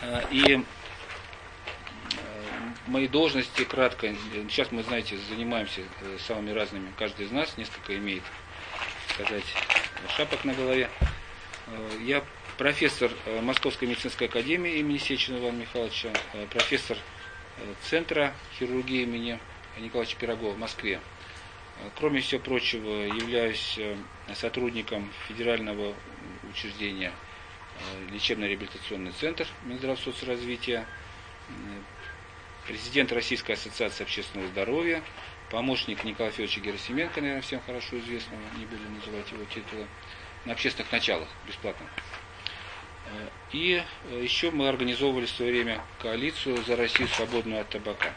И мои должности кратко. Сейчас мы, знаете, занимаемся самыми разными. Каждый из нас несколько имеет, так сказать, шапок на голове. Я профессор Московской медицинской академии имени Сеченова Ивана Михайловича, профессор Центра хирургии имени Николаевича Пирогова в Москве. Кроме всего прочего, являюсь сотрудником федерального учреждения лечебно-реабилитационный центр Минздравсоцразвития, президент Российской ассоциации общественного здоровья, помощник Николая Федоровича Герасименко, наверное, всем хорошо известного, не буду называть его титулы, на общественных началах, бесплатно. И еще мы организовывали в свое время коалицию за Россию, свободную от табака.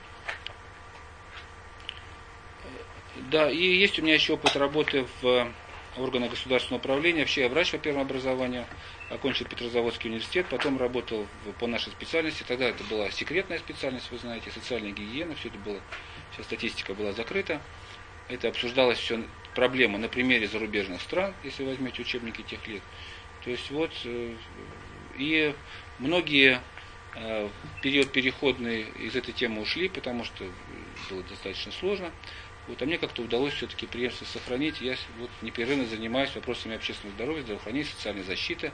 Да, и есть у меня еще опыт работы в органах государственного управления. Вообще я врач по первому образованию, окончил Петрозаводский университет, потом работал по нашей специальности. Тогда это была секретная специальность, вы знаете, социальная гигиена, все это было, вся статистика была закрыта. Это обсуждалось все проблема на примере зарубежных стран, если возьмете учебники тех лет. То есть вот, и многие в период переходный из этой темы ушли, потому что было достаточно сложно. Вот, а мне как-то удалось все-таки преемственность сохранить. Я вот непрерывно занимаюсь вопросами общественного здоровья, здравоохранения, социальной защиты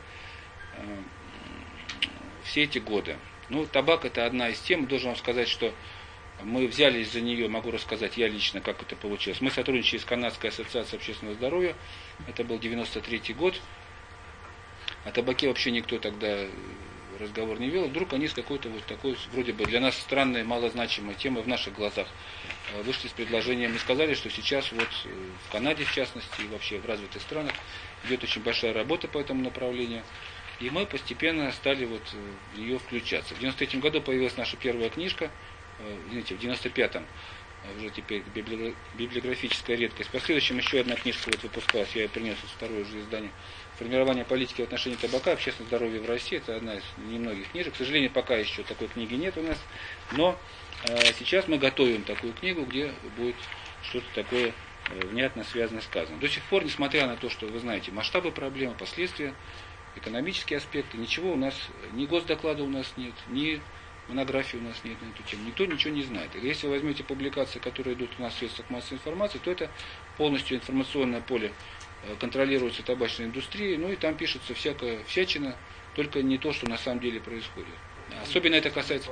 все эти годы. Ну, табак это одна из тем. Должен вам сказать, что мы взялись за нее, могу рассказать я лично, как это получилось. Мы сотрудничали с Канадской ассоциацией общественного здоровья. Это был 93-й год. О табаке вообще никто тогда разговор не вел. Вдруг они с какой-то вот такой, вроде бы для нас странной, малозначимой темой в наших глазах вышли с предложением и сказали, что сейчас вот в Канаде, в частности, и вообще в развитых странах идет очень большая работа по этому направлению. И мы постепенно стали вот в нее включаться. В 93-м году появилась наша первая книжка, извините, в 95-м уже теперь библиографическая редкость. В последующем еще одна книжка вот выпускалась, я ее принес, второе уже издание. «Формирование политики в отношении табака, общественное здоровье в России». Это одна из немногих книжек. К сожалению, пока еще такой книги нет у нас. Но сейчас мы готовим такую книгу, где будет что-то такое внятно связанное сказано. До сих пор, несмотря на то, что вы знаете масштабы проблемы, последствия, экономические аспекты, ничего у нас, ни госдоклада у нас нет, ни монографии у нас нет на эту тему. Никто ничего не знает. И если вы возьмете публикации, которые идут у нас в средствах массовой информации, то это полностью информационное поле контролируется табачной индустрией, ну и там пишется всякая всячина, только не то, что на самом деле происходит. Особенно это касается...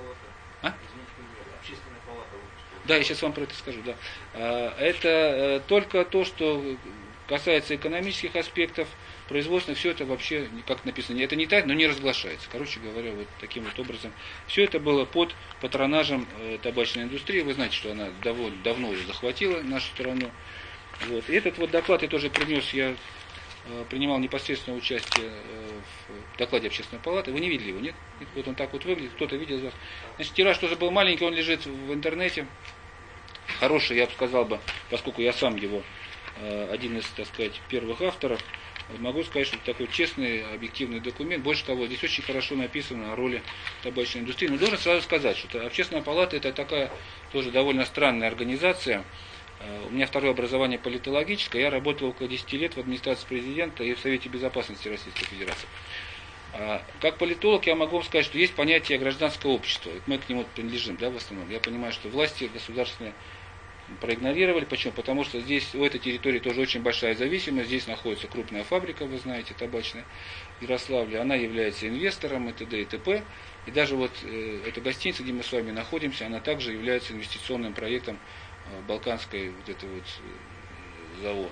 Да, я сейчас вам про это скажу. Да. Это только то, что касается экономических аспектов, производственных, все это вообще, как написано, это не тайна, но не разглашается. Короче говоря, вот таким вот образом. Все это было под патронажем табачной индустрии. Вы знаете, что она довольно давно уже захватила нашу страну. Вот. И этот вот доклад я тоже принес, я принимал непосредственное участие в докладе Общественной палаты. Вы не видели его, нет? Вот он так вот выглядит, кто-то видел из вас. Значит, тираж тоже был маленький, он лежит в интернете. Хороший, я бы сказал бы, поскольку я сам его один из, так сказать, первых авторов, могу сказать, что это такой честный, объективный документ. Больше того, здесь очень хорошо написано о роли табачной индустрии. Но должен сразу сказать, что Общественная палата это такая тоже довольно странная организация. У меня второе образование политологическое, я работал около 10 лет в администрации президента и в Совете Безопасности Российской Федерации. Как политолог я могу вам сказать, что есть понятие гражданского общества. Мы к нему принадлежим, да, в основном. Я понимаю, что власти государственные проигнорировали. Почему? Потому что здесь, у этой территории тоже очень большая зависимость. Здесь находится крупная фабрика, вы знаете, табачная, в Ярославле. Она является инвестором и т.д. и т.п. И даже вот эта гостиница, где мы с вами находимся, она также является инвестиционным проектом Балканской вот этой вот ЗАО.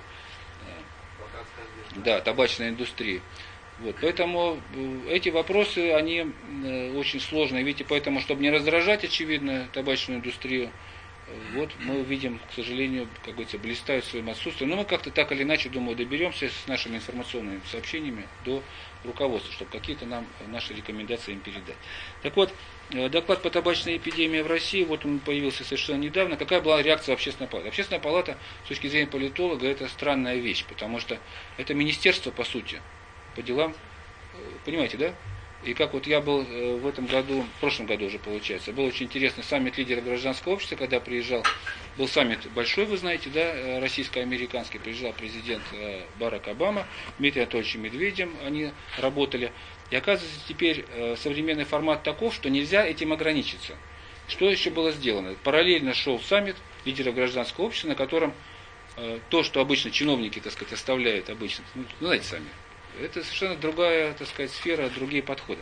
Да, табачной индустрии. Вот, поэтому эти вопросы, они очень сложные. Видите, поэтому, чтобы не раздражать, очевидно, табачную индустрию, вот мы видим, к сожалению, как говорится, блистают своим отсутствием. Но мы как-то так или иначе, думаю, доберемся с нашими информационными сообщениями до руководства, чтобы какие-то нам наши рекомендации им передать. Так вот, доклад по табачной эпидемии в России, вот он появился совершенно недавно. Какая была реакция Общественной палаты? Общественная палата, с точки зрения политолога, это странная вещь, потому что это министерство, по сути, по делам, понимаете, да? И как вот я был в этом году, в прошлом году уже получается, был очень интересный саммит лидеров гражданского общества, когда приезжал, был саммит большой, вы знаете, да, российско-американский, приезжал президент Барак Обама, Дмитрий Анатольевич Медведев, они работали. И оказывается, теперь современный формат таков, что нельзя этим ограничиться. Что еще было сделано? Параллельно шел саммит лидеров гражданского общества, на котором то, что обычно чиновники, так сказать, оставляют обычно, ну, знаете сами, это совершенно другая, так сказать, сфера, другие подходы.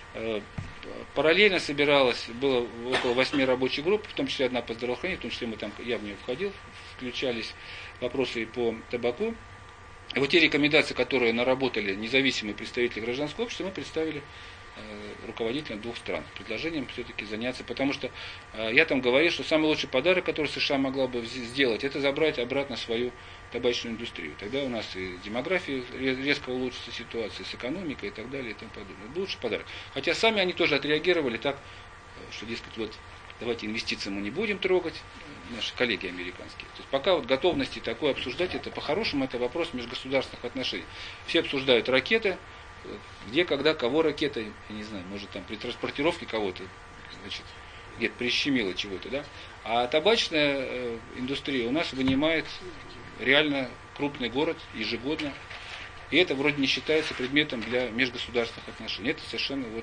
Параллельно собиралось, было около 8 рабочих групп, в том числе одна по здравоохранению, в том числе я в нее входил, включались вопросы по табаку. И вот те рекомендации, которые наработали независимые представители гражданского общества, мы представили руководителям двух стран с предложением все-таки заняться, потому что я там говорил, что самый лучший подарок, который США могла бы сделать, это забрать обратно свою табачную индустрию. Тогда у нас и демография резко улучшится, ситуация с экономикой и так далее и тому подобное. Это лучший подарок. Хотя сами они тоже отреагировали так, что, дескать, вот давайте инвестиции мы не будем трогать, наши коллеги американские. То есть пока вот готовности такое обсуждать, это по-хорошему, это вопрос межгосударственных отношений. Все обсуждают ракеты, где, когда, кого ракета, я не знаю, может там при транспортировке кого-то, значит, где-то прищемило чего-то, да. А табачная индустрия у нас вынимает реально крупный город ежегодно. И это вроде не считается предметом для межгосударственных отношений. Это совершенно вот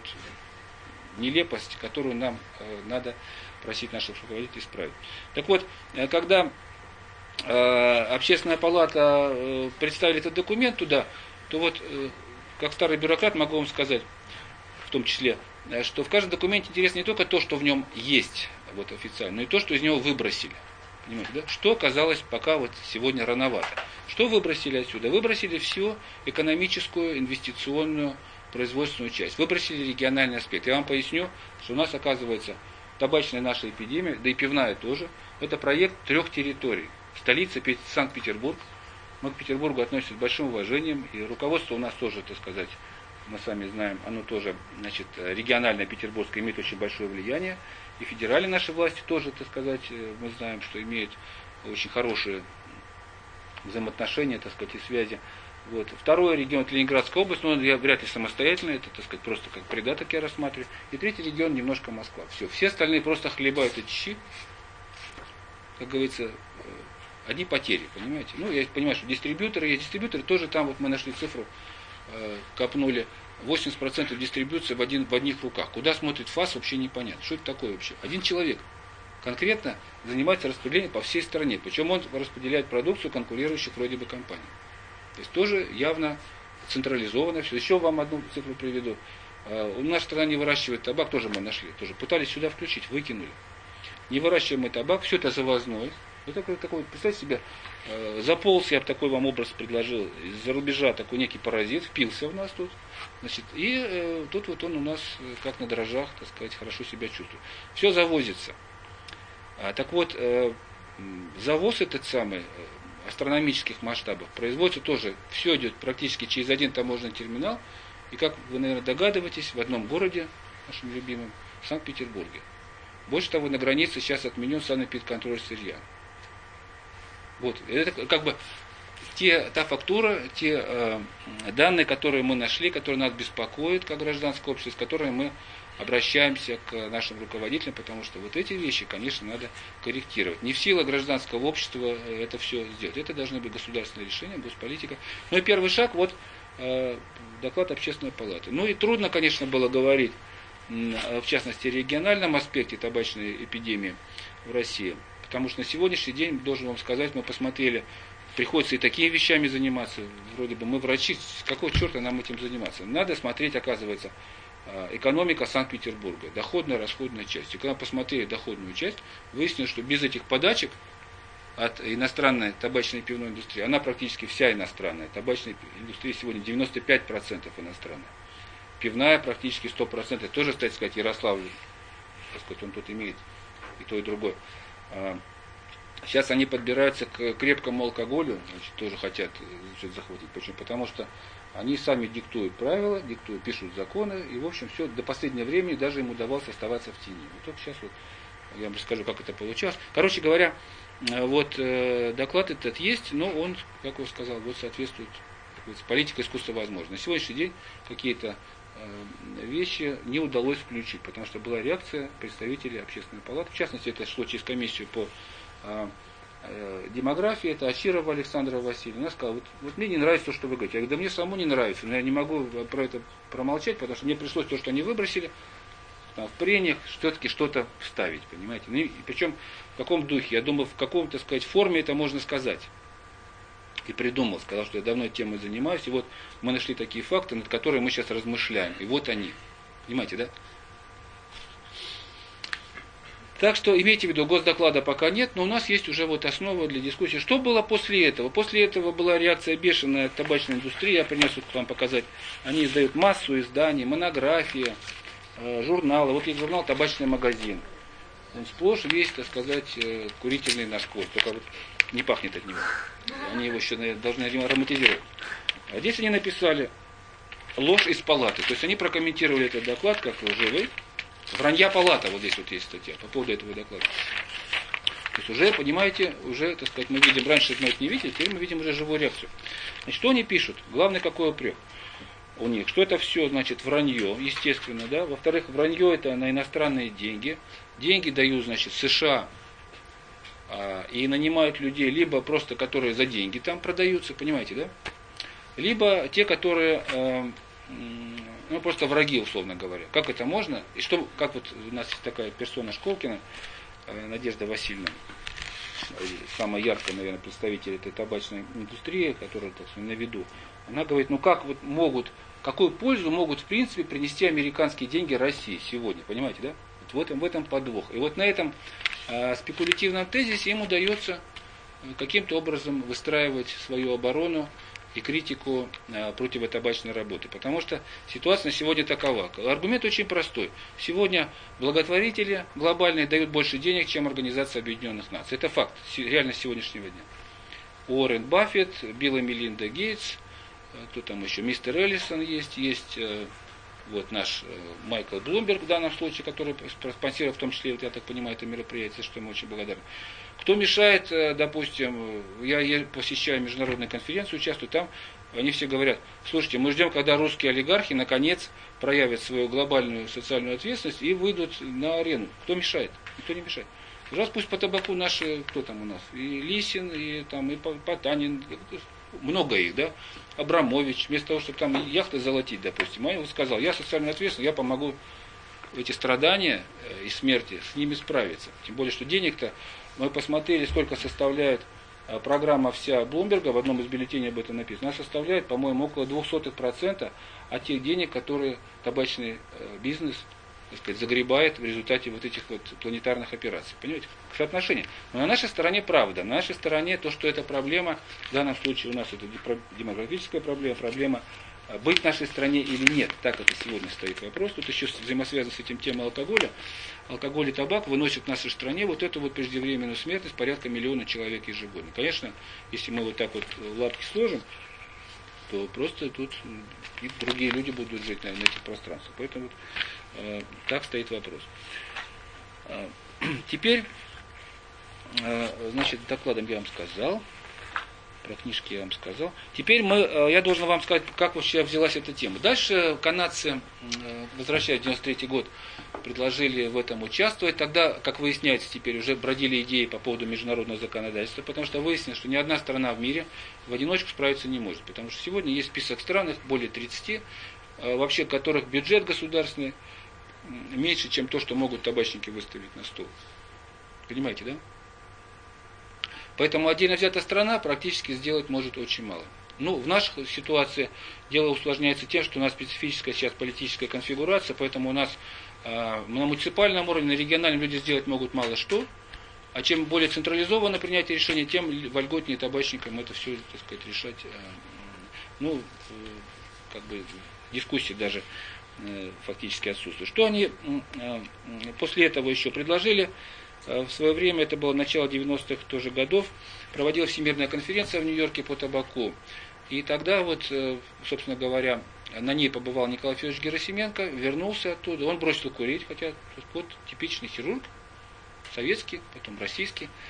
нелепость, которую нам надо просить наших руководителей исправить. Так вот, когда Общественная палата представили этот документ туда, то вот, как старый бюрократ, могу вам сказать, в том числе, что в каждом документе интересно не только то, что в нем есть вот, официально, но и то, что из него выбросили. Понимаете, да? Что оказалось пока вот сегодня рановато. Что выбросили отсюда? Выбросили всю экономическую, инвестиционную, производственную часть. Выбросили региональный аспект. Я вам поясню, что у нас оказывается табачная наша эпидемия, да и пивная тоже. Это проект 3 территорий. Столица Санкт-Петербург. Мы к Петербургу относимся с большим уважением. И руководство у нас тоже, так сказать, мы сами знаем, оно тоже, значит, региональное петербургское имеет очень большое влияние. И федеральные наши власти тоже, так сказать, мы знаем, что имеют очень хорошие взаимоотношения, так сказать, и связи. Вот. Второй регион это Ленинградская область, но он вряд ли самостоятельный, это, так сказать, просто как придаток я рассматриваю. И третий регион немножко Москва. Все остальные просто хлебают эти щи, как говорится, одни потери, понимаете. Ну, я понимаю, что дистрибьюторы тоже там, вот мы нашли цифру, копнули, 80% дистрибьюции в одних руках. Куда смотрит ФАС, вообще непонятно. Что это такое вообще? Один человек конкретно занимается распределением по всей стране. Причем он распределяет продукцию конкурирующих вроде бы компаний. То есть тоже явно централизованно все. Еще вам одну цифру приведу. У нас страна не выращивает табак, тоже мы нашли. Тоже пытались сюда включить, выкинули. Не выращиваем мы табак, все это завозной. Вот такой, представьте себе, заполз, я бы такой вам образ предложил, из-за рубежа такой некий паразит, впился в нас тут. Значит, и тут вот он у нас, как на дрожжах, так сказать, хорошо себя чувствует. Все завозится. Так вот, завоз этот самый, астрономических масштабов, производится тоже, все идет практически через один таможенный терминал, и, как вы, наверное, догадываетесь, в одном городе, нашем любимом, в Санкт-Петербурге. Больше того, на границе сейчас отменен санэпидконтроль сырья. Вот, это как бы та фактура, те данные, которые мы нашли, которые нас беспокоят как гражданское общество, с которыми мы обращаемся к нашим руководителям, потому что вот эти вещи, конечно, надо корректировать. Не в силах гражданского общества это все сделать. Это должны быть государственные решения, госполитика. Ну и первый шаг, вот доклад Общественной палаты. Ну и трудно, конечно, было говорить, в частности, о региональном аспекте табачной эпидемии в России. Потому что на сегодняшний день, должен вам сказать, мы посмотрели, приходится и такими вещами заниматься. Вроде бы мы врачи, с какого черта нам этим заниматься? Надо смотреть, оказывается, экономика Санкт-Петербурга, доходная, расходная часть. И когда посмотрели доходную часть, выяснилось, что без этих подачек от иностранной табачной и пивной индустрии, она практически вся иностранная. Табачная индустрия сегодня 95% иностранная. Пивная практически 100%. Тоже, кстати сказать, Ярославль, так сказать, он тут имеет и то, и другое. Сейчас они подбираются к крепкому алкоголю, значит, тоже хотят захватить. Почему? Потому что они сами диктуют правила, пишут законы, и, в общем, все до последнего времени даже им удавалось оставаться в тени. Вот только сейчас вот я вам расскажу, как это получалось. Короче говоря, вот доклад этот есть, но он, как я сказал, вот соответствует политика искусства возможно. На сегодняшний день какие-то вещи не удалось включить, потому что была реакция представителей общественной палаты. В частности, это шло через комиссию по демографии, это Ачирова Александра Васильевна. Она сказала, вот мне не нравится то, что вы говорите. Я говорю, да мне самому не нравится, но я не могу про это промолчать, потому что мне пришлось то, что они выбросили, там, в прениях все-таки что-то вставить, понимаете. Ну, и причем в каком духе? Я думаю, в каком, так сказать, форме это можно сказать. И придумал, сказал, что я давно этой темой занимаюсь, и вот мы нашли такие факты, над которыми мы сейчас размышляем. И вот они. Понимаете, да? Так что имейте в виду, госдоклада пока нет, но у нас есть уже вот основа для дискуссии. Что было после этого? После этого была реакция бешеная табачной индустрии, я принес вот вам показать. Они издают массу изданий, монографии, журналы. Вот есть журнал «Табачный магазин». Он сплошь весь, так сказать, курительный насквозь, только вот не пахнет от него. Они его еще должны ароматизировать. А здесь они написали «Ложь из палаты». То есть они прокомментировали этот доклад как лживый. Вранья палата, вот здесь вот есть статья по поводу этого доклада. То есть уже, понимаете, уже, так сказать, мы видим, раньше мы это не видели, теперь мы видим уже живую реакцию. Значит, что они пишут? Главный какой упрек у них? Что это все, значит, вранье, естественно, да. Во-вторых, вранье это на иностранные деньги. Деньги дают, значит, США и нанимают людей, либо просто которые за деньги там продаются, понимаете, да? Либо те, которые ну, просто враги, условно говоря. Как это можно? И что, как вот у нас есть такая персона Школкина, Надежда Васильевна, самая яркая, наверное, представитель этой табачной индустрии, которая, так сказать, на виду. Она говорит, ну как вот могут, какую пользу могут, в принципе, принести американские деньги России сегодня, понимаете, да? Вот в этом подвох. И вот на этом спекулятивном тезисе им удается каким-то образом выстраивать свою оборону и критику противотабачной работы. Потому что ситуация на сегодня такова. Аргумент очень простой. Сегодня благотворители глобальные дают больше денег, чем Организация Объединенных Наций. Это факт, реальность сегодняшнего дня. Уоррен Баффет, Билл и Мелинда Гейтс, кто там еще, мистер Эллисон есть вот наш Майкл Блумберг в данном случае, который спонсировал в том числе, вот, я так понимаю, это мероприятие, что мы очень благодарны. Кто мешает, допустим, я посещаю международные конференции, участвую там, они все говорят, слушайте, мы ждем, когда русские олигархи наконец проявят свою глобальную социальную ответственность и выйдут на арену. Кто мешает? Никто не мешает. Пожалуйста, пусть по табаку наши, кто там у нас, и Лисин, и там, и Потанин, много их, да, Абрамович, вместо того, чтобы там яхты золотить, допустим, он сказал, я социально ответственный, я помогу эти страдания и смерти с ними справиться. Тем более, что денег-то, мы посмотрели, сколько составляет программа вся Блумберга, в одном из бюллетеней об этом написано, она составляет, по-моему, около 0,02% от тех денег, которые табачный бизнес, так сказать, загребает в результате вот этих вот планетарных операций. Понимаете? Соотношение. Но на нашей стороне правда. На нашей стороне то, что эта проблема, в данном случае у нас это демографическая проблема быть в нашей стране или нет. Так это сегодня стоит вопрос. Тут еще взаимосвязана с этим тема алкоголя. Алкоголь и табак выносят в нашей стране вот эту вот преждевременную смертность порядка 1 миллиона человек ежегодно. Конечно, если мы вот так вот лапки сложим, то просто тут и другие люди будут жить на этих пространствах. Поэтому вот, так стоит вопрос. Теперь, значит, докладом я вам сказал, про книжки я вам сказал. Теперь я должен вам сказать, как вообще взялась эта тема. Дальше канадцы, возвращаясь в 93 год, предложили в этом участвовать. Тогда, как выясняется, теперь уже бродили идеи по поводу международного законодательства, потому что выяснилось, что ни одна страна в мире в одиночку справиться не может. Потому что сегодня есть список стран, их более 30, вообще которых бюджет государственный меньше, чем то, что могут табачники выставить на стол. Понимаете, да? Поэтому отдельно взятая страна практически сделать может очень мало. Ну, в нашей ситуации дело усложняется тем, что у нас специфическая сейчас политическая конфигурация, поэтому у нас на муниципальном уровне, на региональном люди сделать могут мало что, а чем более централизованно принятие решений, тем вольготнее табачникам это все, так сказать, решать. Ну, как бы дискуссии даже фактически отсутствуют. Что они после этого еще предложили? В свое время, это было начало 90-х тоже годов, проводилась Всемирная конференция в Нью-Йорке по табаку. И тогда вот, собственно говоря, на ней побывал Николай Федорович Герасименко, вернулся оттуда, он бросил курить, хотя вот типичный хирург, советский, потом российский.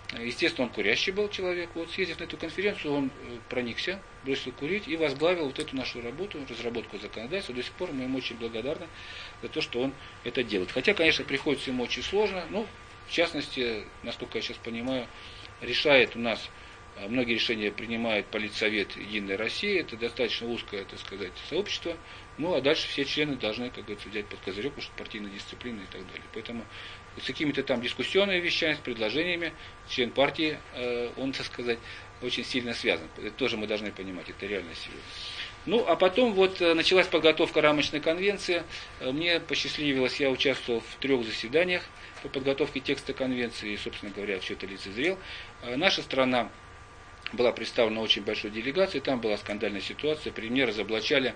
Естественно, он курящий был человек. Вот, съездив на эту конференцию, он проникся, бросил курить и возглавил вот эту нашу работу, разработку законодательства. До сих пор мы ему очень благодарны за то, что он это делает. Хотя, конечно, приходится ему очень сложно. Ну, в частности, насколько я сейчас понимаю, решает у нас, многие решения принимает Политсовет Единой России. Это достаточно узкое, так сказать, сообщество. Ну, а дальше все члены должны, как говорится, взять под козырек, потому что партийная дисциплина и так далее. Поэтому с какими-то там дискуссионными вещами, с предложениями, член партии, он, так сказать, очень сильно связан. Это тоже мы должны понимать, это реально серьезно. Ну, а потом вот началась подготовка рамочной конвенции. Мне посчастливилось, я участвовал в 3 заседаниях по подготовке текста конвенции, и, собственно говоря, все это лицезрел. Наша страна была представлена очень большой делегацией, там была скандальная ситуация, при мне разоблачали,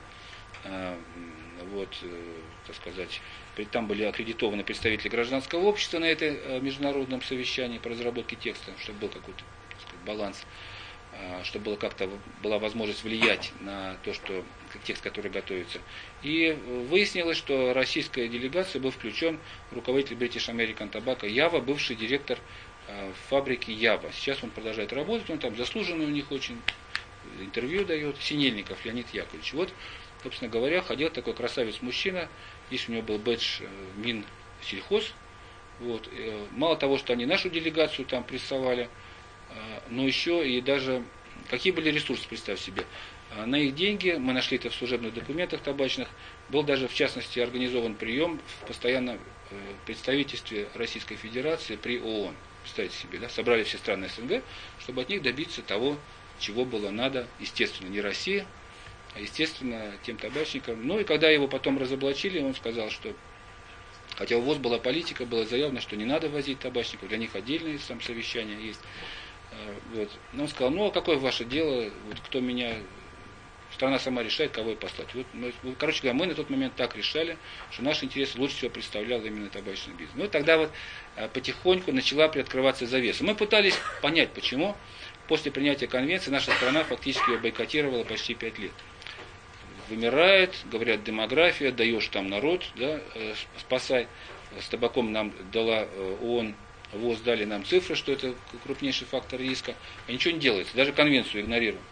вот, так сказать, там были аккредитованы представители гражданского общества на этом международном совещании по разработке текста, чтобы был какой-то, так сказать, баланс, чтобы было как-то была возможность влиять на то, что текст, который готовится. И выяснилось, что российская делегация был включен руководитель British American Tobacco Ява, бывший директор фабрики Ява. Сейчас он продолжает работать, он там заслуженный у них очень, интервью дает, Синельников Леонид Яковлевич. Вот, собственно говоря, ходил такой красавец-мужчина, здесь у него был бэдж Минсельхоз. Вот. Мало того, что они нашу делегацию там прессовали, но еще и даже, какие были ресурсы, представь себе. На их деньги, мы нашли это в служебных документах табачных, был даже в частности организован прием в постоянном представительстве Российской Федерации при ООН. Представьте себе, да? Собрали все страны СНГ, чтобы от них добиться того, чего было надо, естественно, не России, а естественно тем табачникам. Ну и когда его потом разоблачили, он сказал, что хотя у ВОЗ была политика, было заявлено, что не надо возить табачников, для них отдельные там совещания есть. Вот. Но он сказал, ну а какое ваше дело, вот кто меня, страна сама решает, кого и послать. Вот, короче говоря, мы на тот момент так решали, что наши интересы лучше всего представлял именно табачный бизнес. Ну и тогда вот потихоньку начала приоткрываться завеса. Мы пытались понять, почему после принятия конвенции наша страна фактически ее бойкотировала почти 5 лет. Вымирает, говорят, демография, даешь там народ, да, спасай. С табаком нам дала ООН, ВОЗ дали нам цифры, что это крупнейший фактор риска, а ничего не делается, даже конвенцию игнорируем.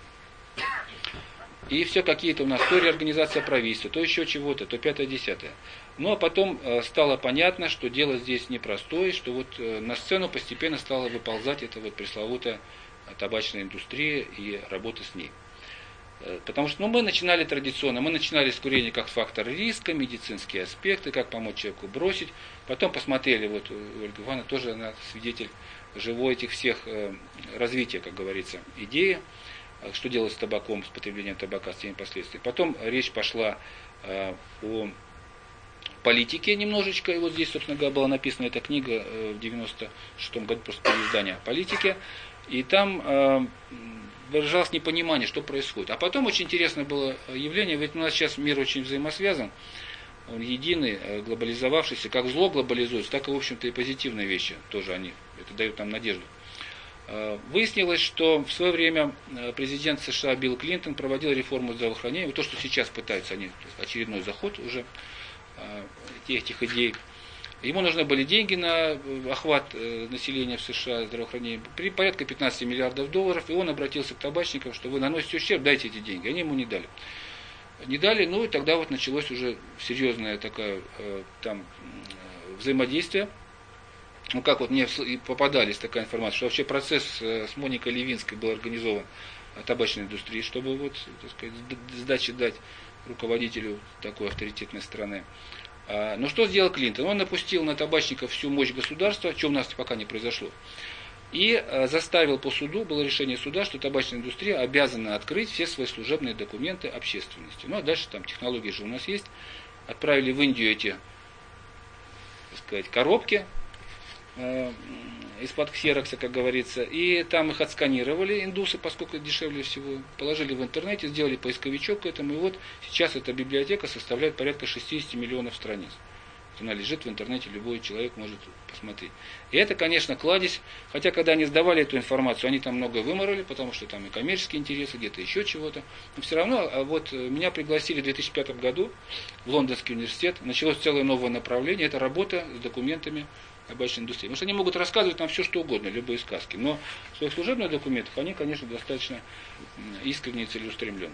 И все какие-то у нас то реорганизация правительства, то еще чего-то, то 5-10. Ну а потом стало понятно, что дело здесь непростое, что вот на сцену постепенно стала выползать эта вот пресловутая табачная индустрия и работа с ней. Потому что мы начинали традиционно, мы начинали с курения как фактор риска, медицинские аспекты, как помочь человеку бросить. Потом посмотрели, вот Ольга Ивановна тоже она свидетель живой этих всех развития, как говорится, идеи, что делать с табаком, с потреблением табака, с теми последствиями. Потом речь пошла о политике немножечко, и вот здесь, собственно говоря, была написана эта книга в 96-м году, просто переиздание о политике, и там выражалось непонимание, что происходит. А потом очень интересное было явление, ведь у нас сейчас мир очень взаимосвязан, он единый, глобализовавшийся, как зло глобализуется, так и, в общем-то, и позитивные вещи тоже они, это дает нам надежду. Выяснилось, что в свое время президент США Билл Клинтон проводил реформу здравоохранения, вот то, что сейчас пытаются они, очередной заход уже этих идей. Ему нужны были деньги на охват населения в США, здравоохранения, при порядка 15 миллиардов долларов, и он обратился к табачникам, что вы наносите ущерб, дайте эти деньги. Они ему не дали. Не дали, ну и тогда вот началось уже серьезное такое там взаимодействие. Ну как вот мне попадались такая информация, что вообще процесс с Моникой Левинской был организован табачной индустрии, чтобы вот, так сказать, сдачи дать руководителю такой авторитетной страны. Но что сделал Клинтон? Он напустил на табачников всю мощь государства, что у нас пока не произошло. И заставил по суду, было решение суда, что табачная индустрия обязана открыть все свои служебные документы общественности. Ну а дальше там технологии же у нас есть. Отправили в Индию эти, так сказать, коробки из-под ксерокса, как говорится, и там их отсканировали индусы, поскольку дешевле всего, положили в интернете, сделали поисковичок к этому, и вот сейчас эта библиотека составляет порядка 60 миллионов страниц. Она лежит в интернете, любой человек может посмотреть. И это, конечно, кладезь, хотя когда они сдавали эту информацию, они там много выморали, потому что там и коммерческие интересы, где-то еще чего-то. Но все равно, вот меня пригласили в 2005 году в Лондонский университет, началось целое новое направление, это работа с документами табачной индустрии. Потому что они могут рассказывать нам все, что угодно, любые сказки. Но в своих служебных документах они, конечно, достаточно искренне и целеустремленны.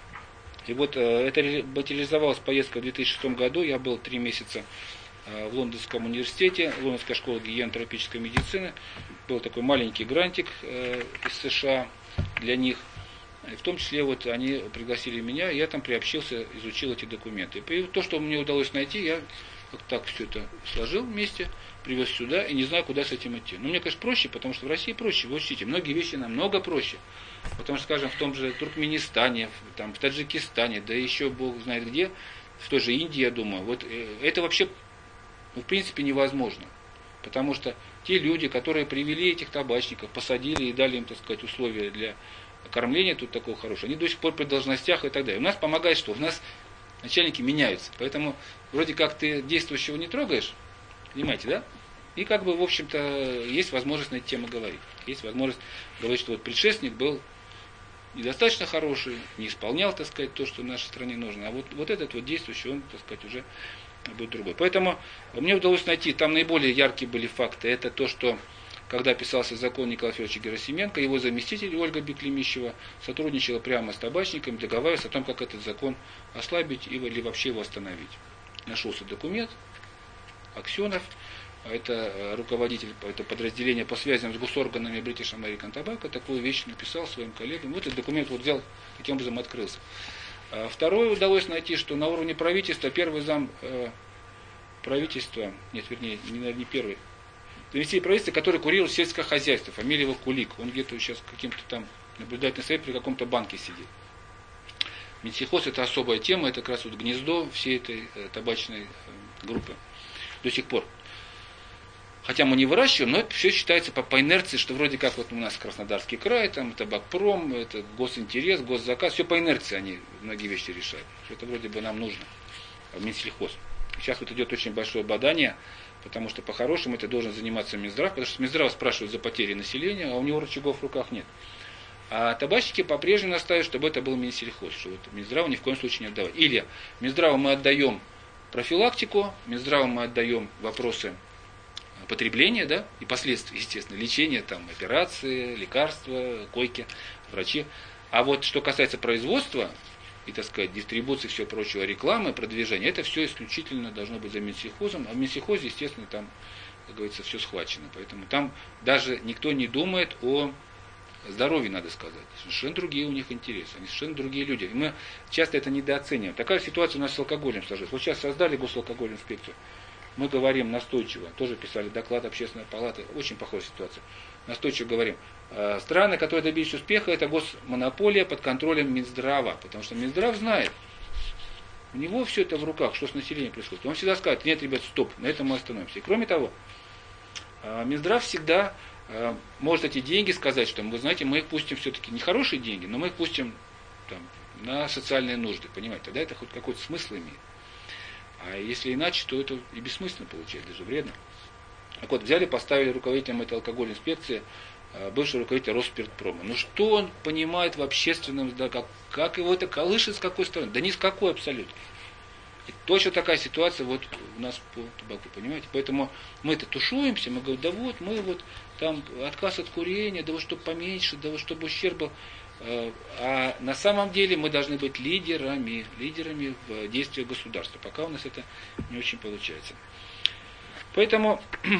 И вот это материализовалась поездка в 2006 году. Я был 3 месяца в Лондонском университете, Лондонская школа гигиенотропической медицины. Был такой маленький грантик из США для них. И в том числе вот они пригласили меня, и я там приобщился, изучил эти документы. И то, что мне удалось найти, я вот так все это сложил вместе, привез сюда и не знаю, куда с этим идти. Но мне, конечно, проще, потому что в России проще. Вы учтите, многие вещи намного проще. Потому что, скажем, в том же Туркменистане, там, в Таджикистане, да еще бог знает где, в той же Индии, я думаю, вот это вообще, в принципе, невозможно. Потому что те люди, которые привели этих табачников, посадили и дали им, так сказать, условия для кормления тут такого хорошего, они до сих пор при должностях и так далее. У нас помогает что? У нас начальники меняются. Поэтому вроде как ты действующего не трогаешь, понимаете, да? И как бы, в общем-то, есть возможность на эту тему говорить. Есть возможность говорить, что вот предшественник был недостаточно хороший, не исполнял, так сказать, то, что в нашей стране нужно. А вот этот вот действующий, он, так сказать, уже будет другой. Поэтому мне удалось найти, там наиболее яркие были факты. Это то, что когда писался закон Николая Федоровича Герасименко, его заместитель Ольга Беклемищева сотрудничала прямо с табачниками, договариваясь о том, как этот закон ослабить или вообще его остановить. Нашелся документ, Аксенов, это руководитель это подразделения по связям с госорганами British American Tobacco, такую вещь написал своим коллегам. Вот этот документ вот взял, таким образом открылся. Второе удалось найти, что на уровне правительства первый зам правительства, нет, вернее, не первый, заместитель правительства, который курировал сельское хозяйство, фамилия его Кулик. Он где-то сейчас каким-то там наблюдательный совет при каком-то банке сидит. Минсельхоз это особая тема, это как раз вот гнездо всей этой табачной группы до сих пор. Хотя мы не выращиваем, но это все считается по инерции, что вроде как вот у нас Краснодарский край, там Табакпром, это госинтерес, госзаказ, все по инерции они многие вещи решают. Это вроде бы нам нужно, Минсельхоз. Сейчас вот идет очень большое бадание, потому что по-хорошему это должен заниматься Минздрав, потому что Минздрав спрашивает за потери населения, а у него рычагов в руках нет. А табачники по-прежнему настаивают, чтобы это был Минсельхоз, что вот Минздраву ни в коем случае не отдавать. Или Минздраву мы отдаем профилактику, Минздраву мы отдаем вопросы потребления, да, и последствия, естественно, лечения, там, операции, лекарства, койки, врачи. А вот что касается производства и, так сказать, дистрибуции, всего прочего, рекламы, продвижения, это все исключительно должно быть за Минсельхозом. А в Минсельхозе, естественно, там, как говорится, все схвачено. Поэтому там даже никто не думает о здоровье, надо сказать. Совершенно другие у них интересы, они совершенно другие люди. И мы часто это недооцениваем. Такая ситуация у нас с алкоголем сложилась. Вот сейчас создали госалкогольную инспекцию. Мы говорим настойчиво, тоже писали доклад Общественной палаты, очень похожая ситуация. Настойчиво говорим, страны, которые добились успеха, это госмонополия под контролем Минздрава, потому что Минздрав знает, у него все это в руках, что с населением происходит. Он всегда скажет, нет, ребят, стоп, на этом мы остановимся. И кроме того, Минздрав всегда может эти деньги сказать, что, вы знаете, мы их пустим все-таки не хорошие деньги, но мы их пустим там, на социальные нужды, понимаете, тогда это хоть какой-то смысл имеет. А если иначе, то это и бессмысленно получается, даже вредно. Так вот, взяли, поставили руководителем этой алкогольной инспекции бывшего руководителя Росспиртпрома. Ну что он понимает в общественном, да, как его это колышет, с какой стороны? Да ни с какой абсолютно. И точно такая ситуация вот у нас по табаку, понимаете? Поэтому мы-то тушуемся, мы говорим, да вот, мы вот там отказ от курения, да вот чтобы поменьше, да вот чтобы ущерб был. А на самом деле мы должны быть лидерами в действиях государства. Пока у нас это не очень получается. Поэтому,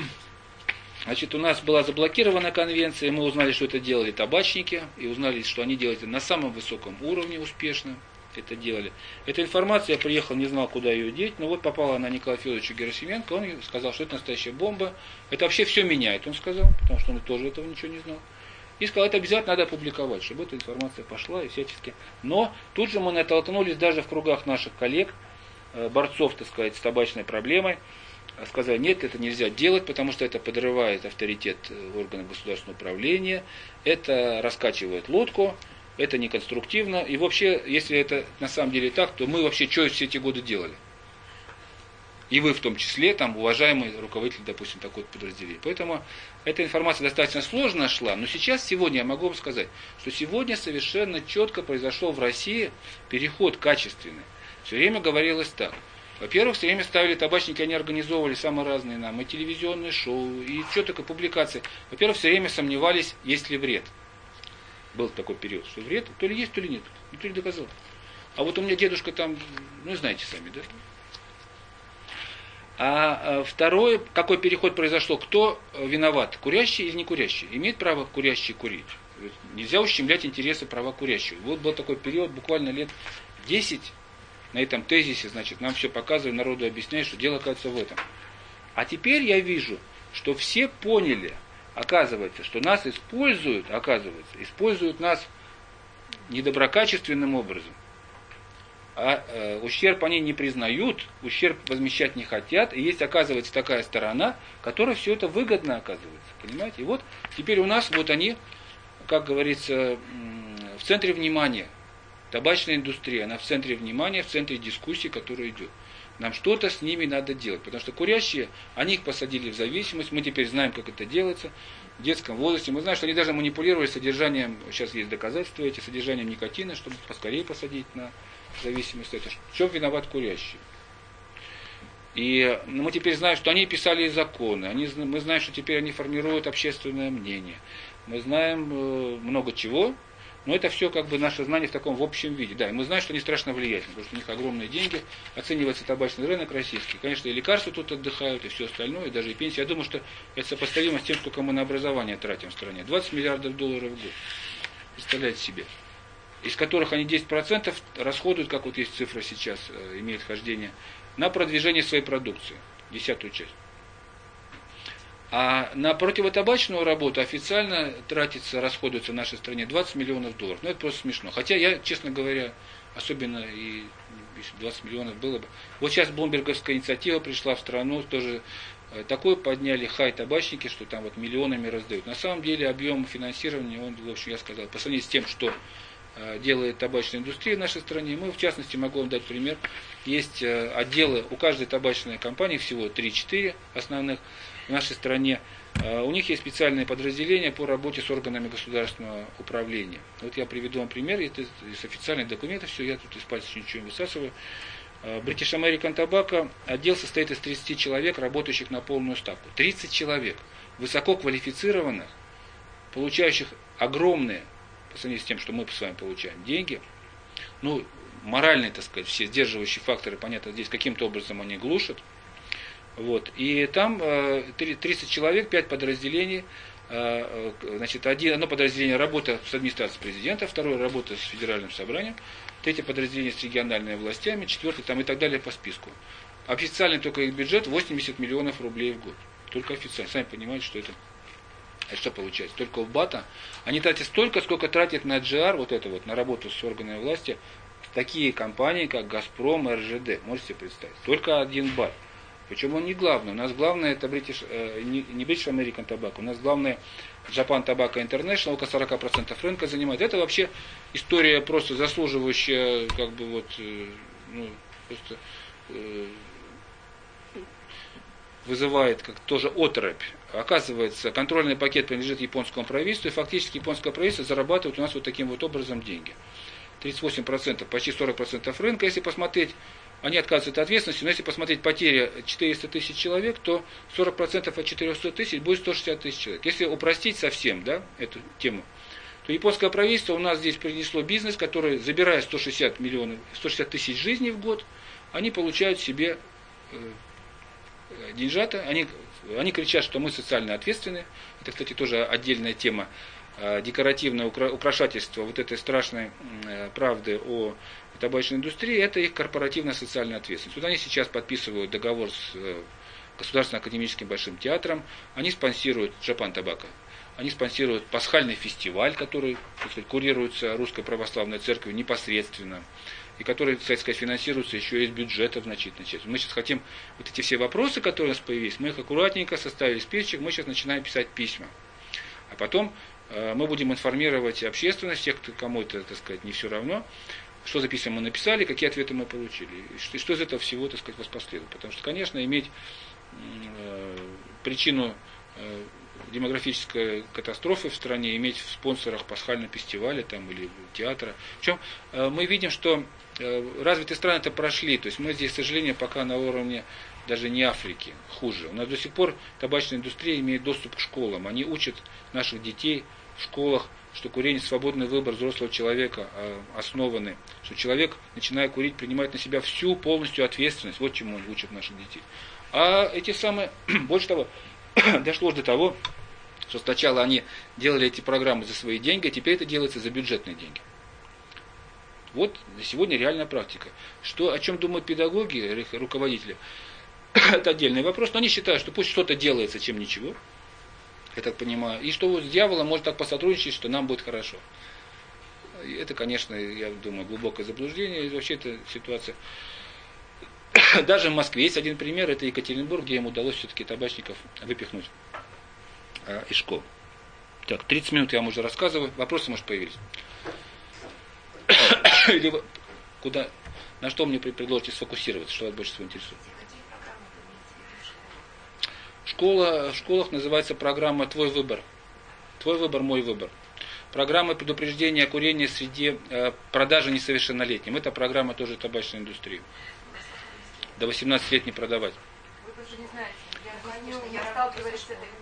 значит, у нас была заблокирована конвенция, мы узнали, что это делали табачники, и узнали, что они делали это на самом высоком уровне успешно. Это делали. Эта информация, я приехал, не знал, куда ее деть, но вот попала на Николая Федоровича Герасименко, он сказал, что это настоящая бомба, это вообще все меняет, он сказал, потому что он тоже этого ничего не знал. И сказал, это обязательно надо опубликовать, чтобы эта информация пошла и всячески. Но тут же мы натолкнулись даже в кругах наших коллег, борцов, так сказать, с табачной проблемой. Сказали, нет, это нельзя делать, потому что это подрывает авторитет органов государственного управления, это раскачивает лодку, это неконструктивно. И вообще, если это на самом деле так, то мы вообще что все эти годы делали? И вы в том числе, там, уважаемый руководитель, допустим, такой подразделения. Поэтому эта информация достаточно сложно шла, но сегодня я могу вам сказать, что сегодня совершенно четко произошел в России переход качественный. Все время говорилось так. Во-первых, все время ставили табачники, они организовывали самые разные нам, и телевизионные шоу, и что только публикации. Во-первых, все время сомневались, есть ли вред. Был такой период, что вред то ли есть, то ли нет. Никто не доказал. А вот у меня дедушка там, ну знаете сами, да? А второе, какой переход произошел, кто виноват, курящий или не курящий? Имеет право курящий курить? Нельзя ущемлять интересы права курящего. Вот был такой период, буквально лет 10, на этом тезисе, значит, нам все показывали, народу объясняют, что дело, оказывается, в этом. А теперь я вижу, что все поняли, оказывается, что нас используют, используют нас недоброкачественным образом. А ущерб они не признают, ущерб возмещать не хотят, и есть, оказывается, такая сторона, которой все это выгодно оказывается, понимаете? И вот теперь у нас вот они, как говорится, в центре внимания. Табачная индустрия, она в центре внимания, в центре дискуссии, которая идет. Нам что-то с ними надо делать, потому что курящие, они их посадили в зависимость, мы теперь знаем, как это делается в детском возрасте. Мы знаем, что они даже манипулировали содержанием, сейчас есть доказательства эти, содержанием никотина, чтобы поскорее посадить на зависимость. Это в чем виноват курящий? И мы теперь знаем, что они писали законы, мы знаем, что теперь они формируют общественное мнение. Мы знаем много чего. Но это все как бы наше знание в таком в общем виде. Да, и мы знаем, что они страшно влиятельны, потому что у них огромные деньги, оценивается табачный рынок российский. Конечно, и лекарства тут отдыхают, и все остальное, и даже и пенсия. Я думаю, что это сопоставимо с тем, сколько мы на образование тратим в стране. 20 миллиардов долларов в год. Представляете себе. Из которых они 10% расходуют, как вот есть цифра сейчас, имеет хождение, на продвижение своей продукции. 10-ю часть. А на противотабачную работу официально тратится, расходуется в нашей стране 20 миллионов долларов. Ну, это просто смешно. Хотя я, честно говоря, особенно и 20 миллионов было бы. Вот сейчас блумберговская инициатива пришла в страну, тоже такой подняли хай табачники, что там вот миллионами раздают. На самом деле объем финансирования, он, в общем, я сказал, по сравнению с тем, что делает табачная индустрия в нашей стране, мы, в частности, могу вам дать пример, есть отделы, у каждой табачной компании, всего 3-4 основных, в нашей стране, у них есть специальные подразделения по работе с органами государственного управления. Вот я приведу вам пример, это из официальных документов, все, я тут из пальцев ничего не высасываю. British American Tobacco отдел состоит из 30 человек, работающих на полную ставку. 30 человек, высококвалифицированных, получающих огромные, по сравнению с тем, что мы с вами получаем, деньги. Ну, моральные, так сказать, все сдерживающие факторы, понятно, здесь каким-то образом они глушат. Вот. И там 30 человек, 5 подразделений. Значит, одно подразделение работа с администрацией президента, второе работа с федеральным собранием, третье подразделение с региональными властями, четвертое там и так далее по списку. Официальный только их бюджет 80 миллионов рублей в год. Только официально. Сами понимаете, что это. А что получается? Только у БАТа они тратят столько, сколько тратят на GR, вот это вот, на работу с органами власти, такие компании, как Газпром и РЖД. Можете себе представить? Только 1 бат. Причем он не главный. У нас главное это не British American Tobacco. У нас главное Japan Tobacco International, около 40% рынка занимает. Это вообще история просто заслуживающая, как бы вот, ну, просто вызывает как тоже оторопь. Оказывается, контрольный пакет принадлежит японскому правительству, и фактически японское правительство зарабатывает у нас вот таким вот образом деньги. 38%, почти 40% рынка. Если посмотреть, они отказываются от ответственности, но если посмотреть потери 400 тысяч человек, то 40% от 400 тысяч будет 160 тысяч человек. Если упростить совсем, да, эту тему, то японское правительство у нас здесь принесло бизнес, который, забирая 160 тысяч жизней в год, они получают себе деньжата, они кричат, что мы социально ответственны. Это, кстати, тоже отдельная тема, декоративное украшательство вот этой страшной правды о табачной индустрии, это их корпоративная социальная ответственность. Вот они сейчас подписывают договор с Государственным академическим большим театром, они спонсируют Japan Tobacco, они спонсируют пасхальный фестиваль, который, так сказать, курируется Русской Православной Церковью непосредственно, и который, кстати сказать, финансируется еще из бюджета в значительной части. Мы сейчас хотим вот эти все вопросы, которые у нас появились, мы их аккуратненько составили списочек, мы сейчас начинаем писать письма. А потом мы будем информировать общественность, тех, кому это, так сказать, не все равно, что за письма мы написали, какие ответы мы получили, и что из этого всего, так сказать, воспоследует. Потому что, конечно, иметь причину демографической катастрофы в стране, иметь в спонсорах пасхального фестиваля там, или театра. Причем мы видим, что развитые страны это прошли. То есть мы здесь, к сожалению, пока на уровне даже не Африки, хуже. У нас до сих пор табачная индустрия имеет доступ к школам. Они учат наших детей в школах, что курение – свободный выбор взрослого человека, основанный, что человек, начиная курить, принимает на себя всю полностью ответственность. Вот чему он учит наших детей. А эти самые, больше того, дошло до того, что сначала они делали эти программы за свои деньги, а теперь это делается за бюджетные деньги. Вот сегодня реальная практика. Что, о чем думают педагоги, руководители, это отдельный вопрос, но они считают, что пусть что-то делается, чем ничего, я так понимаю, и что с дьяволом можно так посотрудничать, что нам будет хорошо. Это, конечно, я думаю, глубокое заблуждение, и вообще эта ситуация. Даже в Москве есть один пример, это Екатеринбург, где им удалось все-таки табачников выпихнуть из школ. Так, 30 минут я вам уже рассказываю, вопросы, может, появились. Или куда, на что мне предложите сфокусироваться, что вас больше всего интересует? В школах называется программа «Твой выбор». «Твой выбор, мой выбор». Программа предупреждения о курении среди продажи несовершеннолетним. Это программа тоже табачной индустрии. До 18 лет не продавать. Вы просто не знаете. Я сталкивались с этой.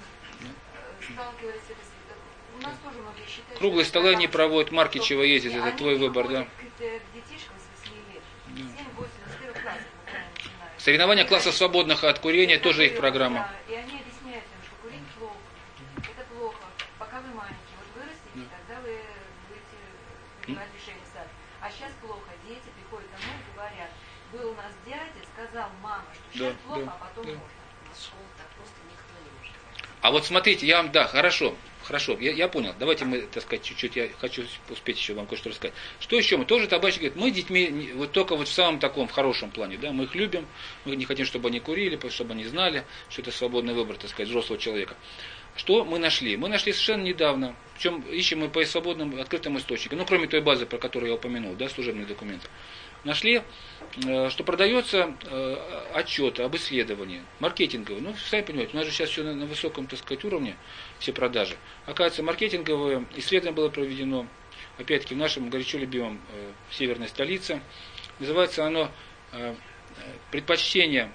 У нас тоже многие считают. Круглые столы они проводят, Маркичева ездит, это твой выбор, да. К детишкам с 8 лет. 7-8, с 1 класса начинают. Соревнования классов свободных от курения тоже их программа. И они объясняют им, что курить плохо. Это плохо. Пока вы маленькие. Вот вырастете, тогда вы будете принимать решение сами. А сейчас плохо. Дети приходят домой и говорят: был у нас дядя, сказал мама, что сейчас плохо, а потом можно. Школу так просто никто не может. А вот смотрите, я вам, да, хорошо, я понял. Давайте мы, так сказать, чуть-чуть, я хочу успеть еще вам кое-что рассказать. Что еще? Мы тоже табачники говорят, мы детьми, вот только вот в самом таком, в хорошем плане, да, мы их любим, мы не хотим, чтобы они курили, чтобы они знали, что это свободный выбор, так сказать, взрослого человека. Что мы нашли? Мы нашли совершенно недавно, причем ищем мы по свободным, открытым источникам, ну, кроме той базы, про которую я упомянул, да, служебные документы. Нашли, что продается отчет об исследовании, маркетинговый. Ну, сами понимаете, у нас же сейчас все на высоком, так сказать, уровне, все продажи. Оказывается, маркетинговое исследование было проведено, опять-таки, в нашем горячо любимом северной столице. Называется оно предпочтение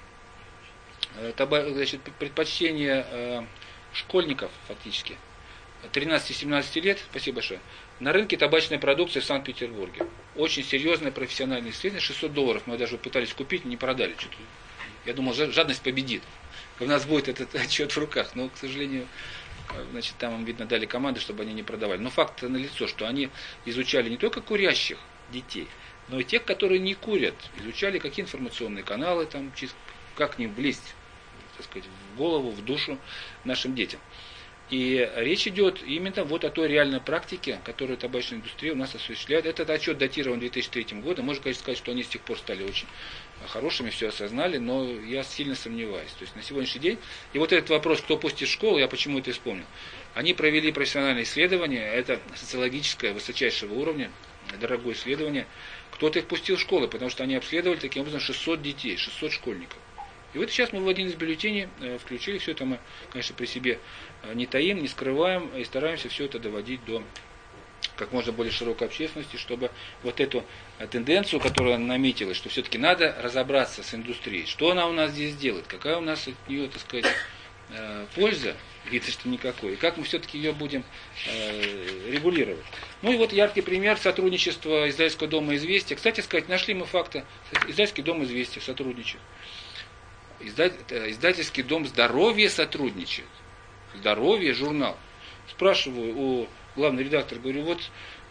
школьников, фактически, 13-17 лет, спасибо большое, на рынке табачной продукции в Санкт-Петербурге. Очень серьезное профессиональное исследование, $600. Мы даже пытались купить, не продали. Что-то. Я думал, жадность победит. У нас будет этот отчет в руках. Но, к сожалению, значит, там им, видно, дали команды, чтобы они не продавали. Но факт налицо, что они изучали не только курящих детей, но и тех, которые не курят. Изучали, какие информационные каналы, там, как к ним влезть, так сказать, в голову, в душу нашим детям. И речь идет именно вот о той реальной практике, которую табачная индустрия у нас осуществляет. Этот отчет датирован 2003 годом. Можно, конечно, сказать, что они с тех пор стали очень хорошими, все осознали, но я сильно сомневаюсь. То есть на сегодняшний день, и вот этот вопрос, кто пустит в школу, я почему это вспомнил. Они провели профессиональное исследование, это социологическое, высочайшего уровня, дорогое исследование. Кто-то их пустил в школы, потому что они обследовали таким образом 600 детей, 600 школьников. И вот сейчас мы в один из бюллетеней включили, все это мы, конечно, при себе не таим, не скрываем, и стараемся все это доводить до как можно более широкой общественности, чтобы вот эту тенденцию, которая наметилась, что все-таки надо разобраться с индустрией, что она у нас здесь делает, какая у нас от нее, так сказать, польза, видно, что никакой, и как мы все-таки ее будем регулировать. Ну и вот яркий пример сотрудничества Издательского дома «Известия». Кстати сказать, нашли мы факты, Издательский дом «Известия» сотрудничает. Издательский дом «Здоровье» сотрудничает. «Здоровье» журнал. Спрашиваю у главного редактора, говорю, вот,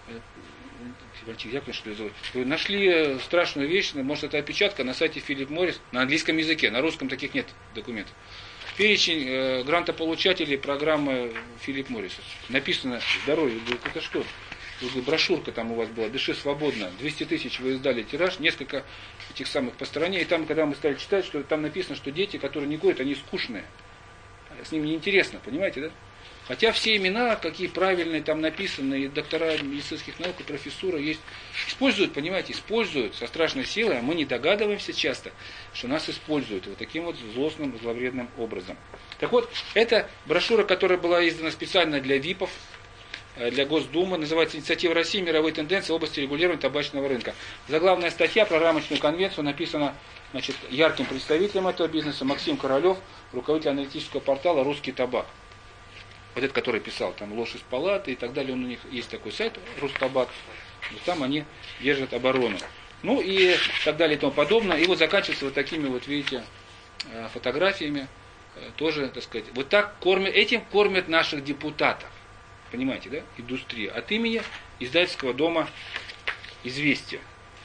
вы нашли страшную вещь, может это опечатка на сайте Филипп Моррис, на английском языке, на русском таких нет документов. Перечень грантополучателей программы Филипп Морриса. Написано «Здоровье». Говорю, это что? Брошюрка там у вас была, «Дыши свободно», 200 тысяч вы издали тираж, несколько этих самых по стране, и там, когда мы стали читать, что там написано, что дети, которые не курят, они скучные, с ними неинтересно, понимаете, да? Хотя все имена, какие правильные там написаны, и доктора медицинских наук, и профессура есть, используют, понимаете, используют со страшной силой, а мы не догадываемся часто, что нас используют вот таким вот злостным, зловредным образом. Так вот, это брошюра, которая была издана специально для ВИПов, для Госдумы, называется «Инициатива России. Мировые тенденции в области регулирования табачного рынка». Заглавная статья про рамочную конвенцию написана, значит, ярким представителем этого бизнеса Максим Королев, руководитель аналитического портала «Русский табак». Вот этот, который писал, там, «Ложь из палаты» и так далее, у них есть такой сайт «Рустабак», там они держат оборону. Ну и так далее и тому подобное. И вот заканчивается вот такими вот, видите, фотографиями, тоже, так сказать, вот так кормят, этим кормят наших депутатов. Понимаете, да? Индустрия. От имени издательского дома «Известия».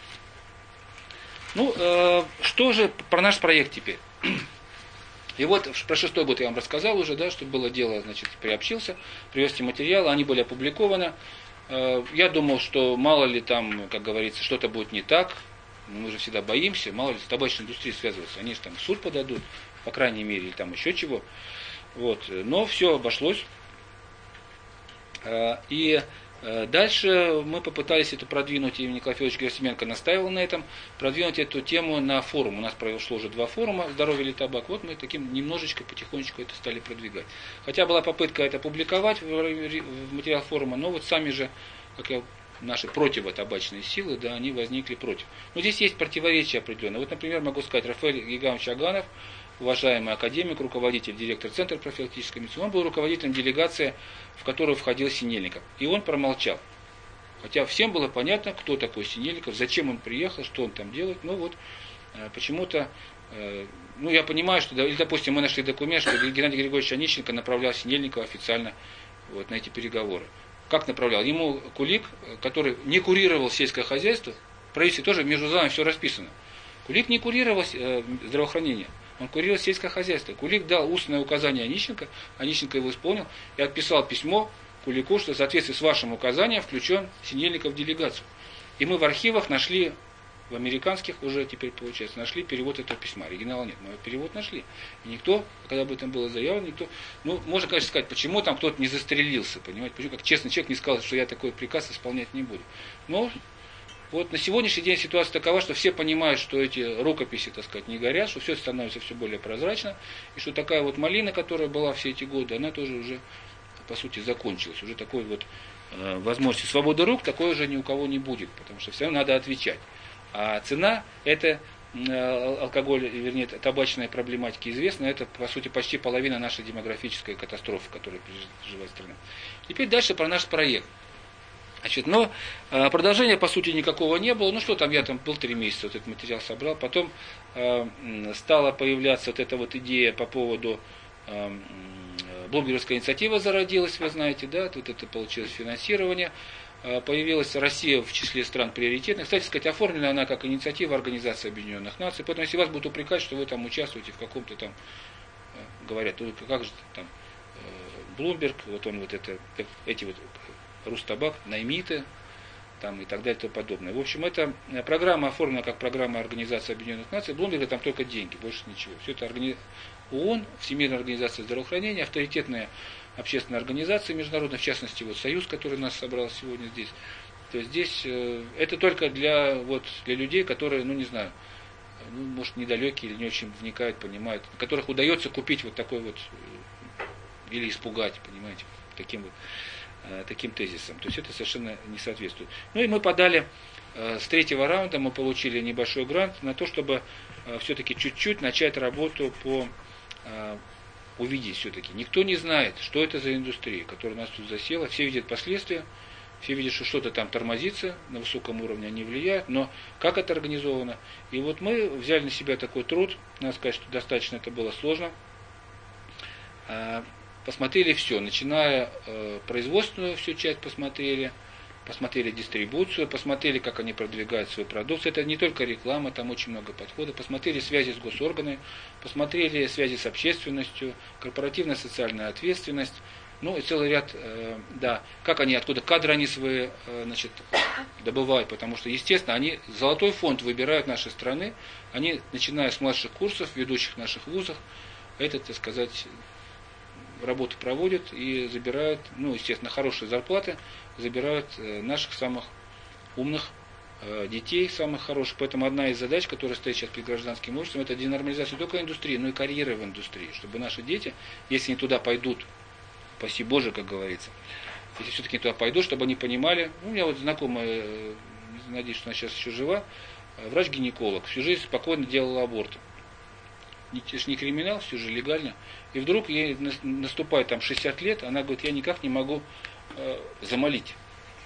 Ну, что же про наш проект теперь? И вот про 6-й год я вам рассказал уже, да, что было дело, значит, приобщился, привез эти материалы, они были опубликованы. Я думал, что мало ли там, как говорится, что-то будет не так. Мы же всегда боимся, мало ли с табачной индустрией связываться. Они же там в суд подадут, по крайней мере, или там еще чего. Вот. Но все обошлось. И дальше мы попытались это продвинуть, и Николай Федорович Герасименко настаивал на этом, продвинуть эту тему на форум. У нас произошло уже 2 форума «Здоровье или табак». Вот мы таким немножечко, потихонечку это стали продвигать. Хотя была попытка это публиковать в материал форума, но вот сами же, наши противотабачные силы, да, они возникли против. Но здесь есть противоречия определенные. Вот, например, могу сказать, Рафаэль Гигамович Аганов, уважаемый академик, руководитель, директор Центра профилактической медицины, он был руководителем делегации, в которую входил Синельников. И он промолчал. Хотя всем было понятно, кто такой Синельников, зачем он приехал, что он там делает. Ну вот, почему-то, ну я понимаю, что, или, допустим, мы нашли документ, что Геннадий Григорьевич Онищенко направлял Синельникова официально вот, на эти переговоры. Как направлял? Ему Кулик, который не курировал сельское хозяйство, в правительстве тоже между делами все расписано. Кулик не курировал здравоохранение. Он курировал сельское хозяйство. Кулик дал устное указание Онищенко, Онищенко его исполнил и отписал письмо Кулику, что в соответствии с вашим указанием включен Синельников в делегацию. И мы в архивах нашли, в американских уже теперь получается, нашли перевод этого письма. Оригинала нет, но перевод нашли. И никто, когда об этом было заявлено, никто, ну, можно, конечно, сказать, почему там кто-то не застрелился, понимаете, почему как честный человек не сказал, что я такой приказ исполнять не буду. Но вот на сегодняшний день ситуация такова, что все понимают, что эти рукописи, так сказать, не горят, что все становится все более прозрачно, и что такая вот малина, которая была все эти годы, она тоже уже, по сути, закончилась. Уже такой вот возможности свободы рук такой уже ни у кого не будет, потому что все равно надо отвечать. А цена, это алкоголь, вернее, табачная проблематика известна, это, по сути, почти половина нашей демографической катастрофы, которая переживает страна. Теперь дальше про наш проект. Значит, но продолжения, по сути, никакого не было. Ну что там, я там был 3 месяца, вот этот материал собрал. Потом стала появляться вот эта вот идея по поводу блумбергская инициатива зародилась, вы знаете, да, тут это получилось финансирование. Появилась Россия в числе стран приоритетных. Кстати сказать, оформлена она как инициатива Организации Объединенных Наций. Поэтому, если вас будут упрекать, что вы там участвуете в каком-то там, говорят, как же там, Блумберг, вот он вот это, эти вот Рустабак, Наймиты, там и так далее и тому подобное. В общем, эта программа оформлена как программа Организации Объединенных Наций. Блумберга там только деньги, больше ничего. Все это ООН, Всемирная организация здравоохранения, авторитетная общественная организация международная, в частности, вот Союз, который нас собрал сегодня здесь. То есть здесь это только для людей, которые, ну не знаю, ну, может, недалекие или не очень вникают, понимают, которых удается купить вот такой вот, или испугать, понимаете, таким тезисом. То есть это совершенно не соответствует. Ну и мы подали с 3-го раунда, мы получили небольшой грант на то, чтобы все-таки чуть-чуть начать работу по увидеть все-таки. Никто не знает, что это за индустрия, которая у нас тут засела. Все видят последствия, все видят, что что-то там тормозится, на высоком уровне они влияют, но как это организовано? И вот мы взяли на себя такой труд, надо сказать, что достаточно это было сложно. Посмотрели все, начиная производственную всю часть посмотрели дистрибуцию, посмотрели, как они продвигают свою продукцию. Это не только реклама, там очень много подходов. Посмотрели связи с госорганами, посмотрели связи с общественностью, корпоративная социальная ответственность, ну и целый ряд, как они, откуда кадры они свои, добывают, потому что, естественно, они золотой фонд выбирают нашей страны, они, начиная с младших курсов, ведущих наших вузах, это, так сказать, работу проводят и забирают, ну, естественно, хорошие зарплаты, забирают наших самых умных детей, самых хороших. Поэтому одна из задач, которая стоит сейчас перед гражданским обществом, это денормализация не только индустрии, но и карьеры в индустрии. Чтобы наши дети, если они туда пойдут, спаси Боже, как говорится, если все-таки туда пойдут, чтобы они понимали, ну, у меня вот знакомая, надеюсь, что она сейчас еще жива, врач-гинеколог, всю жизнь спокойно делала аборты. Это же не криминал, все же легально. И вдруг ей наступает там 60 лет, она говорит, я никак не могу замолить.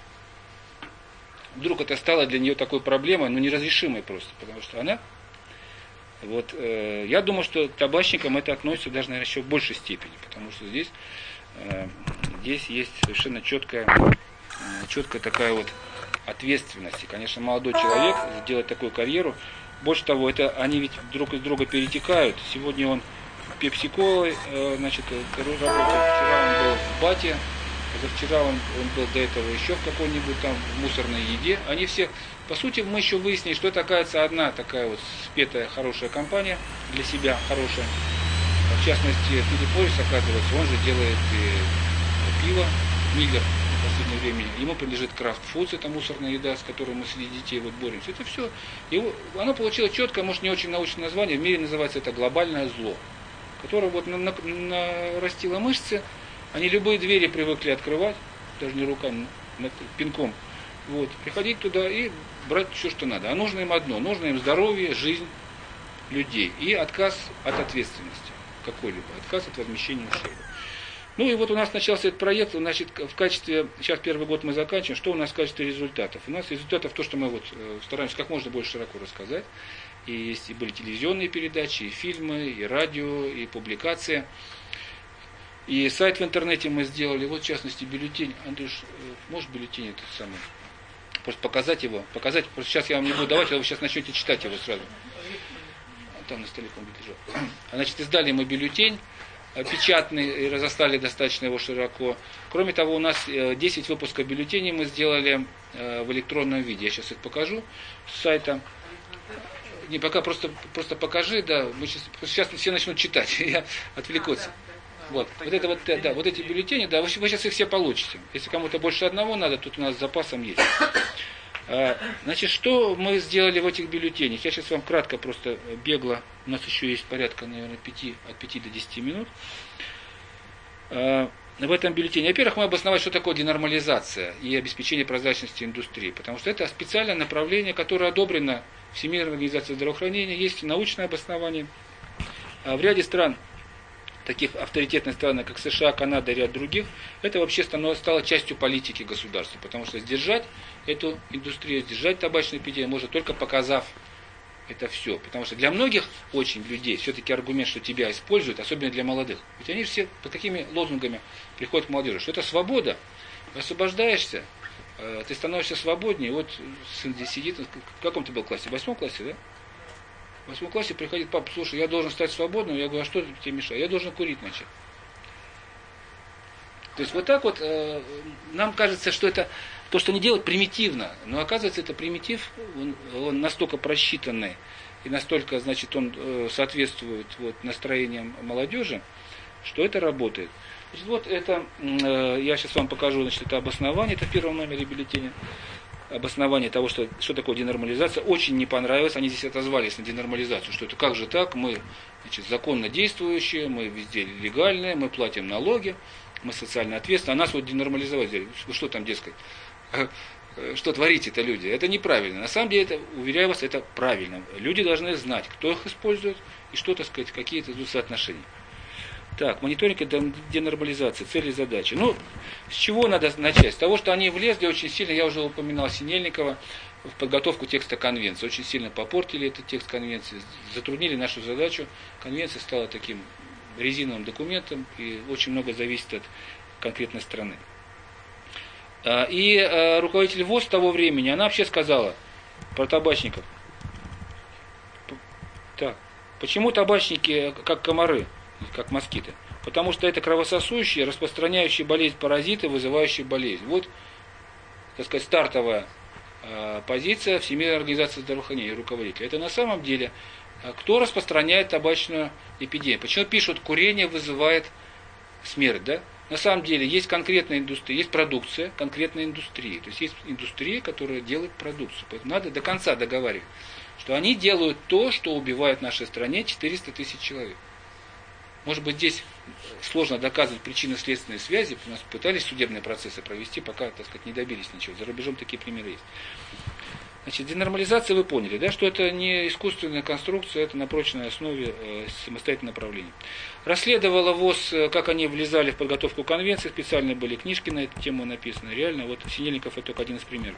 Вдруг это стало для нее такой проблемой, ну неразрешимой просто, потому что она, вот, я думаю, что к табачникам это относится даже, наверное, еще в большей степени, потому что здесь есть совершенно четкая такая вот ответственность. И, конечно, молодой человек сделать такую карьеру, больше того, это они ведь друг из друга перетекают. Сегодня он в пепси-колы, значит, работает, вчера он был в бате, позавчера он был до этого еще в какой-нибудь там в мусорной еде. Они все, по сути, мы еще выяснили, что это, оказывается, одна такая вот спетая хорошая компания для себя, хорошая. В частности, Филипп Моррис, оказывается, он же делает и пиво, Миллер в последнее время. Ему принадлежит Kraft Foods, это мусорная еда, с которой мы среди детей вот боремся. Это все. Оно получило четкое, может, не очень научное название. В мире называется это глобальное зло, которое вот нарастило мышцы. Они любые двери привыкли открывать, даже не руками, пинком. Вот, приходить туда и брать все, что надо. А нужно им одно. Нужно им здоровье, жизнь людей. И отказ от ответственности какой-либо. Отказ от возмещения ущерба. Ну и вот у нас начался этот проект. Значит, в качестве, сейчас первый год мы заканчиваем. Что у нас в качестве результатов? У нас результатов то, что мы вот стараемся как можно больше широко рассказать. И были телевизионные передачи, и фильмы, и радио, и публикации. И сайт в интернете мы сделали, вот в частности бюллетень. Андрюш, может бюллетень этот самый? Просто показать его. Просто сейчас я вам не буду давать, а вы сейчас начнете читать его сразу. Там на столе он будет лежать. Значит, издали мы бюллетень печатный и разослали достаточно его широко. Кроме того, у нас 10 выпусков бюллетеней мы сделали в электронном виде. Я сейчас их покажу с сайта. Не, пока просто покажи, да. Сейчас все начнут читать, я отвлекусь. Вот это вот, да, вот эти бюллетени, да, вы сейчас их все получите. Если кому-то больше одного надо, тут у нас с запасом есть. Значит, что мы сделали в этих бюллетенях? Я сейчас вам кратко, просто бегло, у нас еще есть порядка, наверное, от 5 до 10 минут. В этом бюллетене, во-первых, мы обосновали, что такое денормализация и обеспечение прозрачности индустрии, потому что это специальное направление, которое одобрено Всемирной организацией здравоохранения, есть научное обоснование. В ряде стран, таких авторитетных стран, как США, Канада и ряд других, это вообще стало частью политики государства, потому что сдержать эту индустрию, сдержать табачную эпидемию можно только показав это все. Потому что для многих очень людей все-таки аргумент, что тебя используют, особенно для молодых. Ведь они все под такими лозунгами приходят к молодежи, что это свобода, освобождаешься, ты становишься свободнее. Вот сын здесь сидит, в каком ты был классе? В 8 классе, да? В 8 классе приходит папа, слушай, я должен стать свободным. Я говорю, а что тебе мешает? Я должен курить начать. То есть вот так вот нам кажется, что это то, что они делают, примитивно. Но оказывается, это примитив, он настолько просчитанный и настолько, значит, он соответствует вот настроениям молодежи, что это работает. Значит, вот это, я сейчас вам покажу, значит, это обоснование, это в первом номере бюллетеня. Обоснование того, что такое денормализация, очень не понравилось. Они здесь отозвались на денормализацию, что это как же так, мы, значит, законно действующие, мы везде легальные, мы платим налоги, мы социально ответственны, а нас вот денормализовать. Что там, дескать, что творите-то люди? Это неправильно. На самом деле, это, уверяю вас, это правильно. Люди должны знать, кто их использует и что, так сказать, какие это идут соотношения. Так, мониторинг и денормализация, цели и задачи. Ну, с чего надо начать? С того, что они влезли очень сильно, я уже упоминал Синельникова, в подготовку текста конвенции. Очень сильно попортили этот текст конвенции, затруднили нашу задачу. Конвенция стала таким резиновым документом, и очень много зависит от конкретной страны. И руководитель ВОЗ того времени, она вообще сказала про табачников. Так, почему табачники как комары? Как москиты. Потому что это кровососущие, распространяющие болезнь паразиты, вызывающие болезнь. Вот, так сказать, стартовая позиция Всемирной организации здравоохранения, руководителя. Это на самом деле, кто распространяет табачную эпидемию. Почему пишут, курение вызывает смерть, да? На самом деле есть конкретная индустрия, есть продукция конкретной индустрии. То есть индустрия, которая делает продукцию. Поэтому надо до конца договаривать, что они делают то, что убивает в нашей стране 400 тысяч человек. Может быть, здесь сложно доказывать причинно-следственные связи. У нас пытались судебные процессы провести, пока, так сказать, не добились ничего. За рубежом такие примеры есть. Значит, денормализация вы поняли, да, что это не искусственная конструкция, это на прочной основе самостоятельное направление. Расследовала ВОЗ, как они влезали в подготовку конвенции, специальные были книжки на эту тему написаны. Реально, вот Синельников это только один из примеров.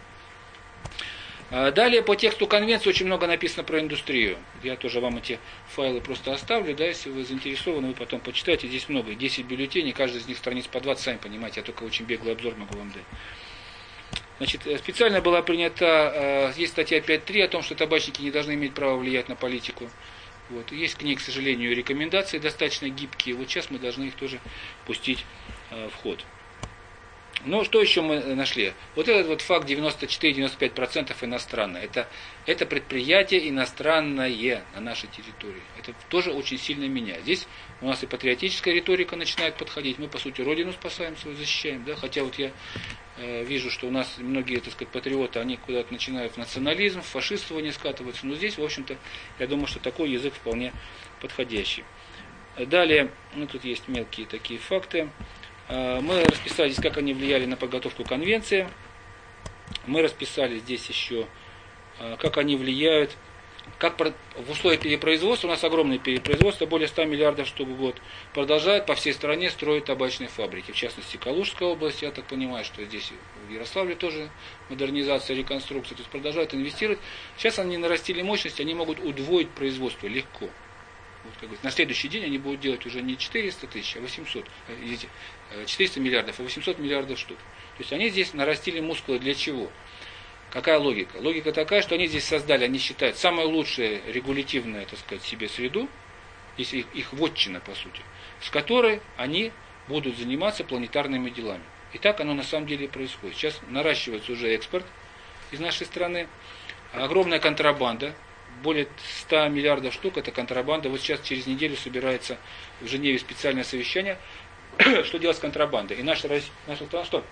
Далее по тексту конвенции очень много написано про индустрию. Я тоже вам эти файлы просто оставлю, да, если вы заинтересованы, вы потом почитайте. Здесь много, 10 бюллетеней, каждый из них страниц по 20, сами понимаете, я только очень беглый обзор могу вам дать. Значит, специально была принята, есть статья 5.3 о том, что табачники не должны иметь права влиять на политику. Вот. Есть к ней, к сожалению, рекомендации достаточно гибкие. Вот сейчас мы должны их тоже пустить в ход. Но что еще мы нашли? Вот этот вот факт 94-95% иностранное. Это предприятие иностранное на нашей территории. Это тоже очень сильно меняет. Здесь у нас и патриотическая риторика начинает подходить. Мы, по сути, родину спасаем свою, защищаем. Да? Хотя вот я вижу, что у нас многие, так сказать, патриоты, они куда-то начинают в национализм, в фашистование скатываться. Но здесь, в общем-то, я думаю, что такой язык вполне подходящий. Далее, ну, тут есть мелкие такие факты. Мы расписали здесь, как они влияли на подготовку конвенции. Мы расписали здесь еще, как они влияют, как в условиях перепроизводства, у нас огромное перепроизводство, более 100 миллиардов штук в год, продолжают по всей стране строить табачные фабрики. В частности, Калужская область, я так понимаю, что здесь в Ярославле тоже модернизация, реконструкция, то есть продолжают инвестировать. Сейчас они нарастили мощность, они могут удвоить производство легко. Вот, как говорится, на следующий день они будут делать уже не 400 тысяч, а 800, 400 миллиардов, а 800 миллиардов штук. То есть они здесь нарастили мускулы для чего? Какая логика? Логика такая, что они здесь создали, они считают, самую лучшую регулятивную, так сказать, себе среду, если их вотчина, по сути, с которой они будут заниматься планетарными делами. И так оно на самом деле и происходит. Сейчас наращивается уже экспорт из нашей страны, огромная контрабанда, более 100 миллиардов штук, это контрабанда. Вот сейчас через неделю собирается в Женеве специальное совещание, что делать с контрабандой. И наша страна что?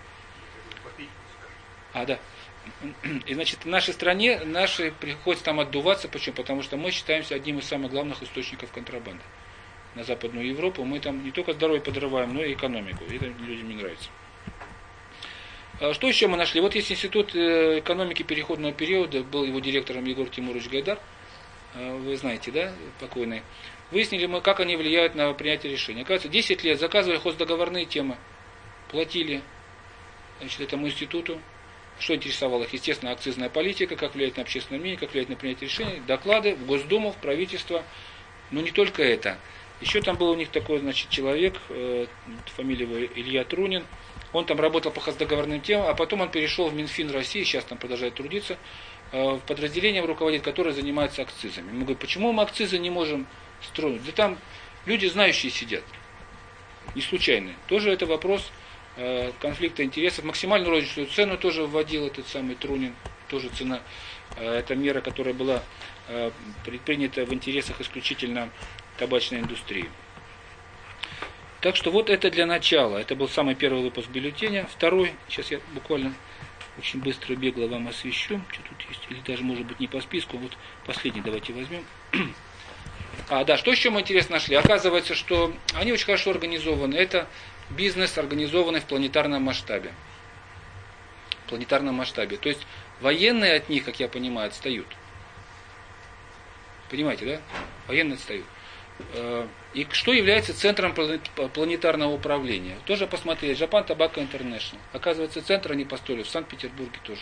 Да. И значит, в нашей стране приходится там отдуваться. Почему? Потому что мы считаемся одним из самых главных источников контрабанды. На Западную Европу мы там не только здоровье подрываем, но и экономику. И это людям не нравится. Что еще мы нашли? Вот есть институт экономики переходного периода, был его директором Егор Тимурович Гайдар, вы знаете, да, покойный. Выяснили мы, как они влияют на принятие решений. Оказывается, 10 лет заказывали хоздоговорные темы, платили, значит, этому институту. Что интересовало их? Естественно, акцизная политика, как влияет на общественное мнение, как влияет на принятие решений, доклады в Госдуму, в правительство. Но не только это. Еще там был у них такой, значит, человек, фамилия его Илья Трунин. Он там работал по хоздоговорным темам, а потом он перешел в Минфин России, сейчас там продолжает трудиться, в подразделение руководит, которое занимается акцизами. Мы говорим, почему мы акцизы не можем строить? Да там люди знающие сидят, не случайные. Тоже это вопрос конфликта интересов. Максимальную розничную цену тоже вводил этот самый Трунин, тоже цена. Это мера, которая была предпринята в интересах исключительно табачной индустрии. Так что вот это для начала. Это был самый первый выпуск бюллетеня. Второй, сейчас я буквально очень быстро, бегло вам освещу. Что тут есть? Или даже, может быть, не по списку. Вот последний давайте возьмем. Что еще мы интересно нашли? Оказывается, что они очень хорошо организованы. Это бизнес, организованный в планетарном масштабе. В планетарном масштабе. То есть военные от них, как я понимаю, отстают. Понимаете, да? Военные отстают. И что является центром планетарного управления? Тоже посмотрели. Japan Tobacco International. Оказывается, центр они построили в Санкт-Петербурге тоже.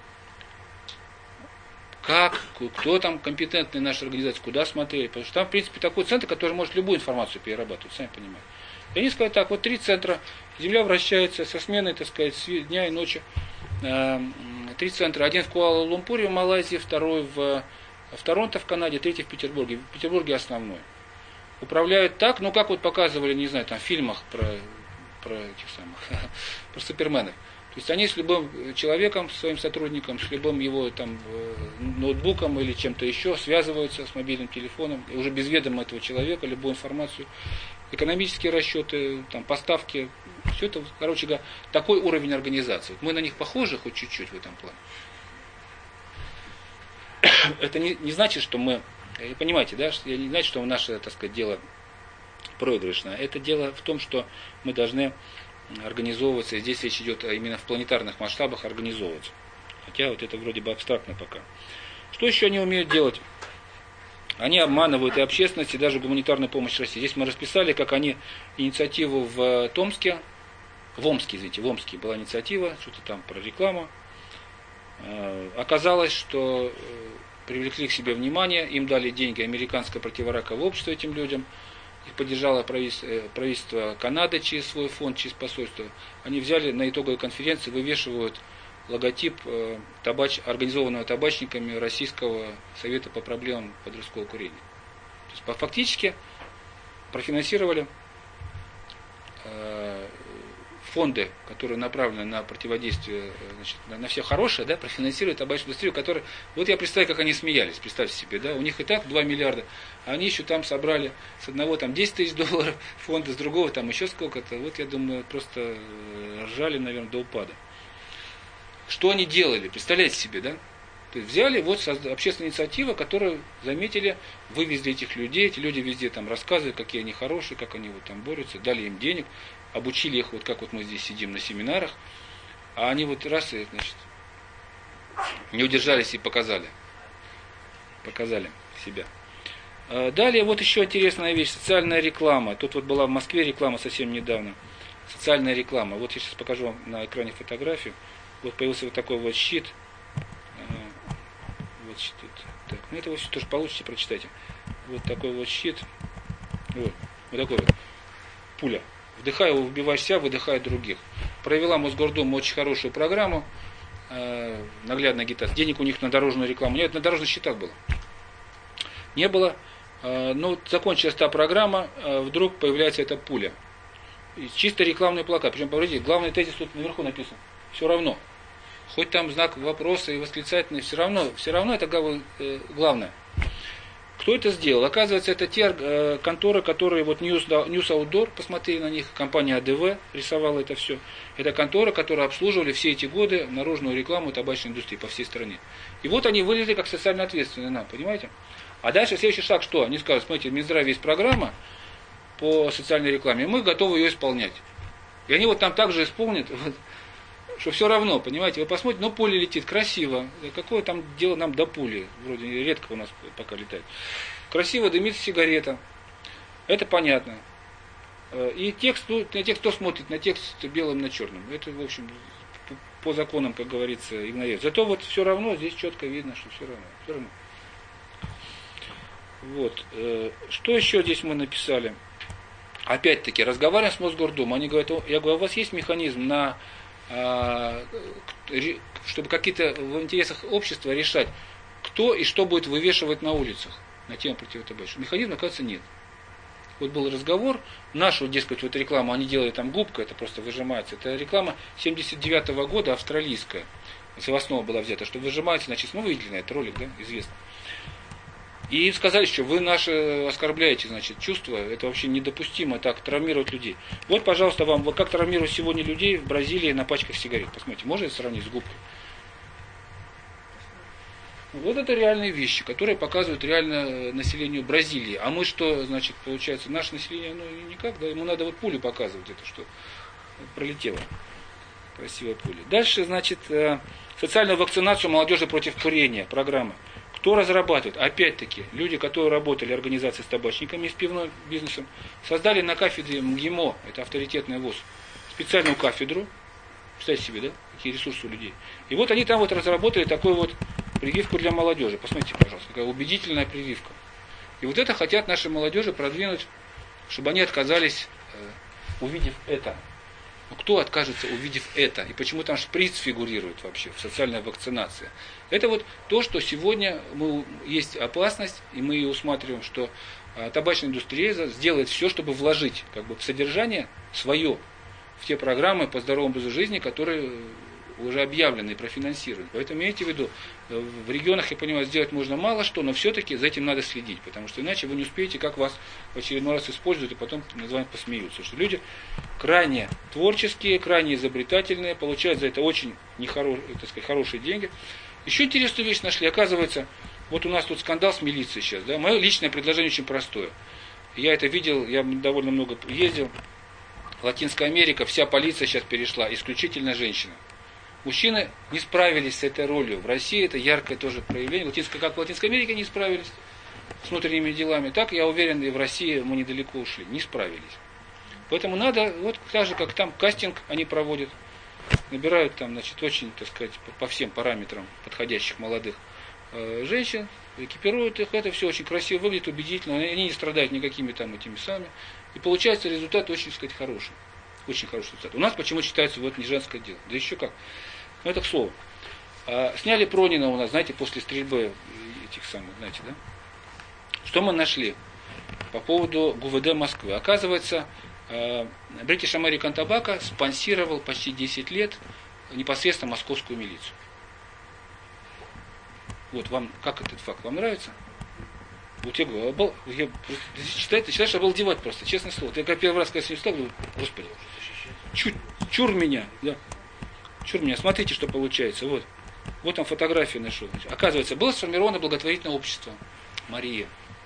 Кто там компетентный нашей организации, куда смотрели? Потому что там, в принципе, такой центр, который может любую информацию перерабатывать, сами понимаете. И они сказали так, вот 3 центра, Земля вращается со сменой, так сказать, дня и ночи. 3 центра. Один в Куала-Лумпуре в Малайзии, второй в Торонто в Канаде, третий в Петербурге. В Петербурге основной. Управляют так, как вот показывали, не знаю, там в фильмах про этих самых, про суперменов. То есть они с любым человеком, своим сотрудником, с любым его там ноутбуком или чем-то еще связываются с мобильным телефоном, и уже без ведома этого человека любую информацию экономические расчеты, там, поставки, все это, короче говоря, такой уровень организации. Мы на них похожи хоть чуть-чуть в этом плане. Это не значит, что мы, понимаете, да, что не значит, что наше, так сказать, дело проигрышное. Это дело в том, что мы должны организовываться, и здесь речь идет именно в планетарных масштабах организовываться. Хотя вот это вроде бы абстрактно пока. Что еще они умеют делать? Они обманывают и общественность, и даже гуманитарную помощь России. Здесь мы расписали, как они инициативу в Омске была инициатива, что-то там про рекламу. Оказалось, что привлекли к себе внимание, им дали деньги американское противораковое общество этим людям. Их поддержало правительство Канады через свой фонд, через посольство. Они взяли на итоговой конференции, вывешивают логотип организованного табачниками Российского совета по проблемам подросткового курения. То есть фактически профинансировали фонды, которые направлены на противодействие, значит, на все хорошее, да, профинансируют табачную индустрию, которая... Вот я представляю, как они смеялись, представьте себе, да, у них и так 2 миллиарда, а они еще там собрали с одного там 10 тысяч долларов фонда, с другого там еще сколько-то. Вот я думаю, просто ржали, наверное, до упада. Что они делали? Представляете себе, да? То есть взяли вот общественную инициативу, которую заметили, вывезли этих людей, эти люди везде там рассказывают, какие они хорошие, как они вот там борются, дали им денег, обучили их, вот как вот мы здесь сидим на семинарах, а они вот раз и, значит, не удержались и показали себя. Далее вот еще интересная вещь, социальная реклама. Тут вот была в Москве реклама совсем недавно. Социальная реклама. Вот я сейчас покажу вам на экране фотографию. Вот появился вот такой вот щит. Вот щит. Так, ну это вы все тоже получите, прочитайте. Вот такой вот щит. Вот такой вот. Пуля. Вдыхая, убиваешь себя, выдыхая других. Провела Мосгордума очень хорошую программу. Наглядная агитация. Денег у них на дорожную рекламу нет, на дорожных счетах было. Не было. Но закончилась та программа, вдруг появляется эта пуля. И чисто рекламный плакат. Причем, посмотрите, главный тезис тут наверху написан. Все равно. Хоть там знак вопроса и восклицательный, все равно это главное. Кто это сделал? Оказывается, это те конторы, которые вот News Outdoor, посмотрели на них, компания АДВ рисовала это все. Это конторы, которые обслуживали все эти годы наружную рекламу табачной индустрии по всей стране. И вот они вылезли как социально ответственные, понимаете? А дальше следующий шаг что? Они скажут, смотрите, в Минздраве есть программа по социальной рекламе, мы готовы ее исполнять. И они вот там также исполнят, вот, что все равно, понимаете, вы посмотрите, ну пуля летит, красиво, какое там дело нам до пули, вроде редко у нас пока летает. Красиво дымится сигарета, это понятно. И текст, ну, на текст, кто смотрит на текст белым на черном, это, в общем, по законам, как говорится, игнорируется. Зато вот все равно, здесь четко видно, что все равно. Вот. Что еще здесь мы написали? Опять-таки, разговариваем с Мосгордумой, они говорят, я говорю, у вас есть механизм на чтобы какие-то в интересах общества решать, кто и что будет вывешивать на улицах на тему противотабачного. Механизма, оказывается, нет. Вот был разговор, нашу, дескать, вот рекламу, они делали там губка, это просто выжимается. Это реклама 79-го года, австралийская. С основы была взята, что выжимается, значит, ну вы видели на этот ролик, да, известно. И им сказали, что вы наши оскорбляете, значит, чувства, это вообще недопустимо, так травмировать людей. Вот, пожалуйста, вам, вот как травмируют сегодня людей в Бразилии на пачках сигарет. Посмотрите, можно это сравнить с губкой? Вот это реальные вещи, которые показывают реально населению Бразилии. А мы что, значит, получается, наше население, ну никак, да, ему надо вот пулю показывать, это что пролетело. Красивая пуля. Дальше, значит, социальную вакцинацию молодежи против курения, программа. Кто разрабатывает? Опять-таки, люди, которые работали, организации с табачниками и с пивным бизнесом, создали на кафедре МГИМО, это авторитетный вуз, специальную кафедру. Представьте себе, да, какие ресурсы у людей. И вот они там вот разработали такую вот прививку для молодежи. Посмотрите, пожалуйста, какая убедительная прививка. И вот это хотят наши молодежи продвинуть, чтобы они отказались, увидев это. Но кто откажется, увидев это? И почему там шприц фигурирует вообще в социальной вакцинации? Это вот то, что сегодня есть опасность, и мы усматриваем, что табачная индустрия сделает все, чтобы вложить как бы, содержание свое в те программы по здоровому образу жизни, которые уже объявлены и профинансированы. Поэтому имейте в виду, в регионах, я понимаю, сделать можно мало что, но все-таки за этим надо следить, потому что иначе вы не успеете, как вас в очередной раз используют, и потом над вами посмеются. Что люди крайне творческие, крайне изобретательные, получают за это очень так сказать, хорошие деньги. Еще интересную вещь нашли. Оказывается, вот у нас тут скандал с милицией сейчас. Да? Мое личное предложение очень простое. Я это видел, я довольно много ездил. Латинская Америка, вся полиция сейчас перешла, исключительно женщины. Мужчины не справились с этой ролью. В России это яркое тоже проявление. Как в Латинской Америке не справились с внутренними делами, так, я уверен, и в России мы недалеко ушли. Не справились. Поэтому надо, вот так же, как там кастинг они проводят, набирают там, значит, очень, так сказать, по всем параметрам подходящих молодых женщин, экипируют их, это все очень красиво выглядит, убедительно, они не страдают никакими там этими самыми, и получается результат очень, так сказать, хороший. Очень хороший результат. У нас почему считается вот не женское дело. Да еще как. Ну это к слову. Сняли Пронина у нас, знаете, после стрельбы этих самых, знаете, да? Что мы нашли по поводу ГУВД Москвы? Оказывается, British American Tobacco спонсировал почти 10 лет непосредственно московскую милицию. Вот вам, как этот факт, вам нравится? Вот я говорю, читаешь, обалдевать просто, честное слово. Я первый раз, когда читал, говорю, господи, чур меня, да. Чур меня, смотрите, что получается. Вот там фотографию нашел. Оказывается, было сформировано благотворительное общество Мария.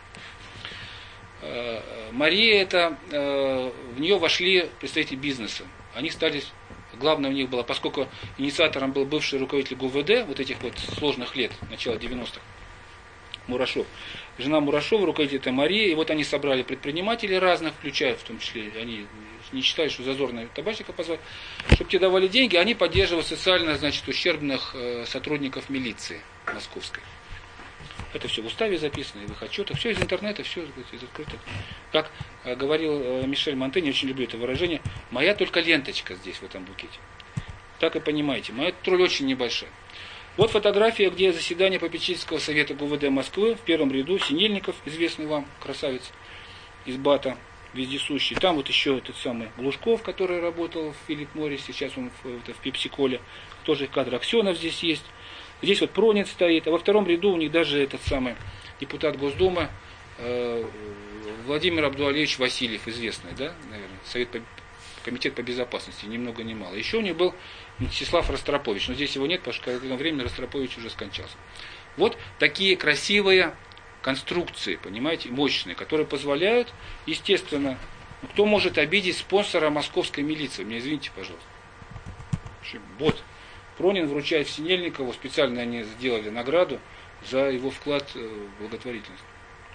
Мария это, в нее вошли представители бизнеса. Они стали, главное у них было, поскольку инициатором был бывший руководитель ГУВД, вот этих вот сложных лет, начала 90-х, Мурашов. Жена Мурашова, руководитель это Мария, и вот они собрали предпринимателей разных, включая в том числе, они не считали, что зазорно табачника позвать, чтобы те давали деньги, они поддерживали социально, значит, ущербных сотрудников милиции московской. Это все в уставе записано, и в их отчетах, все из интернета, все из открытых. Как говорил Мишель Монтень, очень люблю это выражение, моя только ленточка здесь, в этом букете. Так и понимаете, моя роль очень небольшая. Вот фотография, где заседание попечительского совета ГУВД Москвы, в первом ряду, Синельников, известный вам, красавец из БАТа, вездесущий. Там вот еще этот самый Глушков, который работал в Филипп Моррис, сейчас он в Пепси-Коле, тоже кадр. Аксенов здесь есть. Здесь вот Пронин стоит, а во втором ряду у них даже этот самый депутат Госдумы Владимир Абдуалевич Васильев, известный, да, наверное, комитет по безопасности, ни много ни мало. Еще у них был Мстислав Ростропович, но здесь его нет, потому что какое-то время Ростропович уже скончался. Вот такие красивые конструкции, понимаете, мощные, которые позволяют, естественно, кто может обидеть спонсора московской милиции? Мне извините, пожалуйста. Вот. Пронин вручает Синельникову, специально они сделали награду за его вклад в благотворительность.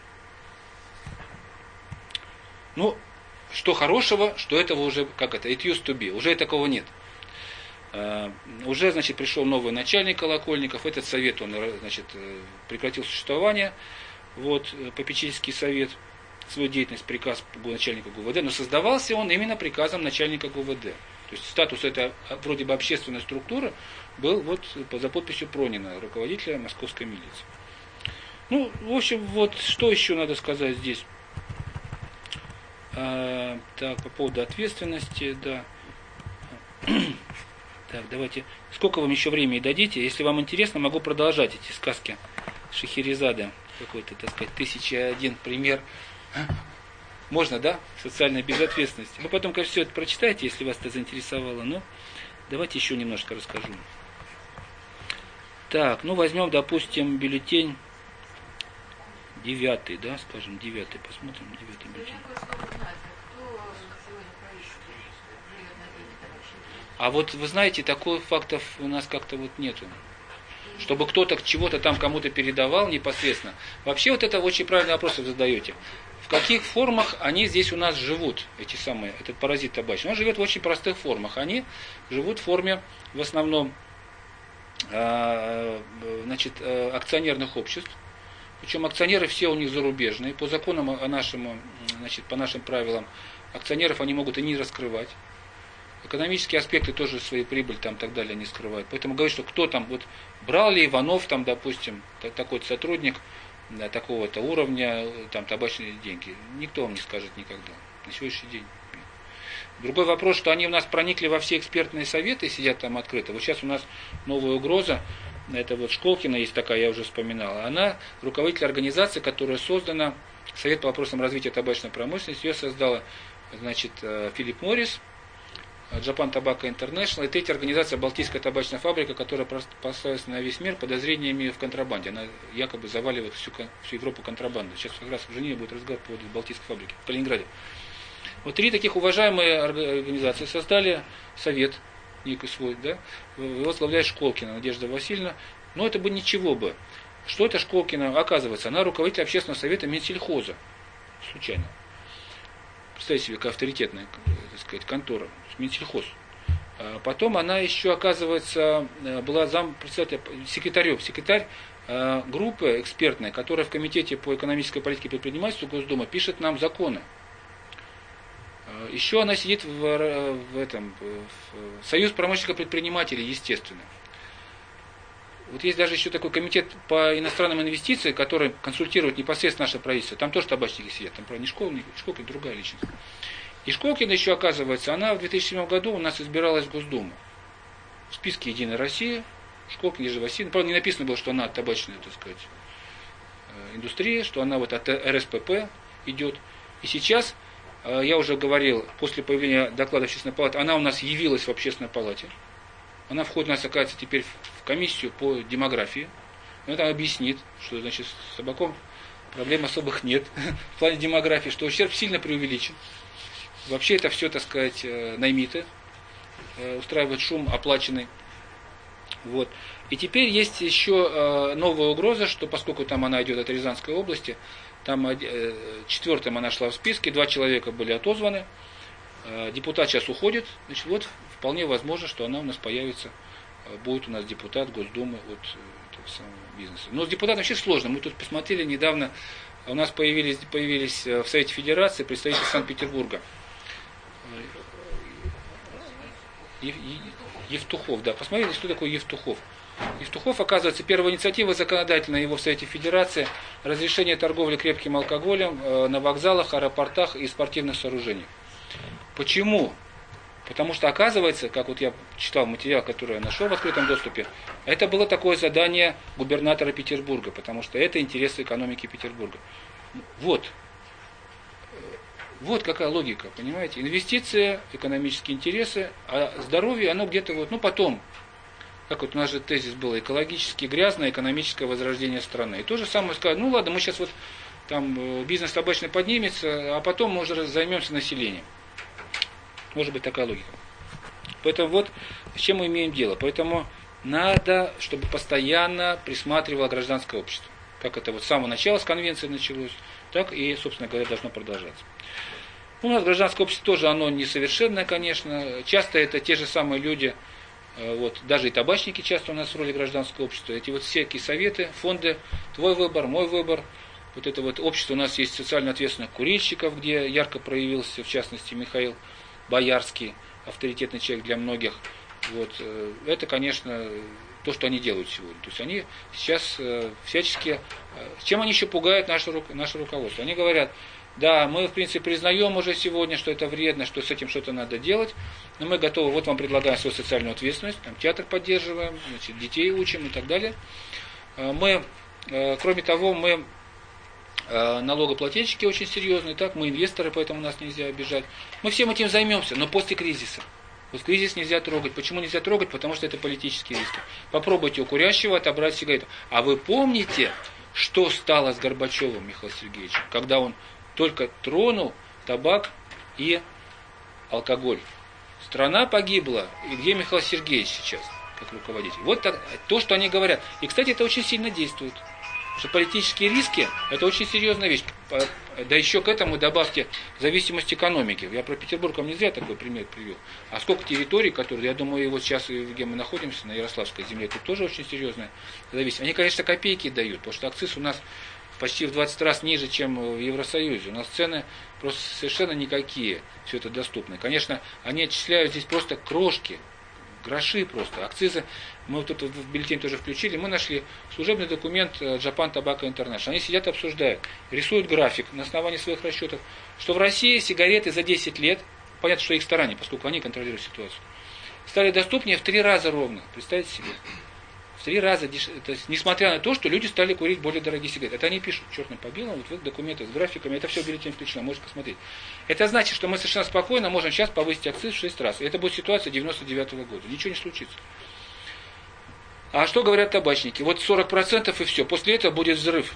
Ну, что хорошего, что этого уже, как это, it used to be, уже такого нет. Уже, значит, пришел новый начальник Колокольников, этот совет, он, значит, прекратил существование, вот, попечительский совет, свою деятельность, приказ начальника ГУВД, но создавался он именно приказом начальника ГУВД. То есть статус этой вроде бы общественной структуры был вот за подписью Пронина, руководителя московской милиции. Ну, в общем, вот что еще надо сказать здесь. Так, по поводу ответственности, да. Так, давайте. Сколько вам еще времени дадите? Если вам интересно, могу продолжать эти сказки Шахерезады. Какой-то, так сказать, 1001 пример. Можно, да? Социальная безответственность. Вы потом, конечно, все это прочитаете, если вас это заинтересовало. Но давайте еще немножко расскажу. Так, ну возьмем, допустим, бюллетень 9, да, скажем, 9. Посмотрим, 9 бюллетень. А вот вы знаете, таких фактов у нас как-то вот нету. Чтобы кто-то чего-то там кому-то передавал непосредственно. Вообще вот это очень правильный вопрос вы задаете. В каких формах они здесь у нас живут, эти самые, этот паразит табачный? Он живет в очень простых формах. Они живут в форме в основном значит, акционерных обществ. Причем акционеры все у них зарубежные. По законам значит, по нашим правилам, акционеров они могут и не раскрывать. Экономические аспекты тоже свои прибыль там так далее не скрывают. Поэтому говорить, что кто там, вот брал ли Иванов там, допустим, такой-то сотрудник такого-то уровня, там табачные деньги. Никто вам не скажет никогда. На сегодняшний день. Другой вопрос, что они у нас проникли во все экспертные советы и сидят там открыто. Вот сейчас у нас новая угроза. Это вот Школкина есть такая, я уже вспоминал. Она руководитель организации, которая создана, Совет по вопросам развития табачной промышленности. Ее создала, значит, Филипп Моррис, Japan Tobacco International. И третья организация Балтийская табачная фабрика, которая поставилась на весь мир подозрениями в контрабанде. Она якобы заваливает всю Европу контрабанду. Сейчас как раз в Женеве будет разговор по поводу Балтийской фабрики в Калининграде. Вот три таких уважаемые организации создали совет некий свой, да, его возглавляет Школкина Надежда Васильевна. Но это бы ничего бы. Что это Школкина? Оказывается, она руководитель общественного совета Минсельхоза. Случайно. Представьте себе, какая авторитетная, так сказать, контора. Минсельхоз. Потом она еще, оказывается, была секретарь группы экспертной, которая в Комитете по экономической политике и предпринимательству Госдумы пишет нам законы. Еще она сидит в Союз промышленных предпринимателей, естественно. Вот есть даже еще такой комитет по иностранным инвестициям, который консультирует непосредственно наше правительство. Там тоже табачники сидят, там, правда, не Школкина, другая личность. И Школкина еще, оказывается, она в 2007 году у нас избиралась в Госдуму. В списке «Единая Россия», Школкина, Надежда Васильевна. Правда, не написано было, что она от табачной, так сказать, индустрии, что она вот от РСПП идет. И сейчас, я уже говорил, после появления доклада Общественной палаты, она у нас явилась в Общественной палате. Она входит у нас, оказывается, теперь в комиссию по демографии. Она там объяснит, что, значит, с табаком проблем особых нет в плане демографии, что ущерб сильно преувеличен. Вообще это все, так сказать, наймиты, устраивают шум оплаченный. Вот. И теперь есть еще новая угроза, что поскольку там она идет от Рязанской области, там четвертым она шла в списке, 2 человека были отозваны, депутат сейчас уходит, значит, вот вполне возможно, что она у нас появится, будет у нас депутат Госдумы от этого самого бизнеса. Но с депутатом вообще сложно. Мы тут посмотрели недавно, у нас появились в Совете Федерации представители Санкт-Петербурга. Евтухов, да. Посмотрите, что такое Евтухов. Евтухов, оказывается, первая инициатива законодательная его в Совете Федерации — разрешение торговли крепким алкоголем на вокзалах, аэропортах и спортивных сооружениях. Почему? Потому что, оказывается, как вот я читал материал, который я нашел в открытом доступе, это было такое задание губернатора Петербурга, потому что это интересы экономики Петербурга. Вот какая логика, понимаете? Инвестиции, экономические интересы, а здоровье, оно где-то вот, потом. Как вот у нас же тезис был: экологически грязное экономическое возрождение страны. И то же самое сказать: ладно, мы сейчас вот там бизнес табачный поднимется, а потом мы уже займемся населением. Может быть такая логика. Поэтому вот с чем мы имеем дело. Поэтому надо, чтобы постоянно присматривало гражданское общество. Как это вот с самого начала с конвенции началось, так и, собственно говоря, должно продолжаться. У нас гражданское общество тоже, оно несовершенное, конечно. Часто это те же самые люди, вот, даже и табачники часто у нас в роли гражданского общества. Эти вот всякие советы, фонды, твой выбор, мой выбор. Вот это вот общество, у нас есть социально ответственных курильщиков, где ярко проявился, в частности, Михаил Боярский, авторитетный человек для многих. Вот, это, конечно, то, что они делают сегодня. То есть они сейчас всячески... Чем они еще пугают наше руководство? Они говорят: да, мы, в принципе, признаем уже сегодня, что это вредно, что с этим что-то надо делать, но мы готовы, вот вам предлагаем свою социальную ответственность, там, театр поддерживаем, значит, детей учим и так далее. Мы, кроме того, мы налогоплательщики очень серьезные, так, мы инвесторы, поэтому нас нельзя обижать. Мы всем этим займемся, но после кризиса. Вот кризис нельзя трогать. Почему нельзя трогать? Потому что это политические риски. Попробуйте у курящего отобрать сигарету. А вы помните, что стало с Горбачевым, Михаилом Сергеевичем, когда он только тронул табак и алкоголь? Страна погибла. И где Михаил Сергеевич сейчас, как руководитель? Вот так, то, что они говорят. И, кстати, это очень сильно действует. Что политические риски – это очень серьезная вещь. Да еще к этому добавьте зависимость экономики. Я про Петербург вам не зря такой пример привел. А сколько территорий, которые, я думаю, вот сейчас, где мы находимся, на Ярославской земле, тут тоже очень серьезная зависимость. Они, конечно, копейки дают, потому что акциз у нас почти в 20 раз ниже, чем в Евросоюзе. У нас цены просто совершенно никакие, все это доступно. Конечно, они отчисляют здесь просто крошки, гроши просто, акцизы. Мы вот тут в бюллетень тоже включили, мы нашли служебный документ Japan Tobacco International. Они сидят, обсуждают, рисуют график на основании своих расчетов, что в России сигареты за 10 лет понятно, что их старания, поскольку они контролируют ситуацию, стали доступнее в 3 раза ровно. Представьте себе. В 3 раза дешевле. То есть, несмотря на то, что люди стали курить более дорогие сигареты. Это они пишут черным по белому, вот в их документах с графиками. Это все в бюллетене включено, можете посмотреть. Это значит, что мы совершенно спокойно можем сейчас повысить акциз в 6 раз. И это будет ситуация 99 года. Ничего не случится. А что говорят табачники? Вот 40% и все. После этого будет взрыв.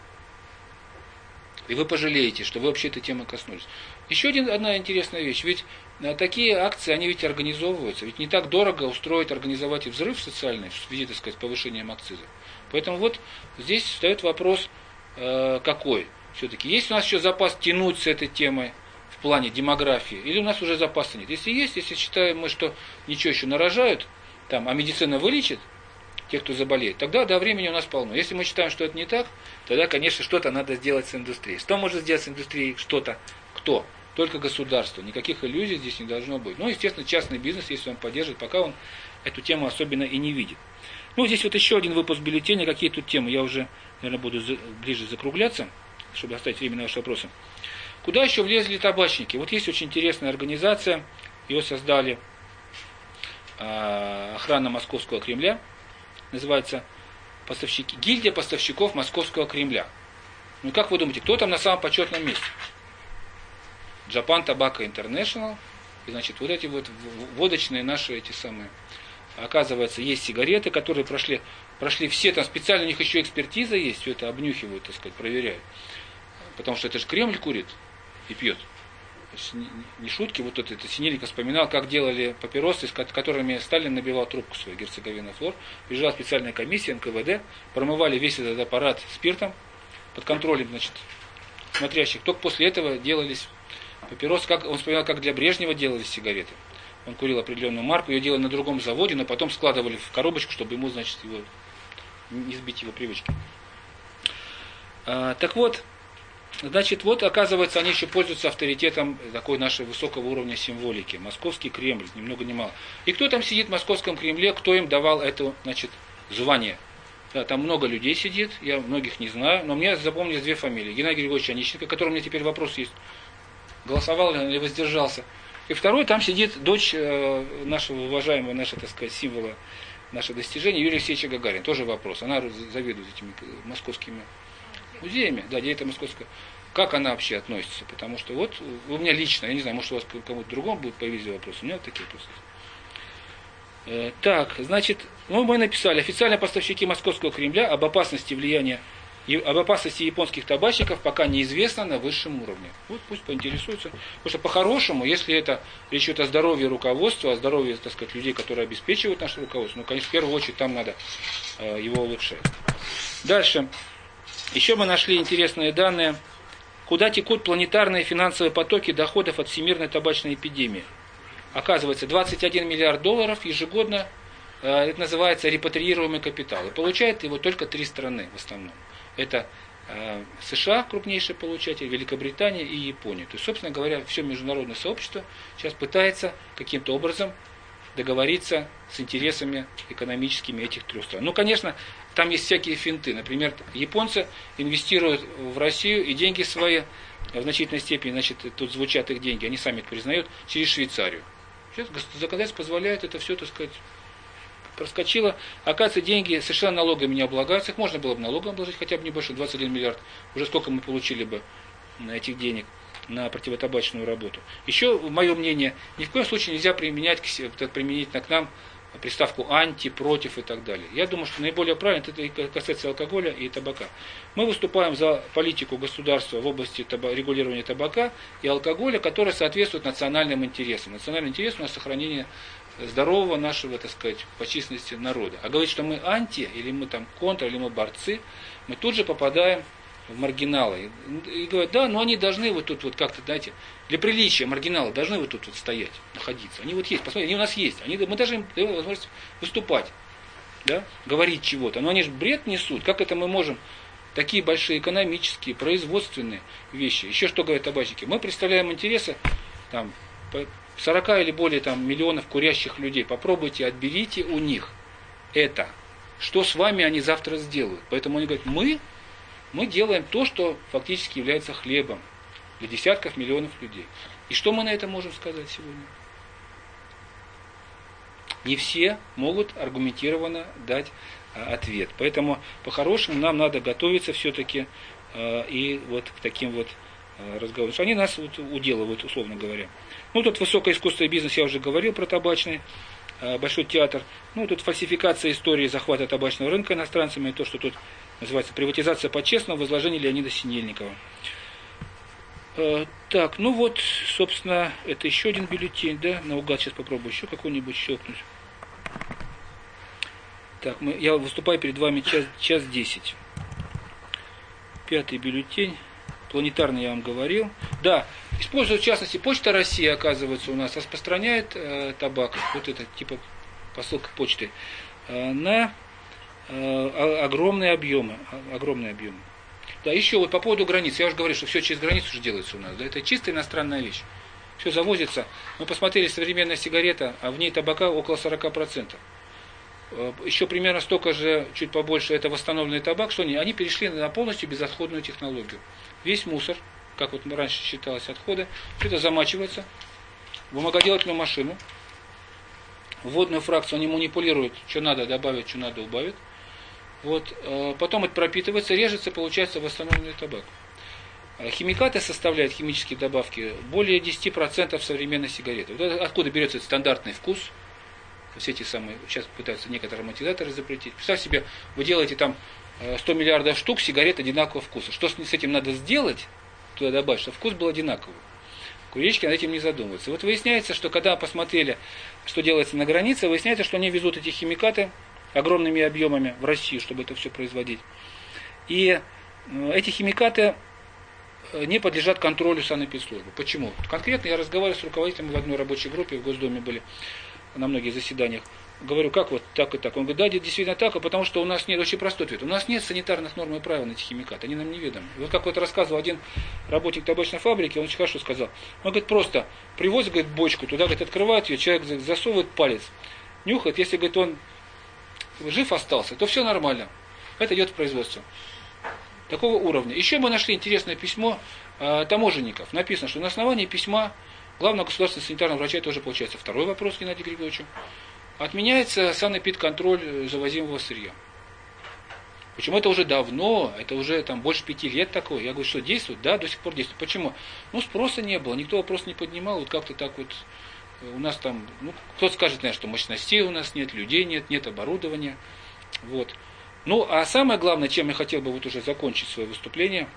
И вы пожалеете, что вы вообще этой темы коснулись. Еще одна интересная вещь. Ведь такие акции, они ведь организовываются. Ведь не так дорого устроить, организовать и взрыв социальный в связи, так сказать, с повышением акциза. Поэтому вот здесь встает вопрос, какой все-таки. Есть у нас еще запас тянуть с этой темой в плане демографии? Или у нас уже запаса нет? Если есть, если считаем мы, что ничего еще нарожают, там, а медицина вылечит тех, кто заболеет, тогда до времени у нас полно. Если мы считаем, что это не так, тогда, конечно, что-то надо сделать с индустрией. Что может сделать с индустрией что-то? Кто? Только государство. Никаких иллюзий здесь не должно быть. Ну, естественно, частный бизнес, если он поддержит, пока он эту тему особенно и не видит. Ну, здесь вот еще один выпуск бюллетеня. Какие тут темы? Я уже, наверное, буду ближе закругляться, чтобы оставить время на ваши вопросы. Куда еще влезли табачники? Вот есть очень интересная организация. Ее создали охрана Московского Кремля. Называется гильдия поставщиков Московского Кремля. Ну, как вы думаете, кто там на самом почетном месте? Japan Tobacco International. И, значит, вот эти вот водочные наши эти самые. Оказывается, есть сигареты, которые прошли все, там специально у них еще экспертиза есть, все это обнюхивают, так сказать, проверяют. Потому что это же Кремль курит и пьет. Не шутки, вот это Синельников вспоминал, как делали папиросы, с которыми Сталин набивал трубку свою, Герцеговина Флор. Приезжала специальная комиссия, НКВД, промывали весь этот аппарат спиртом, под контролем, значит, смотрящих. Только после этого делались папиросы, он вспоминал, как для Брежнева делались сигареты. Он курил определенную марку, ее делали на другом заводе, но потом складывали в коробочку, чтобы ему, значит, его не сбить его привычки. Так вот, значит, вот, оказывается, они еще пользуются авторитетом такой нашей высокого уровня символики. Московский Кремль, ни много ни мало. И кто там сидит в Московском Кремле, кто им давал это, значит, звание? Да, там много людей сидит, я многих не знаю, но мне запомнились 2 фамилии. Геннадий Григорьевич Онищенко, который у меня теперь вопрос есть, голосовал ли он или воздержался. И второй, там сидит дочь нашего уважаемого, нашего, так сказать, символа, нашего достижения, Юрия Алексеевича Гагарина. Тоже вопрос. Она заведует этими московскими музеями, да, где это московская. Как она вообще относится? Потому что вот у меня лично, я не знаю, может у вас кому-то другому будет появиться вопрос, у меня вот такие вопросы. Так, значит, мы написали, официальные поставщики Московского Кремля об опасности влияния, об опасности японских табачников пока неизвестно на высшем уровне. Вот пусть поинтересуются. Потому что по-хорошему, если это речь идет о здоровье руководства, о здоровье, так сказать, людей, которые обеспечивают наше руководство, ну, конечно, в первую очередь там надо его улучшать. Дальше. Еще мы нашли интересные данные. Куда текут планетарные финансовые потоки доходов от всемирной табачной эпидемии? Оказывается, 21 миллиард долларов ежегодно, это называется репатриируемый капитал. И получает его только 3 страны в основном. Это США, крупнейший получатель, Великобритания и Япония. То есть, собственно говоря, все международное сообщество сейчас пытается каким-то образом договориться с интересами экономическими этих 3 стран. Ну, конечно, там есть всякие финты. Например, японцы инвестируют в Россию и деньги свои в значительной степени, значит, тут звучат их деньги, они сами это признают, через Швейцарию. Сейчас законодательство позволяет это все, так сказать, проскочило. Оказывается, деньги совершенно налогами не облагаются. Их можно было бы налогом обложить, хотя бы небольшой, 21 миллиард. Уже сколько мы получили бы этих денег на противотабачную работу. Еще, мое мнение, ни в коем случае нельзя применить к нам приставку анти, против и так далее. Я думаю, что наиболее правильно это касается алкоголя и табака. Мы выступаем за политику государства в области регулирования табака и алкоголя, которая соответствует национальным интересам. Национальный интерес у нас сохранение здорового нашего, так сказать, по численности народа. А говорить, что мы анти, или мы там контр, или мы борцы, мы тут же попадаем в маргиналы. И говорят, да, но они должны вот тут вот как-то, знаете, для приличия маргиналы должны вот тут вот стоять, находиться. Они вот есть, посмотрите, они у нас есть. Мы даже им даем возможность выступать, да, говорить чего-то. Но они же бред несут. Как это мы можем? Такие большие экономические, производственные вещи. Еще что говорят табачники? Мы представляем интересы там, 40 или более там, миллионов курящих людей. Попробуйте, отберите у них это. Что с вами они завтра сделают? Поэтому они говорят, мы делаем то, что фактически является хлебом для десятков миллионов людей. И что мы на это можем сказать сегодня? Не все могут аргументированно дать ответ. Поэтому по-хорошему нам надо готовиться все-таки и вот к таким вот разговорам. Они нас вот уделывают, условно говоря. Ну, тут высокое искусство и бизнес, я уже говорил про табачный, Большой театр. Ну, тут фальсификация истории захвата табачного рынка иностранцами, то, что тут называется приватизация по-честному в изложении Леонида Синельникова. Так, ну вот, собственно, это еще один бюллетень, да, наугад сейчас попробую еще какой-нибудь щелкнуть. Так, я выступаю перед вами час 10. 5-й бюллетень. Планетарный я вам говорил. Да, используют в частности Почта России, оказывается, у нас распространяет табак, вот это типа посылка почты, на огромные объемы. Да, еще вот по поводу границ. Я уже говорил, что все через границу уже делается у нас. Да, это чистая иностранная вещь. Все завозится. Мы посмотрели современная сигарета, а в ней табака около 40%. Еще примерно столько же, чуть побольше, это восстановленный табак, что они перешли на полностью безотходную технологию. Весь мусор, как вот раньше считалось отходы, все это замачивается в бумагоделательную машину. В водную фракцию они манипулируют, что надо добавить, что надо убавить. Вот, потом это пропитывается, режется, получается восстановленный табак. Химикаты составляют, химические добавки, более 10% современной сигареты. Вот откуда берется этот стандартный вкус. Все эти самые, сейчас пытаются некоторые ароматизаторы запретить. Представь себе, вы делаете там 100 миллиардов штук сигарет одинакового вкуса. Что с этим надо сделать, туда добавить, чтобы вкус был одинаковый. Курильщики над этим не задумываются. Вот выясняется, что когда посмотрели, что делается на границе, выясняется, что они везут эти химикаты огромными объемами в Россию, чтобы это все производить. И эти химикаты не подлежат контролю санэпидслужбы. Почему? Конкретно я разговаривал с руководителем в одной рабочей группе, в Госдуме были на многих заседаниях. Говорю, как вот так и так? Он говорит, да, действительно так, потому что у нас нет, очень простой ответ, у нас нет санитарных норм и правил на эти химикаты, они нам неведомы. Вот как вот рассказывал один работник табачной фабрики, он очень хорошо сказал. Он говорит, просто привозят, говорит, бочку, туда, говорит, открывают ее, человек засовывает палец, нюхает, если, говорит, он жив остался, то все нормально. Это идет в производство. Такого уровня. Еще мы нашли интересное письмо таможенников. Написано, что на основании письма главного государственного санитарного врача, это уже получается второй вопрос Геннадию Григорьевичу, отменяется санэпидконтроль завозимого сырья. Почему это уже давно, это уже там больше 5 лет такое. Я говорю, что действует? Да, до сих пор действует. Почему? Ну, спроса не было, никто вопрос не поднимал, вот как-то так вот у нас там, ну, кто-то скажет, наверное, что мощностей у нас нет, людей нет оборудования. Вот. Ну, а самое главное, чем я хотел бы вот уже закончить свое выступление,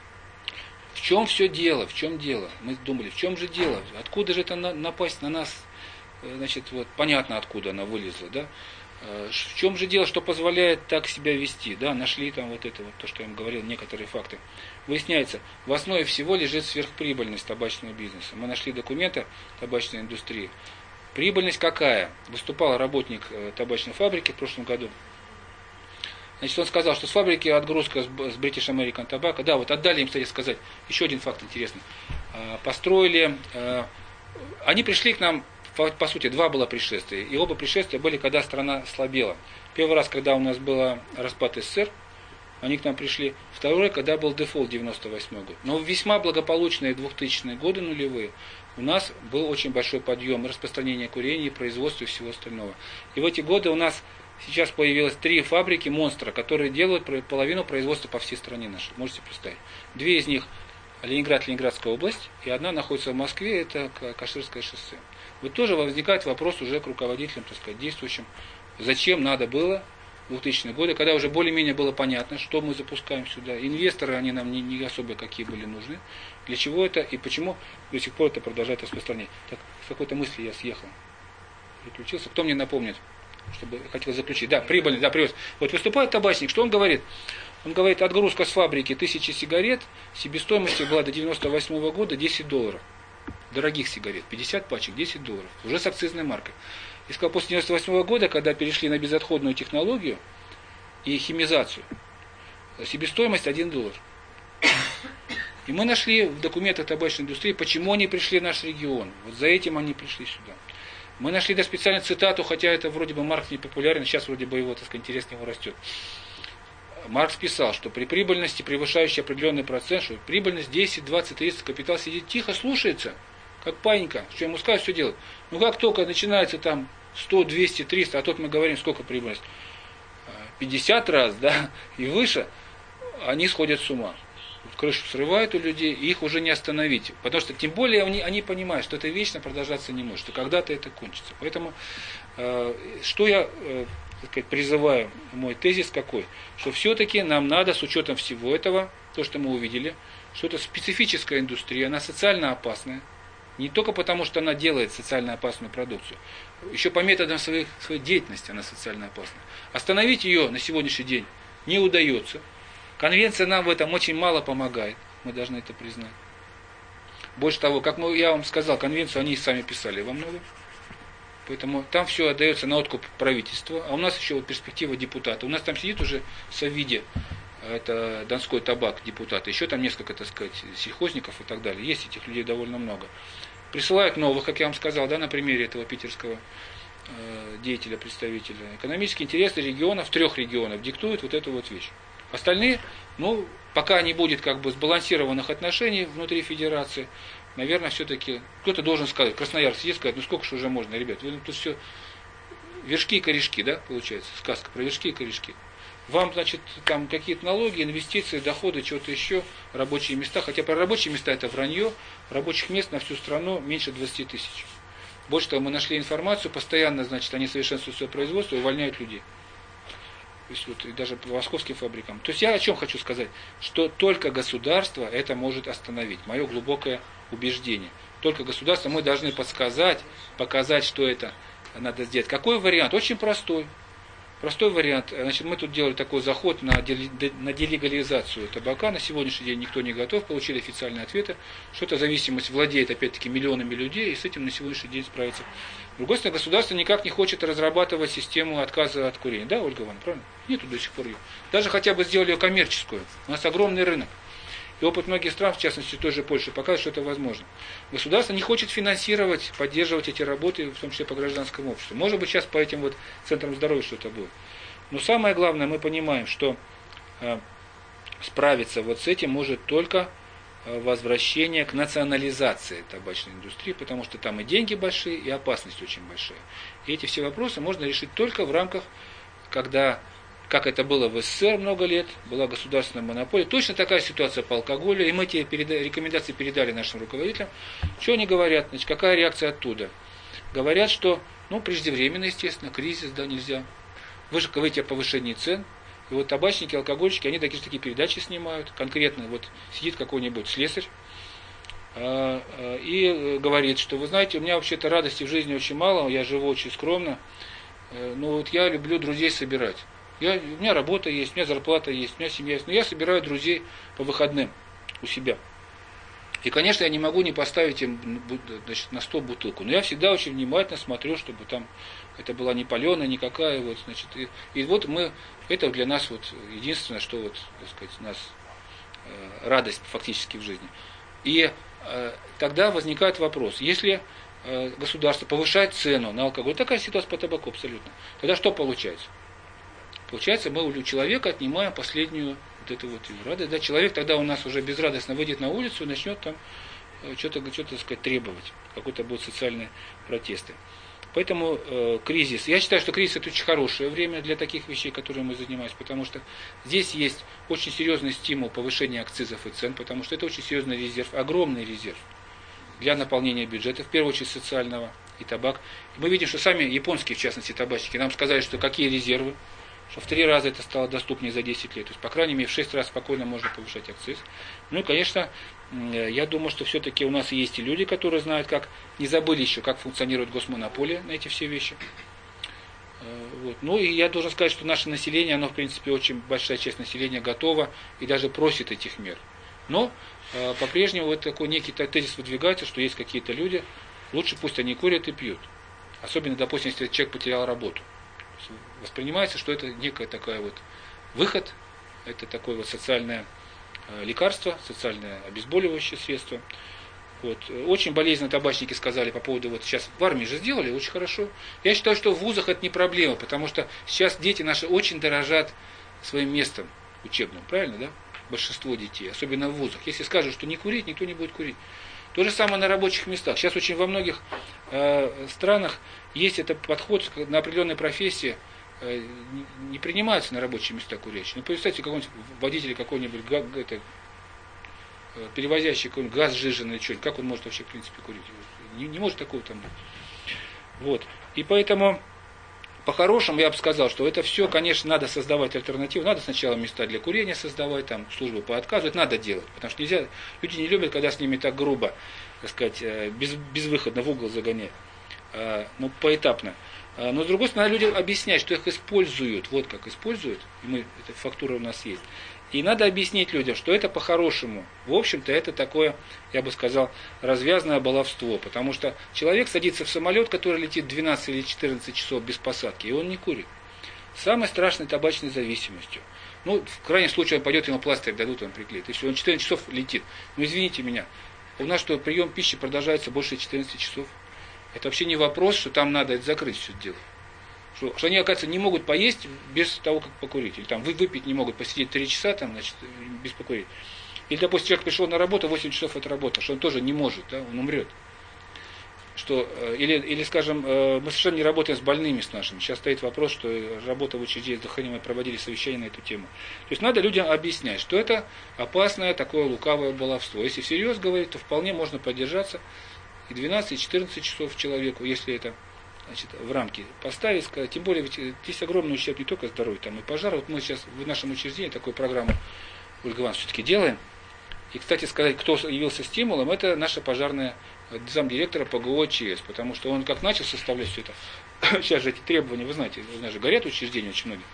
в чем все дело, в чем дело? Мы думали, в чем же дело? Откуда же это напасть на нас? Значит, вот понятно, откуда она вылезла, да? В чем же дело, что позволяет так себя вести? Да, нашли там вот это вот, то, что я вам говорил, некоторые факты. Выясняется, в основе всего лежит сверхприбыльность табачного бизнеса. Мы нашли документы табачной индустрии. Прибыльность какая? Выступал работник табачной фабрики в прошлом году. Значит, он сказал, что с фабрики отгрузка с British American Tobacco, да, вот отдали им, кстати, сказать, еще один факт интересный. Построили, они пришли к нам, по сути, два было пришествия, и оба пришествия были, когда страна слабела. Первый раз, когда у нас был распад СССР, они к нам пришли. Второй, когда был дефолт 98 год. Но в весьма благополучные 2000-е годы нулевые у нас был очень большой подъем распространения курения, производства и всего остального. И в эти годы у нас сейчас появилось 3 фабрики монстра, которые делают половину производства по всей стране нашей. Можете представить. 2 из них Ленинград, Ленинградская область, и одна находится в Москве, это Каширское шоссе. Вот тоже возникает вопрос уже к руководителям, так сказать, действующим, зачем надо было в 2000-е годы, когда уже более-менее было понятно, что мы запускаем сюда. Инвесторы, они нам не особо какие были нужны. Для чего это и почему до сих пор это продолжает распространять. Так, с какой-то мысли я съехал. Переключился. Кто мне напомнит? Чтобы хотел заключить. Да, прибыльный, да, привез. Вот выступает табачник, что он говорит? Он говорит, отгрузка с фабрики 1000 сигарет, себестоимостью была до 98 года $10. Дорогих сигарет, 50 пачек, $10. Уже с акцизной маркой. И сказал, после 98 года, когда перешли на безотходную технологию и химизацию, себестоимость $1. И мы нашли в документах табачной индустрии, почему они пришли в наш регион. Вот за этим они пришли сюда. Мы нашли даже специально цитату, хотя это вроде бы Маркс не популярен, сейчас вроде бы его, так сказать, интерес к нему растет. Маркс писал, что при прибыльности, превышающей определенный процент, что прибыльность 10, 20, 30, капитал сидит тихо, слушается, как паника, что ему скажут, все делать. Ну как только начинается там 100, 200, 300, а тут мы говорим, сколько прибыль, 50 раз, да, и выше, они сходят с ума. Крышу срывают у людей, и их уже не остановить. Потому что, тем более, они понимают, что это вечно продолжаться не может, что когда-то это кончится. Поэтому, что я так сказать, призываю, мой тезис какой, что все-таки нам надо, с учетом всего этого, то, что мы увидели, что это специфическая индустрия, она социально опасная. Не только потому, что она делает социально опасную продукцию, еще по методам своей деятельности она социально опасна. Остановить ее на сегодняшний день не удается. Конвенция нам в этом очень мало помогает, мы должны это признать. Больше того, как я вам сказал, конвенцию они и сами писали во многом. Поэтому там все отдается на откуп правительства. А у нас еще вот перспектива депутата. У нас там сидит уже в Совиде, это Донской табак, депутаты. Еще там несколько, так сказать, сельхозников и так далее. Есть этих людей довольно много. Присылают новых, как я вам сказал, да, на примере этого питерского деятеля, представителя. Экономические интересы регионов, 3 регионов диктуют вот эту вот вещь. Остальные, ну, пока не будет как бы сбалансированных отношений внутри федерации, наверное, все-таки кто-то должен сказать, Красноярск сидит, сказать, ну сколько же уже можно, ребят, вы тут все вершки и корешки, да, получается, сказка про вершки и корешки. Вам, значит, там какие-то налоги, инвестиции, доходы, чего-то еще, рабочие места, хотя про рабочие места это вранье, рабочих мест на всю страну меньше 20 тысяч. Больше того, мы нашли информацию, постоянно, значит, они совершенствуют свое производство и увольняют людей. То есть, вот, и даже по московским фабрикам. То есть я о чем хочу сказать, что только государство это может остановить. Мое глубокое убеждение. Только государство мы должны подсказать, показать, что это надо сделать. Какой вариант? Очень простой. Простой вариант. Значит, мы тут делали такой заход на делегализацию табака. На сегодняшний день никто не готов. Получили официальные ответы, что эта зависимость владеет опять-таки миллионами людей, и с этим на сегодняшний день справиться. С другой стороны, государство никак не хочет разрабатывать систему отказа от курения. Да, Ольга Ивановна, правильно? Нету до сих пор ее. Даже хотя бы сделали ее коммерческую. У нас огромный рынок. И опыт многих стран, в частности той же Польши, показывает, что это возможно. Государство не хочет финансировать, поддерживать эти работы, в том числе по гражданскому обществу. Может быть, сейчас по этим вот центрам здоровья что-то будет. Но самое главное, мы понимаем, что справиться вот с этим может только возвращение к национализации табачной индустрии, потому что там и деньги большие, и опасность очень большая. И эти все вопросы можно решить только в рамках, когда, как это было в СССР много лет, была государственная монополия. Точно такая ситуация по алкоголю, и мы эти рекомендации передали нашим руководителям. Что они говорят? Значит, какая реакция оттуда? Говорят, что, ну, преждевременно, естественно, кризис, да, нельзя. Вы же говорите о повышении цен. И вот табачники, алкогольщики, они такие передачи снимают. Конкретно вот сидит какой-нибудь слесарь и говорит, что вы знаете, у меня вообще-то радости в жизни очень мало, я живу очень скромно, но вот я люблю друзей собирать. У меня работа есть, у меня зарплата есть, у меня семья есть, но я собираю друзей по выходным у себя. И, конечно, я не могу не поставить им, значит, на стол бутылку. Но я всегда очень внимательно смотрю, чтобы там это была не паленая никакая. Вот, значит, и вот мы, это для нас вот единственное, что вот, так сказать, у нас радость фактически в жизни. И тогда возникает вопрос, если государство повышает цену на алкоголь, такая ситуация по табаку абсолютно, тогда что получается? Получается, мы у человека отнимаем последнюю вот эту вот радость. Да? Человек тогда у нас уже безрадостно выйдет на улицу и начнет там что-то, так сказать, требовать. Какой-то будут социальные протесты. Поэтому кризис. Я считаю, что кризис это очень хорошее время для таких вещей, которыми мы занимаемся, потому что здесь есть очень серьезный стимул повышения акцизов и цен, потому что это очень серьезный резерв, огромный резерв для наполнения бюджета, в первую очередь социального и табак. И мы видим, что сами японские, в частности, табачники, нам сказали, что какие резервы, что в 3 раза это стало доступнее за 10 лет. То есть, по крайней мере, в 6 раз спокойно можно повышать акциз. Ну и, конечно, я думаю, что все-таки у нас есть и люди, которые знают, как, не забыли еще, как функционирует госмонополия на эти все вещи. Вот. Ну и я должен сказать, что наше население, оно, в принципе, очень большая часть населения готова и даже просит этих мер. Но по-прежнему вот такой некий тезис выдвигается, что есть какие-то люди, лучше пусть они курят и пьют. Особенно, допустим, если человек потерял работу. Воспринимается, что это некая такая вот выход, это такое вот социальное лекарство, социальное обезболивающее средство. Вот. Очень болезненно табачники сказали по поводу, вот сейчас в армии же сделали, очень хорошо. Я считаю, что в вузах это не проблема, потому что сейчас дети наши очень дорожат своим местом учебным, правильно, да? Большинство детей, особенно в вузах. Если скажут, что не курить, никто не будет курить. То же самое на рабочих местах. Сейчас очень во многих странах есть этот подход на определенные профессии, не принимаются на рабочие места курящие. Ну, представьте, какой-нибудь водитель какой-нибудь перевозящий какой-нибудь газ сжиженный, что-нибудь, как он может вообще в принципе курить? Не может такого там быть. Вот. И поэтому, по-хорошему, я бы сказал, что это все, конечно, надо создавать альтернативу. Надо сначала места для курения создавать, там, службы по отказу. Это надо делать. Потому что нельзя, люди не любят, когда с ними так грубо, так сказать, безвыходно в угол загоняют. Ну, поэтапно. Но, с другой стороны, надо людям объяснять, что их используют. Вот как используют. И эта фактура у нас есть. И надо объяснить людям, что это по-хорошему. В общем-то, это такое, я бы сказал, развязное баловство. Потому что человек садится в самолет, который летит 12 или 14 часов без посадки, и он не курит. Самой страшной табачной зависимостью. Ну, в крайнем случае, он пойдет, ему пластырь дадут, он приклеит. И все, он 14 часов летит. Ну, извините меня, у нас что, прием пищи продолжается больше 14 часов. Это вообще не вопрос, что там надо это закрыть все дело. Что они, оказывается, не могут поесть без того, как покурить. Или там выпить не могут, посидеть 3 часа, там, значит, без покурить. Или, допустим, человек пришел на работу, 8 часов отработал, что он тоже не может, да, он умрет. Что, или, скажем, мы совершенно не работаем с больными, с нашими. Сейчас стоит вопрос, что работа в учреждении здравоохранения, мы проводили совещание на эту тему. То есть надо людям объяснять, что это опасное такое лукавое баловство. Если всерьез говорить, то вполне можно поддержаться и 12, и 14 часов человеку, если это, значит, в рамки поставить, сказать. Тем более, ведь здесь огромный ущерб не только здоровью, там и пожар. Вот мы сейчас в нашем учреждении такую программу, Ольга Ивановна, все-таки делаем. И, кстати сказать, кто явился стимулом, это наша пожарная замдиректора ПГО ЧС, потому что он как начал составлять все это, сейчас же эти требования, вы знаете, у нас же горят учреждения очень многие.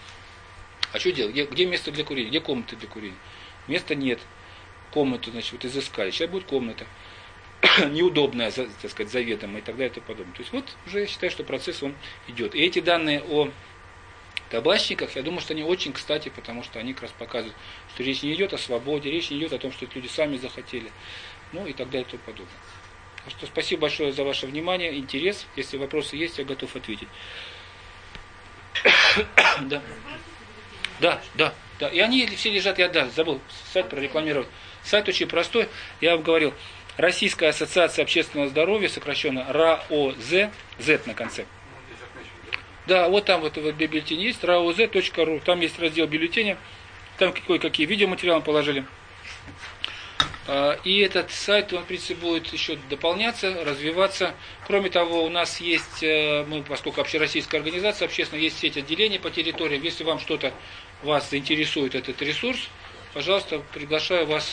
А что делать? Где место для курения? Где комнаты для курения? Места нет. Комнату, значит, вот изыскали. Сейчас будет комната. Неудобная, так сказать, заведомо и так далее и тому подобное. То есть вот уже я считаю, что процесс он идет. И эти данные о табачниках, я думаю, что они очень кстати, потому что они как раз показывают, что речь не идет о свободе, речь не идет о том, что эти люди сами захотели, ну и так далее и тому подобное. Так что спасибо большое за ваше внимание, интерес. Если вопросы есть, я готов ответить. Да. И они все лежат, я забыл сайт прорекламировать. Сайт очень простой, я вам говорил. Российская ассоциация общественного здоровья, сокращенно РАОЗ, Z на конце. Да, вот там вот в бюллетене есть, raoz.ru, там есть раздел бюллетеня, там кое-какие видеоматериалы положили. И этот сайт, он, в принципе, будет еще дополняться, развиваться. Кроме того, у нас есть, мы, поскольку общероссийская организация, общественно, есть сеть отделений по территориям. Если вам что-то вас заинтересует этот ресурс, пожалуйста, приглашаю вас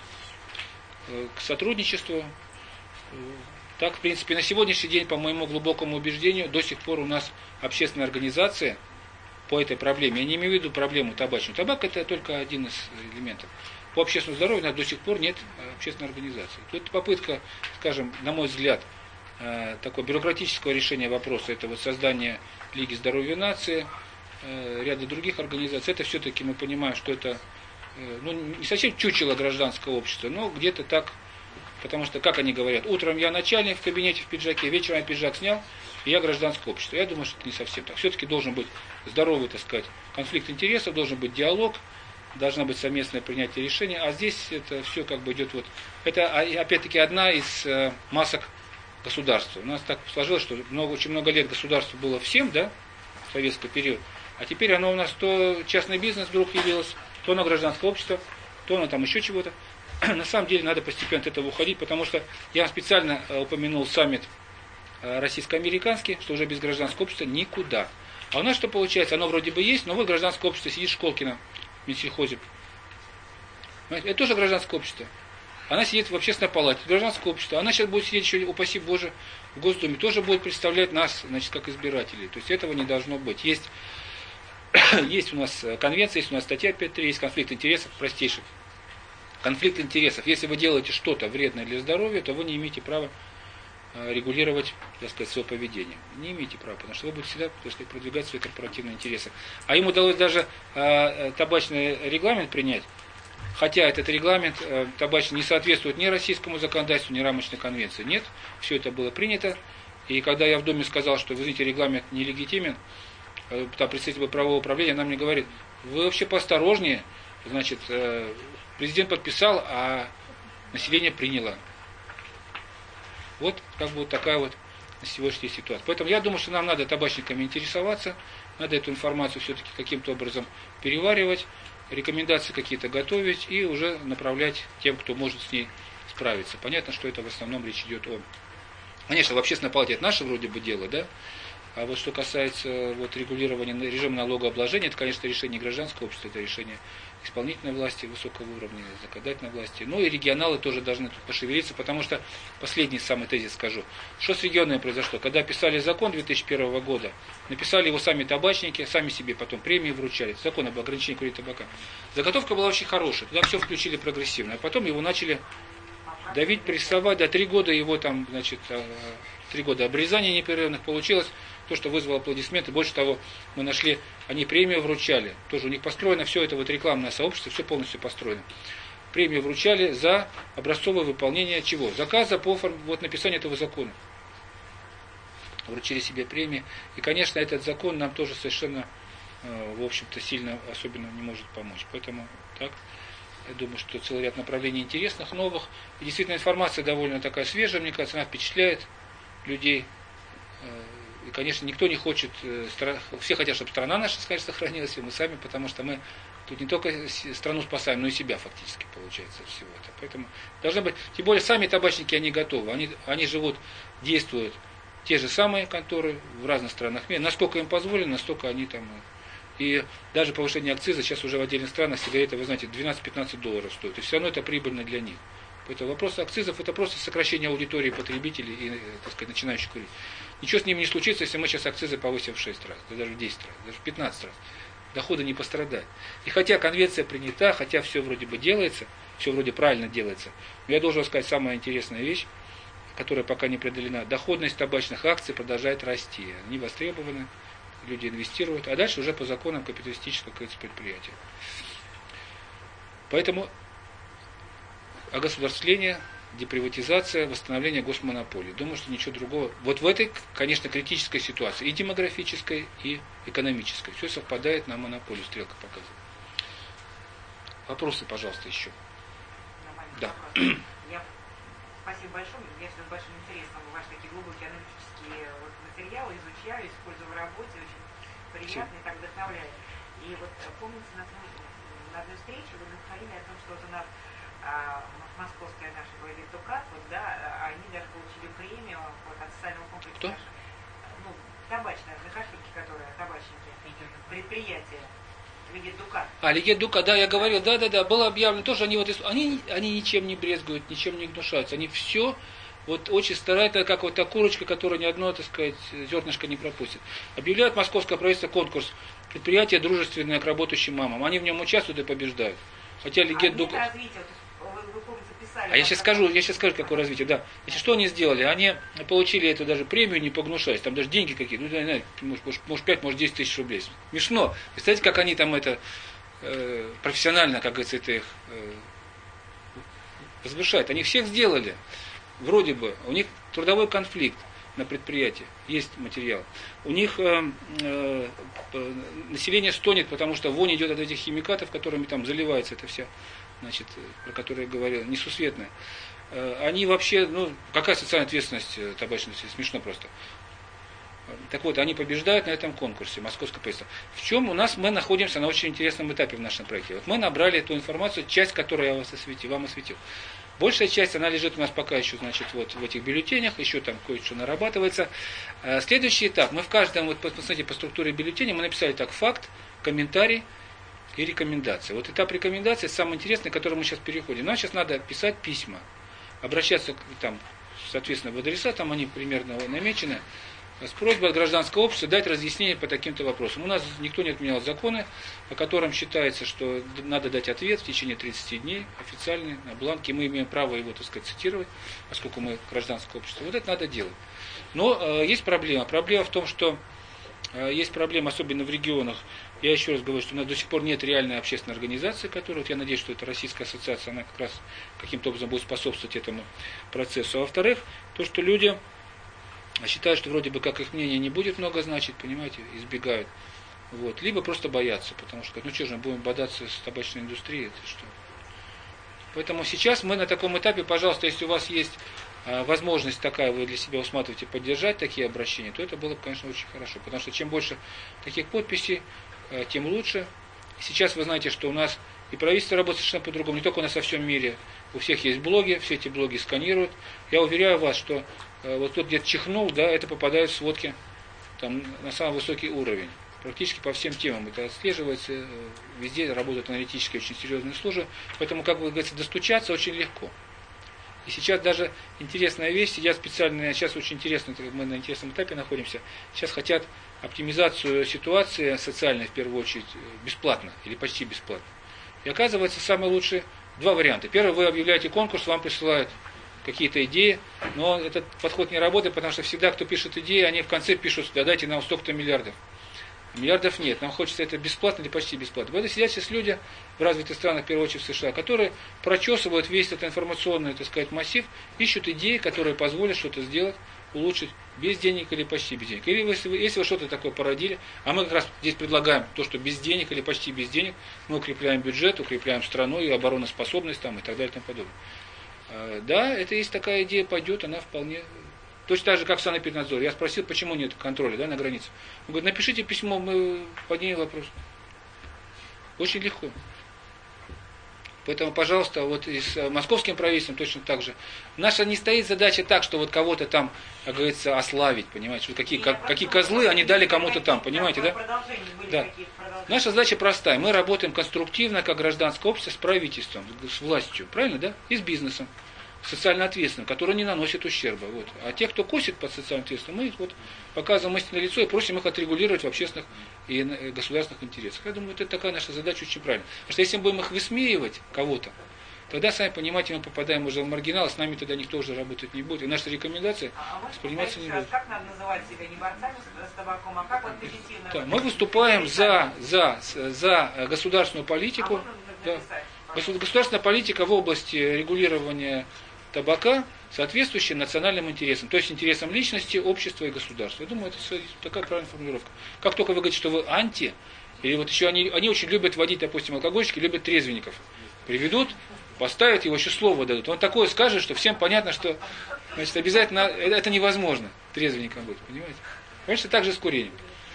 к сотрудничеству. Так, в принципе, на сегодняшний день, по моему глубокому убеждению, до сих пор у нас общественная организация по этой проблеме, я не имею в виду проблему табачную. Табак это только один из элементов. По общественному здоровью у нас до сих пор нет общественной организации. Тут попытка, скажем, на мой взгляд, такого бюрократического решения вопроса, это вот создание Лиги здоровья нации, ряда других организаций. Это все-таки мы понимаем, что это не совсем чучело гражданского общества, но где-то так, потому что, как они говорят, утром я начальник в кабинете в пиджаке, вечером я пиджак снял, и я гражданское общество. Я думаю, что это не совсем так. Все-таки должен быть здоровый, так сказать, конфликт интересов, должен быть диалог, должна быть совместное принятие решения, а здесь это все как бы идет вот. Это опять-таки одна из масок государства. У нас так сложилось, что очень много лет государство было всем, да, в советский период, а теперь оно у нас то частный бизнес вдруг явилось, то оно гражданское общество, то оно там еще чего-то. На самом деле надо постепенно от этого уходить, потому что я специально упомянул саммит российско-американский, что уже без гражданского общества никуда. А у нас что получается? Оно вроде бы есть, но вот гражданское общество сидит Школкина в Минсельхозе. Это тоже гражданское общество. Она сидит в общественной палате, гражданское общество. Она сейчас будет сидеть еще, упаси Боже, в Госдуме. Тоже будет представлять нас, значит, как избирателей. То есть этого не должно быть. Есть у нас конвенция, есть у нас статья 5.3, есть конфликт интересов простейших. Конфликт интересов. Если вы делаете что-то вредное для здоровья, то вы не имеете права регулировать, так сказать, свое поведение. Не имеете права, потому что вы будете всегда, так сказать, продвигать свои корпоративные интересы. А им удалось даже табачный регламент принять, хотя этот регламент табачный не соответствует ни российскому законодательству, ни рамочной конвенции. Нет, все это было принято. И когда я в Доме сказал, что, вы знаете, регламент нелегитимен, там представитель правового управления, она мне говорит, вы вообще поосторожнее, значит, президент подписал, а население приняло. Вот как бы вот такая вот сегодняшняя ситуация. Поэтому я думаю, что нам надо табачниками интересоваться, надо эту информацию все-таки каким-то образом переваривать, рекомендации какие-то готовить и уже направлять тем, кто может с ней справиться. Понятно, что это в основном речь идет о... Конечно, в общественной палате это наше вроде бы дело, да? А вот что касается вот, регулирования режима налогообложения, это, конечно, решение гражданского общества, это решение исполнительной власти высокого уровня, законодательной власти. Ну и регионалы тоже должны тут пошевелиться, потому что, последний самый тезис скажу, что с регионами произошло. Когда писали закон 2001 года, написали его сами табачники, сами себе потом премии вручали, закон об ограничении курения табака. Заготовка была очень хорошая, туда все включили прогрессивно, а потом его начали давить, прессовать, да, 3 года его там, значит, 3 года обрезания непрерывных получилось, то, что вызвало аплодисменты. Больше того, мы нашли, они премию вручали, тоже у них построено все это вот рекламное сообщество, все полностью построено. Премию вручали за образцовое выполнение чего? Заказа по вот, написанию этого закона. Вручили себе премии. И, конечно, этот закон нам тоже совершенно, в общем-то, сильно особенно не может помочь. Поэтому так. Я думаю, что целый ряд направлений интересных, новых. И действительно информация довольно такая свежая, мне кажется, она впечатляет людей. И, конечно, никто не хочет, все хотят, чтобы страна наша, конечно, сохранилась, и мы сами, потому что мы тут не только страну спасаем, но и себя фактически, получается, всего это. Поэтому должны быть, тем более сами табачники, они готовы, они живут, действуют, те же самые конторы в разных странах мира. Насколько им позволено, настолько они там... И даже повышение акциза сейчас уже в отдельных странах сигареты, вы знаете, $12-15 стоят. И все равно это прибыльно для них. Поэтому вопрос акцизов это просто сокращение аудитории потребителей и, так сказать, начинающих курить. Ничего с ними не случится, если мы сейчас акцизы повысим в 6 раз, да даже в 10 раз, даже в 15 раз. Доходы не пострадают. И хотя конвенция принята, хотя все вроде бы делается, все вроде правильно делается, но я должен сказать самая интересная вещь, которая пока не преодолена. Доходность табачных акций продолжает расти. Они востребованы, люди инвестируют, а дальше уже по законам капиталистического предприятия. Поэтому огосударствление, деприватизация, восстановление госмонополии. Думаю, что ничего другого. Вот в этой, конечно, критической ситуации, и демографической, и экономической. Все совпадает на монополию, стрелка показывает. Вопросы, пожалуйста, еще. Да. Спасибо большое. Я все с большим интересом ваши такие глубокие аналитические материалы изучаю, использую в работе. Очень приятно и так вдохновляет. И вот помните, на одной встрече вы говорили о том, что вот у нас московская наша говорит Дукат, вот, да, они даже получили премию вот, от социального комплекса. Кто? Ну, табачная, знахарщики, которые табачники, предприятия. Легет Дукат. Легет Дукат, да, я говорил, да, было объявлено тоже, они ничем не брезгуют, ничем не гнушаются, они все вот очень стараются, как вот та курочка, которая ни одно, так сказать, зернышко не пропустит. Объявляет московское правительство конкурс предприятия, дружественное к работающим мамам. Они в нем участвуют и побеждают. Хотя Легет Дукат... А я сейчас скажу, какое развитие, да. Значит, что они сделали? Они получили эту даже премию, не погнушаясь, там даже деньги какие-то, ну, не знаю, может 5, может 10 тысяч рублей. Смешно. Представляете, как они там это профессионально, как говорится, это их возвышают. Они всех сделали. Вроде бы. У них трудовой конфликт на предприятии. Есть материал. У них население стонет, потому что вонь идет от этих химикатов, которыми там заливается это вся, значит, про которые я говорил, несусветная. Они вообще, ну, какая социальная ответственность табачности? Смешно просто. Так вот, они побеждают на этом конкурсе, московское правительство. В чем мы находимся на очень интересном этапе в нашем проекте. Вот мы набрали эту информацию, часть, которую я вам осветил. Большая часть, она лежит у нас пока еще, значит, вот в этих бюллетенях, еще там кое-что нарабатывается. Следующий этап, мы в каждом, вот посмотрите, по структуре бюллетеня, мы написали так, факт, комментарий и рекомендация. Вот этап рекомендации самый интересный, к которому мы сейчас переходим. Нам сейчас надо писать письма, обращаться там, соответственно, в адреса, там они примерно намечены, с просьбой от гражданского общества дать разъяснение по таким-то вопросам. У нас никто не отменял законы, по которым считается, что надо дать ответ в течение 30 дней, официальный, на бланке. Мы имеем право его, так сказать, цитировать, поскольку мы гражданское общество. Вот это надо делать. Но есть проблема. Проблема в том, что есть проблема, особенно в регионах. Я еще раз говорю, что у нас до сих пор нет реальной общественной организации, которая, вот я надеюсь, что это Российская ассоциация, она как раз каким-то образом будет способствовать этому процессу. А во-вторых, то, что люди считают, что вроде бы как их мнение не будет много значить, понимаете, избегают. Вот. Либо просто боятся, потому что, ну что же, мы будем бодаться с табачной индустрией, это что? Поэтому сейчас мы на таком этапе, пожалуйста, если у вас есть возможность такая вы для себя усматриваете поддержать такие обращения, то это было бы, конечно, очень хорошо. Потому что чем больше таких подписей, тем лучше. Сейчас вы знаете, что у нас и правительство работает совершенно по-другому, не только у нас во всем мире. У всех есть блоги, все эти блоги сканируют. Я уверяю вас, что вот тут где-то чихнул, да, это попадает в сводки там, на самый высокий уровень. Практически по всем темам это отслеживается, везде работают аналитические очень серьезные службы, поэтому, как вы говорите, достучаться очень легко. И сейчас даже интересная вещь, я специально, сейчас очень интересно, мы на интересном этапе находимся, сейчас хотят оптимизацию ситуации социальной, в первую очередь, бесплатно или почти бесплатно. И оказывается, самые лучшие два варианта. Первый, вы объявляете конкурс, вам присылают какие-то идеи, но этот подход не работает, потому что всегда, кто пишет идеи, они в конце пишут, да дайте нам столько-то миллиардов. Миллиардов нет, нам хочется это бесплатно или почти бесплатно. Поэтому сидят сейчас люди в развитых странах, в первую очередь в США, которые прочесывают весь этот информационный, так сказать, массив, ищут идеи, которые позволят что-то сделать, улучшить без денег или почти без денег. Или если вы что-то такое породили, а мы как раз здесь предлагаем то, что без денег или почти без денег, мы укрепляем бюджет, укрепляем страну и обороноспособность там, и так далее и тому подобное. Да, это есть такая идея, пойдет, она вполне... Точно так же, как в Санэпиднадзоре. Я спросил, почему нет контроля, да, на границе. Он говорит, напишите письмо, мы поднимем вопрос. Очень легко. Поэтому, пожалуйста, вот и с московским правительством точно так же. Наша не стоит задача так, что вот кого-то там, как говорится, ославить, понимаете, что какие козлы они дали кому-то там, понимаете, да? Да. Наша задача простая. Мы работаем конструктивно, как гражданское общество, с правительством, с властью, правильно, да? И с бизнесом. Социально ответственным, который не наносит ущерба. Вот. А те, кто косит под социально ответственным, мы их вот показываем истинное лицо и просим их отрегулировать в общественных и государственных интересах. Я думаю, вот это такая наша задача очень правильная. Потому что если мы будем их высмеивать, кого-то, тогда, сами понимаете, мы попадаем уже в маргинал, с нами тогда никто уже работать не будет. И наши рекомендации восприниматься не будут. Как надо называть себя не борцами с табаком, а как вот позитивно? Да, мы выступаем за государственную политику. Государственная политика в области регулирования табака, соответствующая национальным интересам, то есть интересам личности, общества и государства. Я думаю, это такая правильная формулировка. Как только вы говорите, что вы анти, или вот еще они очень любят водить, допустим, алкогольщики, любят трезвенников. Приведут, поставят его, еще слово дадут. Он такое скажет, что всем понятно, что значит, обязательно это невозможно трезвенником быть, понимаете? Конечно, так же с курением.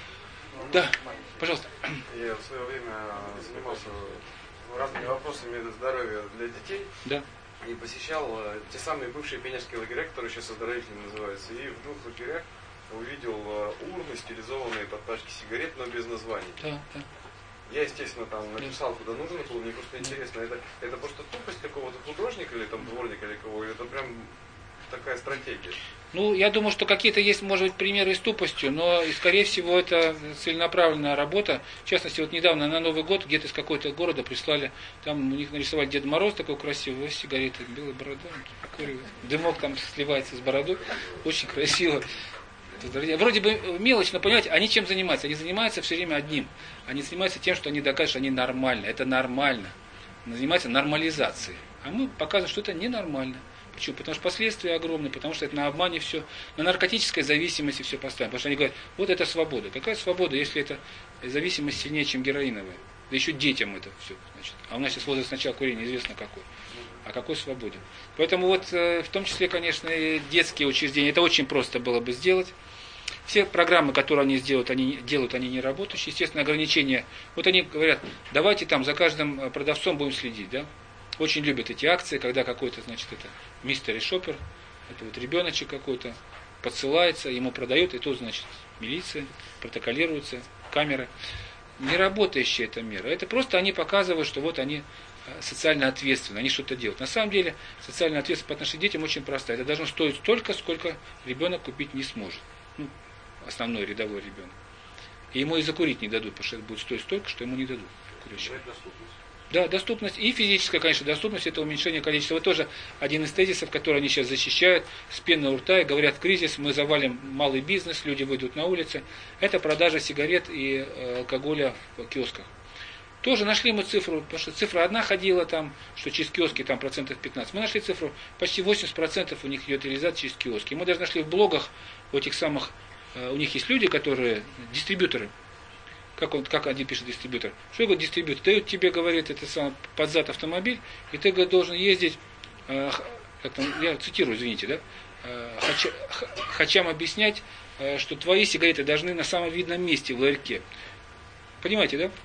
Да, пожалуйста. Я в свое время занимался разными вопросами здоровья для детей. Да. И посещал те самые бывшие пионерские лагеря, которые сейчас оздоровительными называются. И в 2 лагерях увидел урны, стилизованные под пачки сигарет, но без названий. Да, да. Я, естественно, там написал, куда нужно было, мне просто интересно, это просто тупость какого-то художника или там дворника или кого, или это прям такая стратегия? Ну, я думаю, что какие-то есть, может быть, примеры с тупостью, но, скорее всего, это целенаправленная работа. В частности, вот недавно на Новый год где-то из какого-то города прислали, там у них нарисовали Деда Мороз такой красивый, с сигаретой, белой бородой, дымок там сливается с бородой, очень красиво. Вроде бы мелочь, но понимаете, они чем занимаются? Они занимаются все время одним. Они занимаются тем, что они доказывают, что они нормальны. Это нормально. Они занимаются нормализацией. А мы показываем, что это ненормально. Почему? Потому что последствия огромные, потому что это на обмане все, на наркотической зависимости все поставлено. Потому что они говорят, вот это свобода. Какая свобода, если это зависимость сильнее, чем героиновая? Да еще детям это все. Значит. А у нас сейчас возраст начала курения известно какой. О какой свободе? Поэтому вот в том числе, конечно, и детские учреждения, это очень просто было бы сделать. Все программы, которые они делают, они не работающие. Естественно, ограничения. Вот они говорят, давайте там за каждым продавцом будем следить, да? Очень любят эти акции, когда какой-то, значит, это мистери шоппер, это вот ребеночек какой-то подсылается, ему продают, и тут, значит, милиция, протоколируется, камеры. Не работающая эта мера. Это просто они показывают, что вот они социально ответственны, они что-то делают. На самом деле, социальная ответственность по отношению к детям очень простая. Это должно стоить столько, сколько ребенок купить не сможет. Ну, основной рядовой ребенок. И ему и закурить не дадут, потому что это будет стоить столько, что ему не дадут. Да, доступность. И физическая, конечно, доступность, это уменьшение количества. Вот тоже один из тезисов, который они сейчас защищают, с пеной у рта, и говорят, в кризис мы завалим малый бизнес, люди выйдут на улицы. Это продажа сигарет и алкоголя в киосках. Тоже нашли мы цифру, потому что цифра одна ходила там, что через киоски там 15%. Мы нашли цифру, почти 80% у них идет реализация через киоски. Мы даже нашли в блогах у этих самых, у них есть люди, которые дистрибьюторы. Как один пишет дистрибьютор? Что говорит дистрибьютор? Дают тебе, говорит, это сам под зад автомобиль, и ты, говорит, должен ездить, как там, я цитирую, извините, да, хачам объяснять, что твои сигареты должны на самом видном месте в ларьке. Понимаете, да?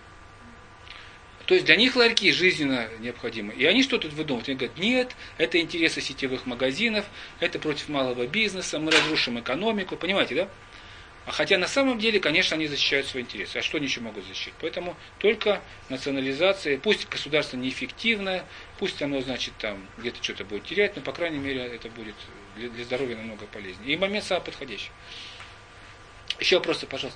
То есть для них ларьки жизненно необходимы. И они что тут выдумывают? Они говорят, нет, это интересы сетевых магазинов, это против малого бизнеса, мы разрушим экономику. Понимаете, да? А хотя на самом деле, конечно, они защищают свои интересы. А что они еще могут защитить? Поэтому только национализация, пусть государство неэффективное, пусть оно, значит, там где-то что-то будет терять, но, по крайней мере, это будет для здоровья намного полезнее. И момент самый подходящий. Еще вопросы, пожалуйста.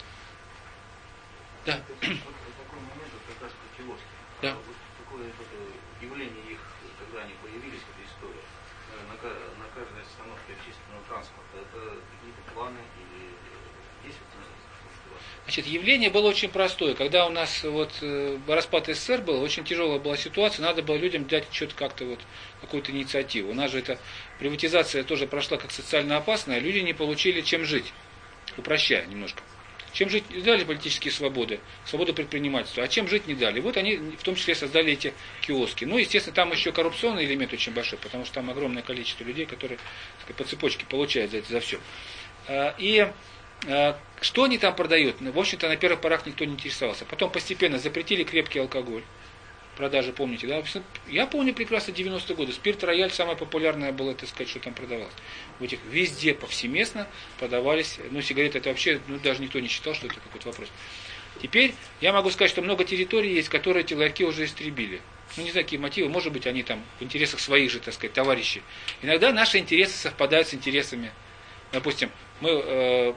Да. Такой момент, как раз про киоски. Да. Вот такое явление их, когда они появились, эта история, на каждой остановке общественного транспорта, это какие-то планы или есть вот Значит, явление было очень простое. Когда у нас вот распад СССР был, очень тяжелая была ситуация, надо было людям дать что-то как-то вот какую-то инициативу. У нас же эта приватизация тоже прошла как социально опасная, люди не получили чем жить, упрощая немножко. Чем жить не дали политические свободы, свободу предпринимательства, а чем жить не дали. Вот они в том числе создали эти киоски. Ну, естественно, там еще коррупционный элемент очень большой, потому что там огромное количество людей, которые по цепочке получают за все. И что они там продают? В общем-то, на первых порах никто не интересовался. Потом постепенно запретили крепкий алкоголь. Продажи, помните, да? Я помню прекрасно 90-е годы. Спирт Рояль самое популярное было, так сказать, что там продавалось. В этих везде повсеместно продавались, сигареты это вообще, даже никто не считал, что это какой-то вопрос. Теперь я могу сказать, что много территорий есть, которые эти ларьки уже истребили. Не знаю, какие мотивы, может быть, они там в интересах своих же, так сказать, товарищей. Иногда наши интересы совпадают с интересами. Допустим, мы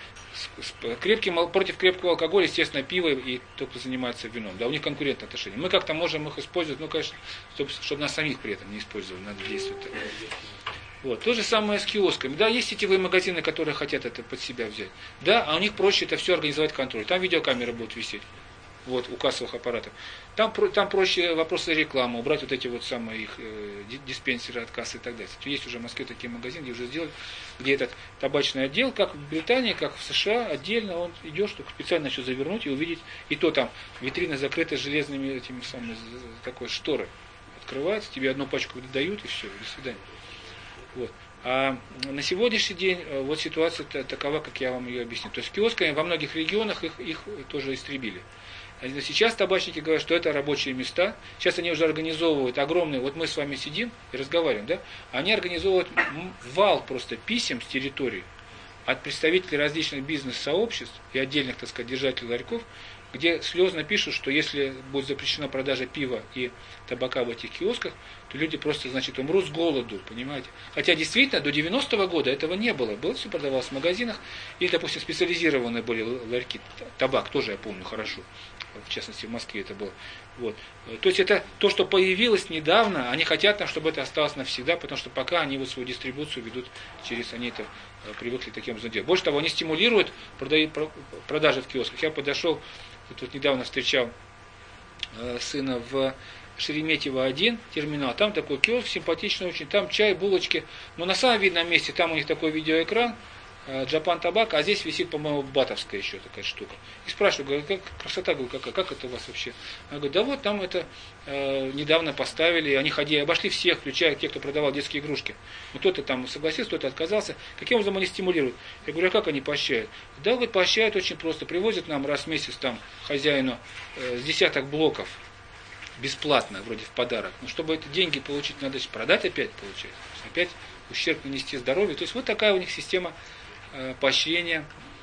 против крепкого алкоголя, естественно, пиво и тот, кто занимается вином. Да, у них конкурентные отношения. Мы как-то можем их использовать, конечно, чтобы нас самих при этом не использовали, надо действовать так. Вот. То же самое с киосками. Да, есть сетевые магазины, которые хотят это под себя взять. Да, а у них проще это все организовать контроль. Там видеокамеры будут висеть. Вот, у кассовых аппаратов. Там проще вопросы рекламы, убрать вот эти вот самые их диспенсеры от кассы и так далее. Есть уже в Москве такие магазины, где уже сделали, где этот табачный отдел, как в Британии, как в США, отдельно он идешь, только специально еще завернуть и увидеть. И то там витрина закрыта железными этими самыми такой шторы. Открывается, тебе одну пачку дают и все, до свидания. Вот. А на сегодняшний день вот ситуация такова, как я вам ее объясню. То есть киосками во многих регионах их тоже истребили. Сейчас табачники говорят, что это рабочие места. Сейчас они уже организовывают огромные, вот мы с вами сидим и разговариваем, да? Они организовывают вал просто писем с территории от представителей различных бизнес-сообществ и отдельных, так сказать, держателей ларьков, где слезно пишут, что если будет запрещена продажа пива и табака в этих киосках, то люди просто, значит, умрут с голоду, понимаете? Хотя действительно до 90-го года этого не было. Было все продавалось в магазинах, или, допустим, специализированные были ларьки, табак тоже я помню хорошо, в частности в Москве это было. Вот. То есть это то, что появилось недавно, они хотят, чтобы это осталось навсегда, потому что пока они вот свою дистрибуцию ведут через, они это привыкли таким образом делать. Больше того, они стимулируют продажи в киосках. Я подошел, тут недавно встречал сына в Шереметьево 1 терминал, там такой киоск симпатичный очень, там чай, булочки, но на самом видном месте там у них такой видеоэкран, Джапан табак, а здесь висит, по-моему, батовская еще такая штука. И спрашиваю, говорю, красота, говорю, как это у вас вообще? Она говорит, да вот там это недавно поставили, они ходили, обошли всех, включая тех, кто продавал детские игрушки. Но кто-то там согласился, кто-то отказался. Каким образом они стимулируют? Я говорю, а как они поощряют? Да, говорит, поощряют очень просто. Привозят нам раз в месяц там хозяину с десяток блоков бесплатно, вроде в подарок. Но чтобы эти деньги получить, надо продать опять, получается. Опять ущерб нанести здоровью. То есть вот такая у них система поощрения.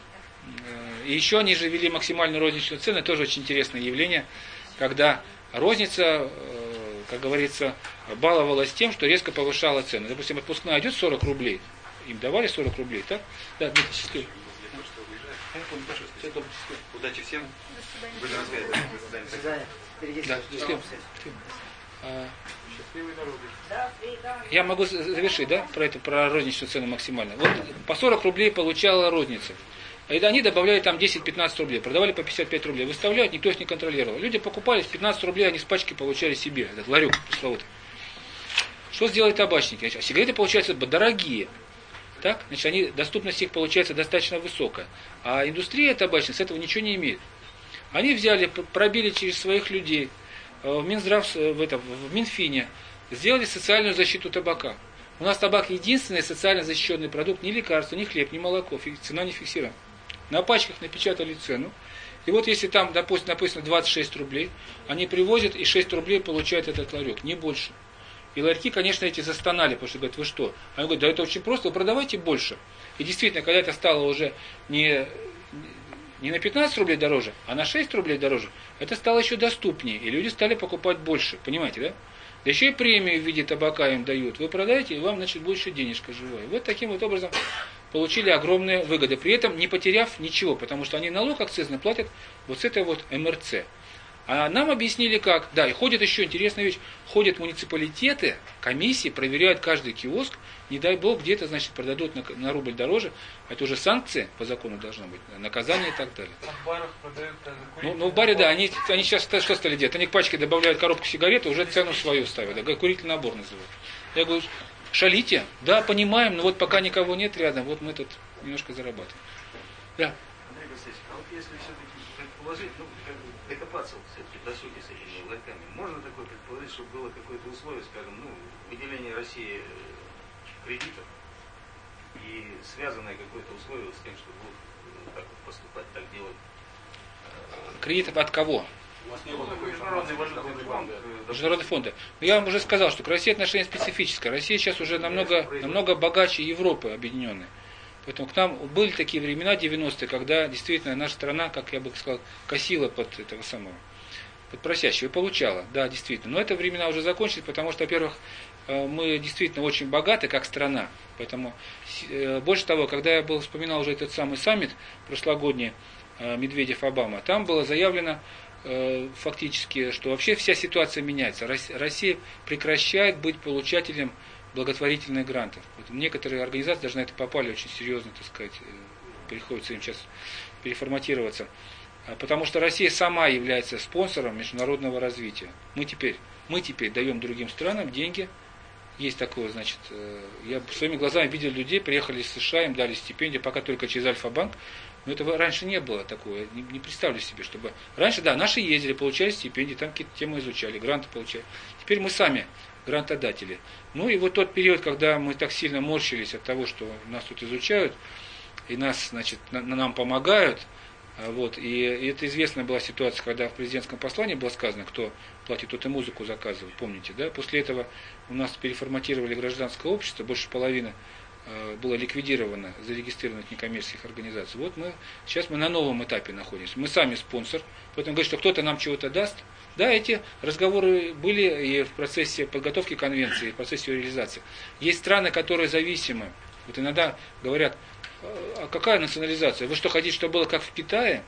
И еще они же ввели максимальную розничную цену. Тоже очень интересное явление, когда розница, как говорится, баловалась тем, что резко повышала цену. Допустим, отпускная идет 40 рублей. Им давали 40 рублей, так? Да, Дмитрий, счастливо. Удачи всем. Да, счастливо. Я могу завершить, да, про розничную цену максимально. Вот по 40 рублей получала розница. И они добавляли там 10-15 рублей, продавали по 55 рублей. Выставляют, никто их не контролировал. Люди покупали, 15 рублей они с пачки получали себе, этот ларек пресловутый. Что сделали табачники? А сигареты, получаются дорогие. Так? Значит, доступность их получается достаточно высокая. А индустрия табачная с этого ничего не имеет. Они взяли, пробили через своих людей в Минфине, сделали социальную защиту табака. У нас табак единственный социально защищенный продукт, ни лекарство, ни хлеб, ни молоко, цена не фиксирована. На пачках напечатали цену. И вот если там, допустим, написано 26 рублей, они привозят и 6 рублей получает этот ларек, не больше. И ларьки, конечно, эти застонали, потому что говорят, вы что? Они говорят, да это очень просто, вы продавайте больше. И действительно, когда это стало уже не на 15 рублей дороже, а на 6 рублей дороже, это стало еще доступнее. И люди стали покупать больше. Понимаете, да? Да еще и премию в виде табака им дают. Вы продаете, и вам, значит, будет еще денежка живая. Вот таким вот образом получили огромные выгоды. При этом не потеряв ничего, потому что они налог акцизный платят вот с этой вот МРЦ. А нам объяснили как. Да, и ходит еще интересная вещь. Ходят муниципалитеты, комиссии, проверяют каждый киоск. Не дай бог, где-то, значит, продадут на рубль дороже. Это уже санкции по закону должно быть, наказание и так далее. А в барах продают Ну, в баре, да, они сейчас что стали делать? Они к пачке добавляют коробку сигарет, уже цену свою ставят. Да, курительный набор называют. Я говорю, шалите? Да, понимаем, но вот пока никого нет рядом, вот мы тут немножко зарабатываем. Да. Андрей Васильевич, а вот если все-таки предположить, ну, как бы докопаться все-таки до сути с этими ларьками, можно такое предположить, чтобы было какое-то условие, скажем, ну, выделение России кредитов и связанное какое-то условие с тем, что будут так вот поступать, так делать? Кредитов от кого? У вас не было такой Международный валютный фонд. Международные фонды. Но я вам уже сказал, что к России отношение специфическое. Россия сейчас уже намного богаче Европы объединенной. Поэтому к нам были такие времена 90-е, когда действительно наша страна, как я бы сказал, косила под этого самого, под просящего и получала. Да, действительно. Но это времена уже закончились, потому что, во-первых, мы действительно очень богаты как страна. Поэтому, больше того, когда я вспоминал уже этот самый саммит прошлогодний Медведев-Обама, там было заявлено фактически, что вообще вся ситуация меняется. Россия прекращает быть получателем благотворительных грантов. Вот некоторые организации даже на это попали очень серьезно, так сказать, приходится им сейчас переформатироваться. Потому что Россия сама является спонсором международного развития. Мы теперь даем другим странам деньги. Есть такое, значит, я своими глазами видел людей, приехали из США, им дали стипендию, пока только через Альфа-банк. Но этого раньше не было такого, не представлю себе, чтобы... Раньше, да, наши ездили, получали стипендии, там какие-то темы изучали, гранты получали. Теперь мы сами грантодатели. Ну и вот тот период, когда мы так сильно морщились от того, что нас тут изучают, и нас, значит, нам помогают, вот, и это известная была ситуация, когда в президентском послании было сказано, кто платит, тот и музыку заказывает, помните, да? После этого у нас переформатировали гражданское общество, больше половины было ликвидировано, зарегистрировано некоммерческих организаций. Вот сейчас мы на новом этапе находимся. Мы сами спонсор, поэтому говорить, что кто-то нам чего-то даст. Да, эти разговоры были и в процессе подготовки конвенции, и в процессе ее реализации. Есть страны, которые зависимы. Вот иногда говорят, а какая национализация? Вы что, хотите, чтобы было как в Китае?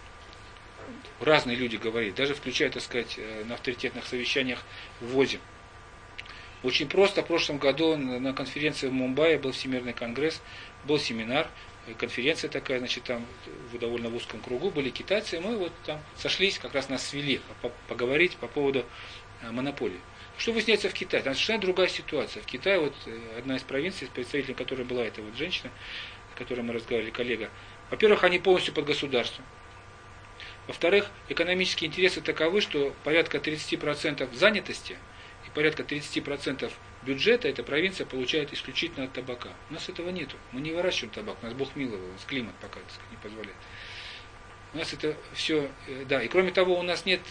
Разные люди говорят, даже включая, так сказать, на авторитетных совещаниях в ВОЗе. Очень просто. В прошлом году на конференции в Мумбаи был Всемирный конгресс, был семинар, конференция такая, значит, там в довольно узком кругу были китайцы, и мы вот там сошлись, как раз нас свели поговорить по поводу монополии. Что выясняется в Китае? Там совершенно другая ситуация. В Китае вот одна из провинций, представителем которой была эта вот женщина, с которой мы разговаривали, коллега, во-первых, они полностью под государством. Во-вторых, экономические интересы таковы, что порядка 30% занятости и порядка 30% бюджета эта провинция получает исключительно от табака. У нас этого нету. Мы не выращиваем табак, у нас Бог миловал, у нас климат пока, так сказать, не позволяет. У нас это все, да, и кроме того, у нас нет,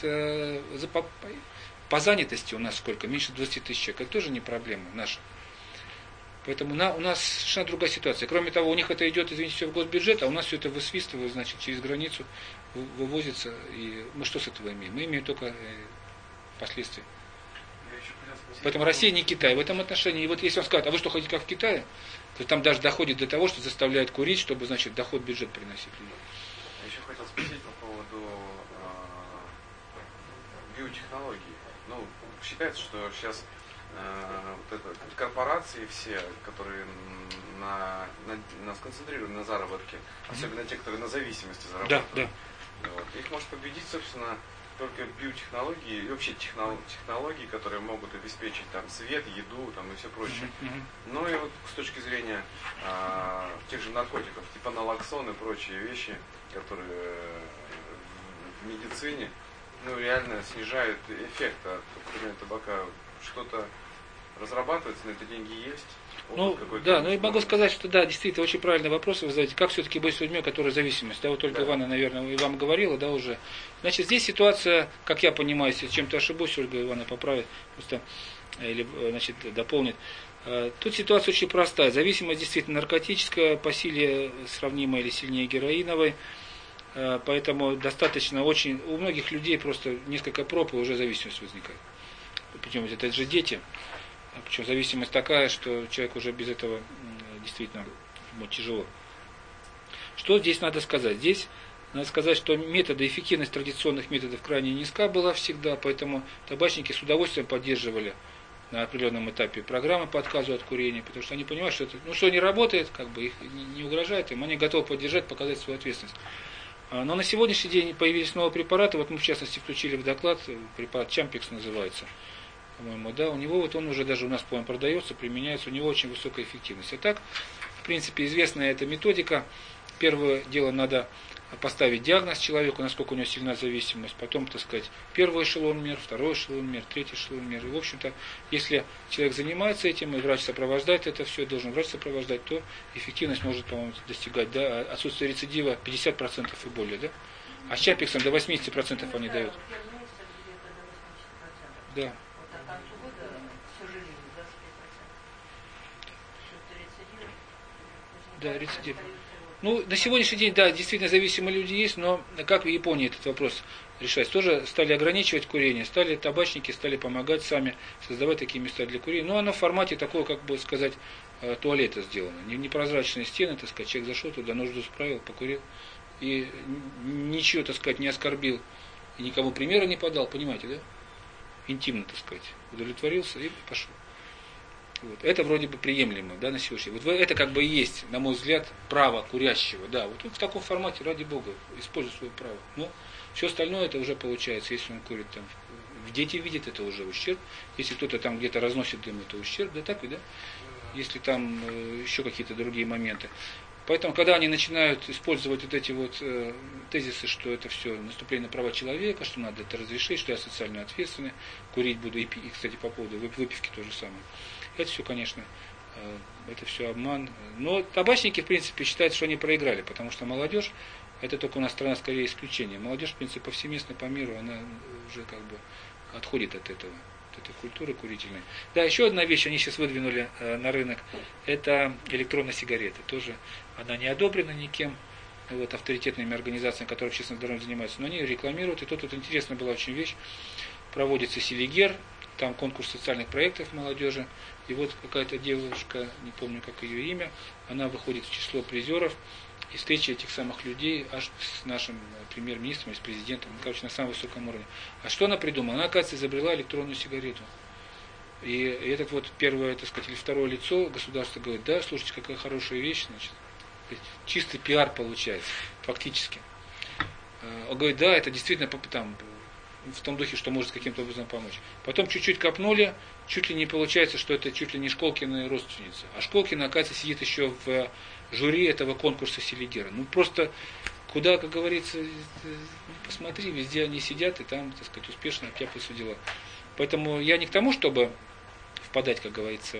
по занятости у нас сколько? Меньше 20 тысяч человек. Это тоже не проблема наша. Поэтому у нас совершенно другая ситуация. Кроме того, у них это идет, извините, все в госбюджет, а у нас все это высвистывают, значит, через границу вывозится. И мы что с этого имеем? Мы имеем только последствия. Поэтому Россия не Китай в этом отношении. И вот если он скажет, а вы что, хотите как в Китае, то там даже доходит до того, что заставляют курить, чтобы, значит, доход в бюджет приносить. Я еще хотел спросить по поводу биотехнологий. Ну, считается, что сейчас вот это, корпорации все, которые сконцентрированы на заработке, особенно те, которые на зависимости зарабатывают, да. Вот, их может победить, собственно, только биотехнологии и вообще технологии, которые могут обеспечить там свет, еду там, и все прочее. Ну и вот с точки зрения тех же наркотиков, типа налоксон и прочие вещи, которые в медицине реально снижают эффект от употребления табака. Что-то разрабатывается, на это деньги есть. Ну, да, ну и могу сказать, что да, действительно, очень правильный вопрос вы задаете. Как все-таки быть с людьми, которые зависимость? Да, вот Ольга Ивановна, наверное, и вам говорила, да, уже. Значит, здесь ситуация, как я понимаю, если чем-то ошибусь, Ольга Ивановна поправит, просто, или, значит, дополнит. Тут ситуация очень простая. Зависимость действительно наркотическая, по силе сравнимая или сильнее героиновой. Поэтому достаточно очень, у многих людей просто несколько проб и уже зависимость возникает. Причем это же дети. Причем зависимость такая, что человек уже без этого действительно тяжело. Что здесь надо сказать? Здесь надо сказать, что эффективность традиционных методов крайне низка была всегда, поэтому табачники с удовольствием поддерживали на определенном этапе программы по отказу от курения, потому что они понимают, что это, что не работает, как бы их не угрожает им, они готовы поддержать, показать свою ответственность. Но на сегодняшний день появились новые препараты, вот мы в частности включили в доклад, препарат Чампикс называется, по-моему, да, у него вот он уже даже у нас, по-моему, продается, применяется, у него очень высокая эффективность. А так, в принципе, известная эта методика. Первое дело, надо поставить диагноз человеку, насколько у него сильна зависимость, потом, так сказать, первый эшелон мер, второй эшелон мер, третий эшелон мер. И, в общем-то, если человек занимается этим, и врач сопровождает это все, должен врач сопровождать, то эффективность может, по-моему, достигать, да, отсутствие рецидива 50% и более, да? А с Чампиксом до 80% они дают. Да. Да, рецидив. Ну, на сегодняшний день, да, действительно зависимые люди есть, но как в Японии этот вопрос решать? Тоже стали ограничивать курение, табачники стали помогать сами создавать такие места для курения. Но оно в формате такого, как бы сказать, туалета сделано. Непрозрачные стены, так сказать, человек зашел туда, нужду справил, покурил. И ничего, так сказать, не оскорбил. И никому примера не подал, понимаете, да? Интимно, так сказать, удовлетворился и пошел. Вот. Это вроде бы приемлемо, да, на сегодняшний день. Вот это как бы и есть, на мой взгляд, право курящего. Да, вот в таком формате, ради Бога, используй свое право. Но все остальное это уже получается, если он курит там, дети видят, это уже ущерб. Если кто-то там где-то разносит дым, это ущерб, да так и да. Если там еще какие-то другие моменты. Поэтому, когда они начинают использовать вот эти вот тезисы, что это все наступление на права человека, что надо это разрешить, что я социально ответственный, курить буду, и кстати, по поводу выпивки то же самое. Это все, конечно, это все обман. Но табачники, в принципе, считают, что они проиграли, потому что молодежь, это только у нас страна скорее исключение. Молодежь, в принципе, повсеместно по миру, она уже как бы отходит от этого, от этой культуры курительной. Да, еще одна вещь, они сейчас выдвинули на рынок, это электронные сигареты. Тоже она не одобрена никем, вот, авторитетными организациями, которые общественным здоровьем занимаются, но они ее рекламируют. И тут вот интересная была очень вещь, проводится Селигер, там конкурс социальных проектов молодежи, и вот какая-то девушка, не помню как ее имя, она выходит в число призеров, и встреча этих самых людей аж с нашим премьер-министром и с президентом, короче, на самом высоком уровне. А что она придумала? Она, оказывается, изобрела электронную сигарету. И этот вот первое, так сказать, или второе лицо государства говорит, да, слушайте, какая хорошая вещь, значит, чистый пиар получается, фактически. Он говорит, да, это действительно там, в том духе, что может каким-то образом помочь. Потом чуть-чуть копнули, чуть ли не получается, что это чуть ли не Школкина родственница. А Школкина, оказывается, сидит еще в жюри этого конкурса Селигера. Ну просто, куда, как говорится, посмотри, везде они сидят, и там, так сказать, успешно обтяпывают все дела. Поэтому я не к тому, чтобы впадать, как говорится,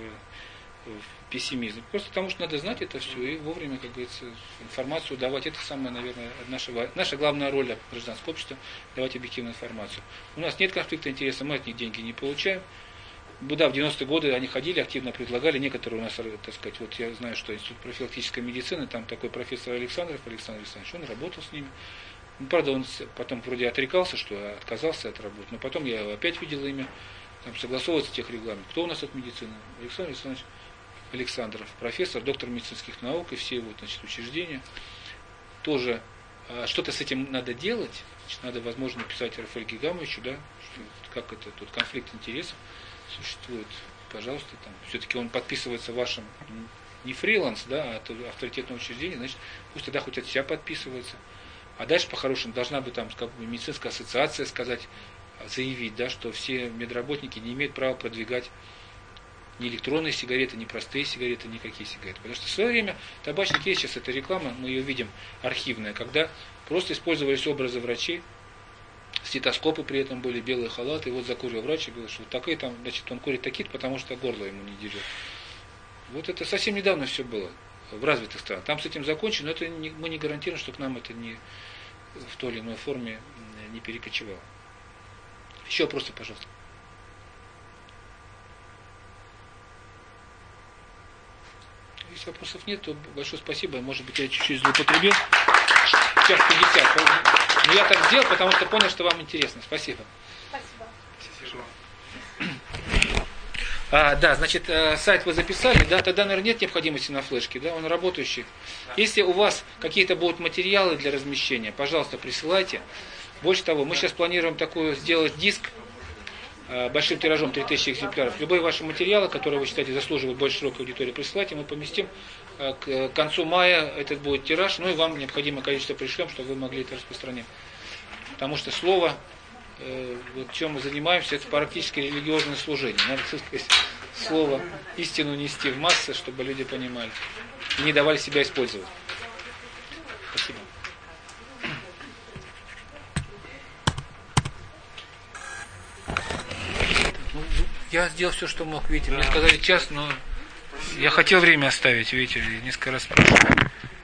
в пессимизм. Просто потому, что надо знать это все и вовремя, как говорится, информацию давать. Это самая, наверное, наша главная роль гражданского общества – давать объективную информацию. У нас нет конфликта интересов, мы от них деньги не получаем. Да, в 90-е годы они ходили, активно предлагали. Некоторые у нас, так сказать, вот я знаю, что Институт профилактической медицины, там такой профессор Александр Александрович, он работал с ними. Ну, правда, он потом вроде отрекался, что отказался от работы. Но потом я его опять видел имя, там согласовывается техрегламент. Кто у нас от медицины? Александр Александрович Александров, профессор, доктор медицинских наук, и все его, значит, учреждения. Тоже что-то с этим надо делать. Значит, надо, возможно, писать Рафаэлю Гигамовичу, да, что, как это, тут конфликт интересов существует. Пожалуйста, там, все-таки он подписывается вашим не фриланс, да, а авторитетное учреждение, значит, пусть тогда хоть от себя подписывается. А дальше, по-хорошему, должна быть там, как бы, медицинская ассоциация сказать, заявить, да, что все медработники не имеют права продвигать ни электронные сигареты, ни простые сигареты, никакие сигареты. Потому что в свое время табачник есть, сейчас эта реклама, мы ее видим архивная, когда просто использовались образы врачей, стетоскопы при этом были, белые халаты, и вот закурил врач и говорил, что вот такие там, значит, он курит такие, потому что горло ему не дерет. Вот это совсем недавно все было в развитых странах. Там с этим закончено, но это мы не гарантируем, что к нам это не в той или иной форме не перекочевало. Еще вопросы, пожалуйста. Если вопросов нет, то большое спасибо. Может быть, я чуть-чуть злоупотребил. Час 50. Но я так сделал, потому что понял, что вам интересно. Спасибо. Спасибо. Да, значит, сайт вы записали, да, тогда, наверное, нет необходимости на флешке, да, он работающий. Если у вас какие-то будут материалы для размещения, пожалуйста, присылайте. Больше того, мы сейчас планируем сделать диск большим тиражом 3000 экземпляров. Любые ваши материалы, которые вы считаете заслуживают больше широкой аудитории, присылайте, мы поместим к концу мая этот будет тираж, ну и вам необходимое количество пришлем, чтобы вы могли это распространять. Потому что слово, вот чем мы занимаемся, это практически религиозное служение. Надо, так сказать, слово, истину нести в массы, чтобы люди понимали и не давали себя использовать. Спасибо. Я сделал все, что мог, видите. Мне сказали час, но я хотел время оставить, видите, несколько раз спрашивал.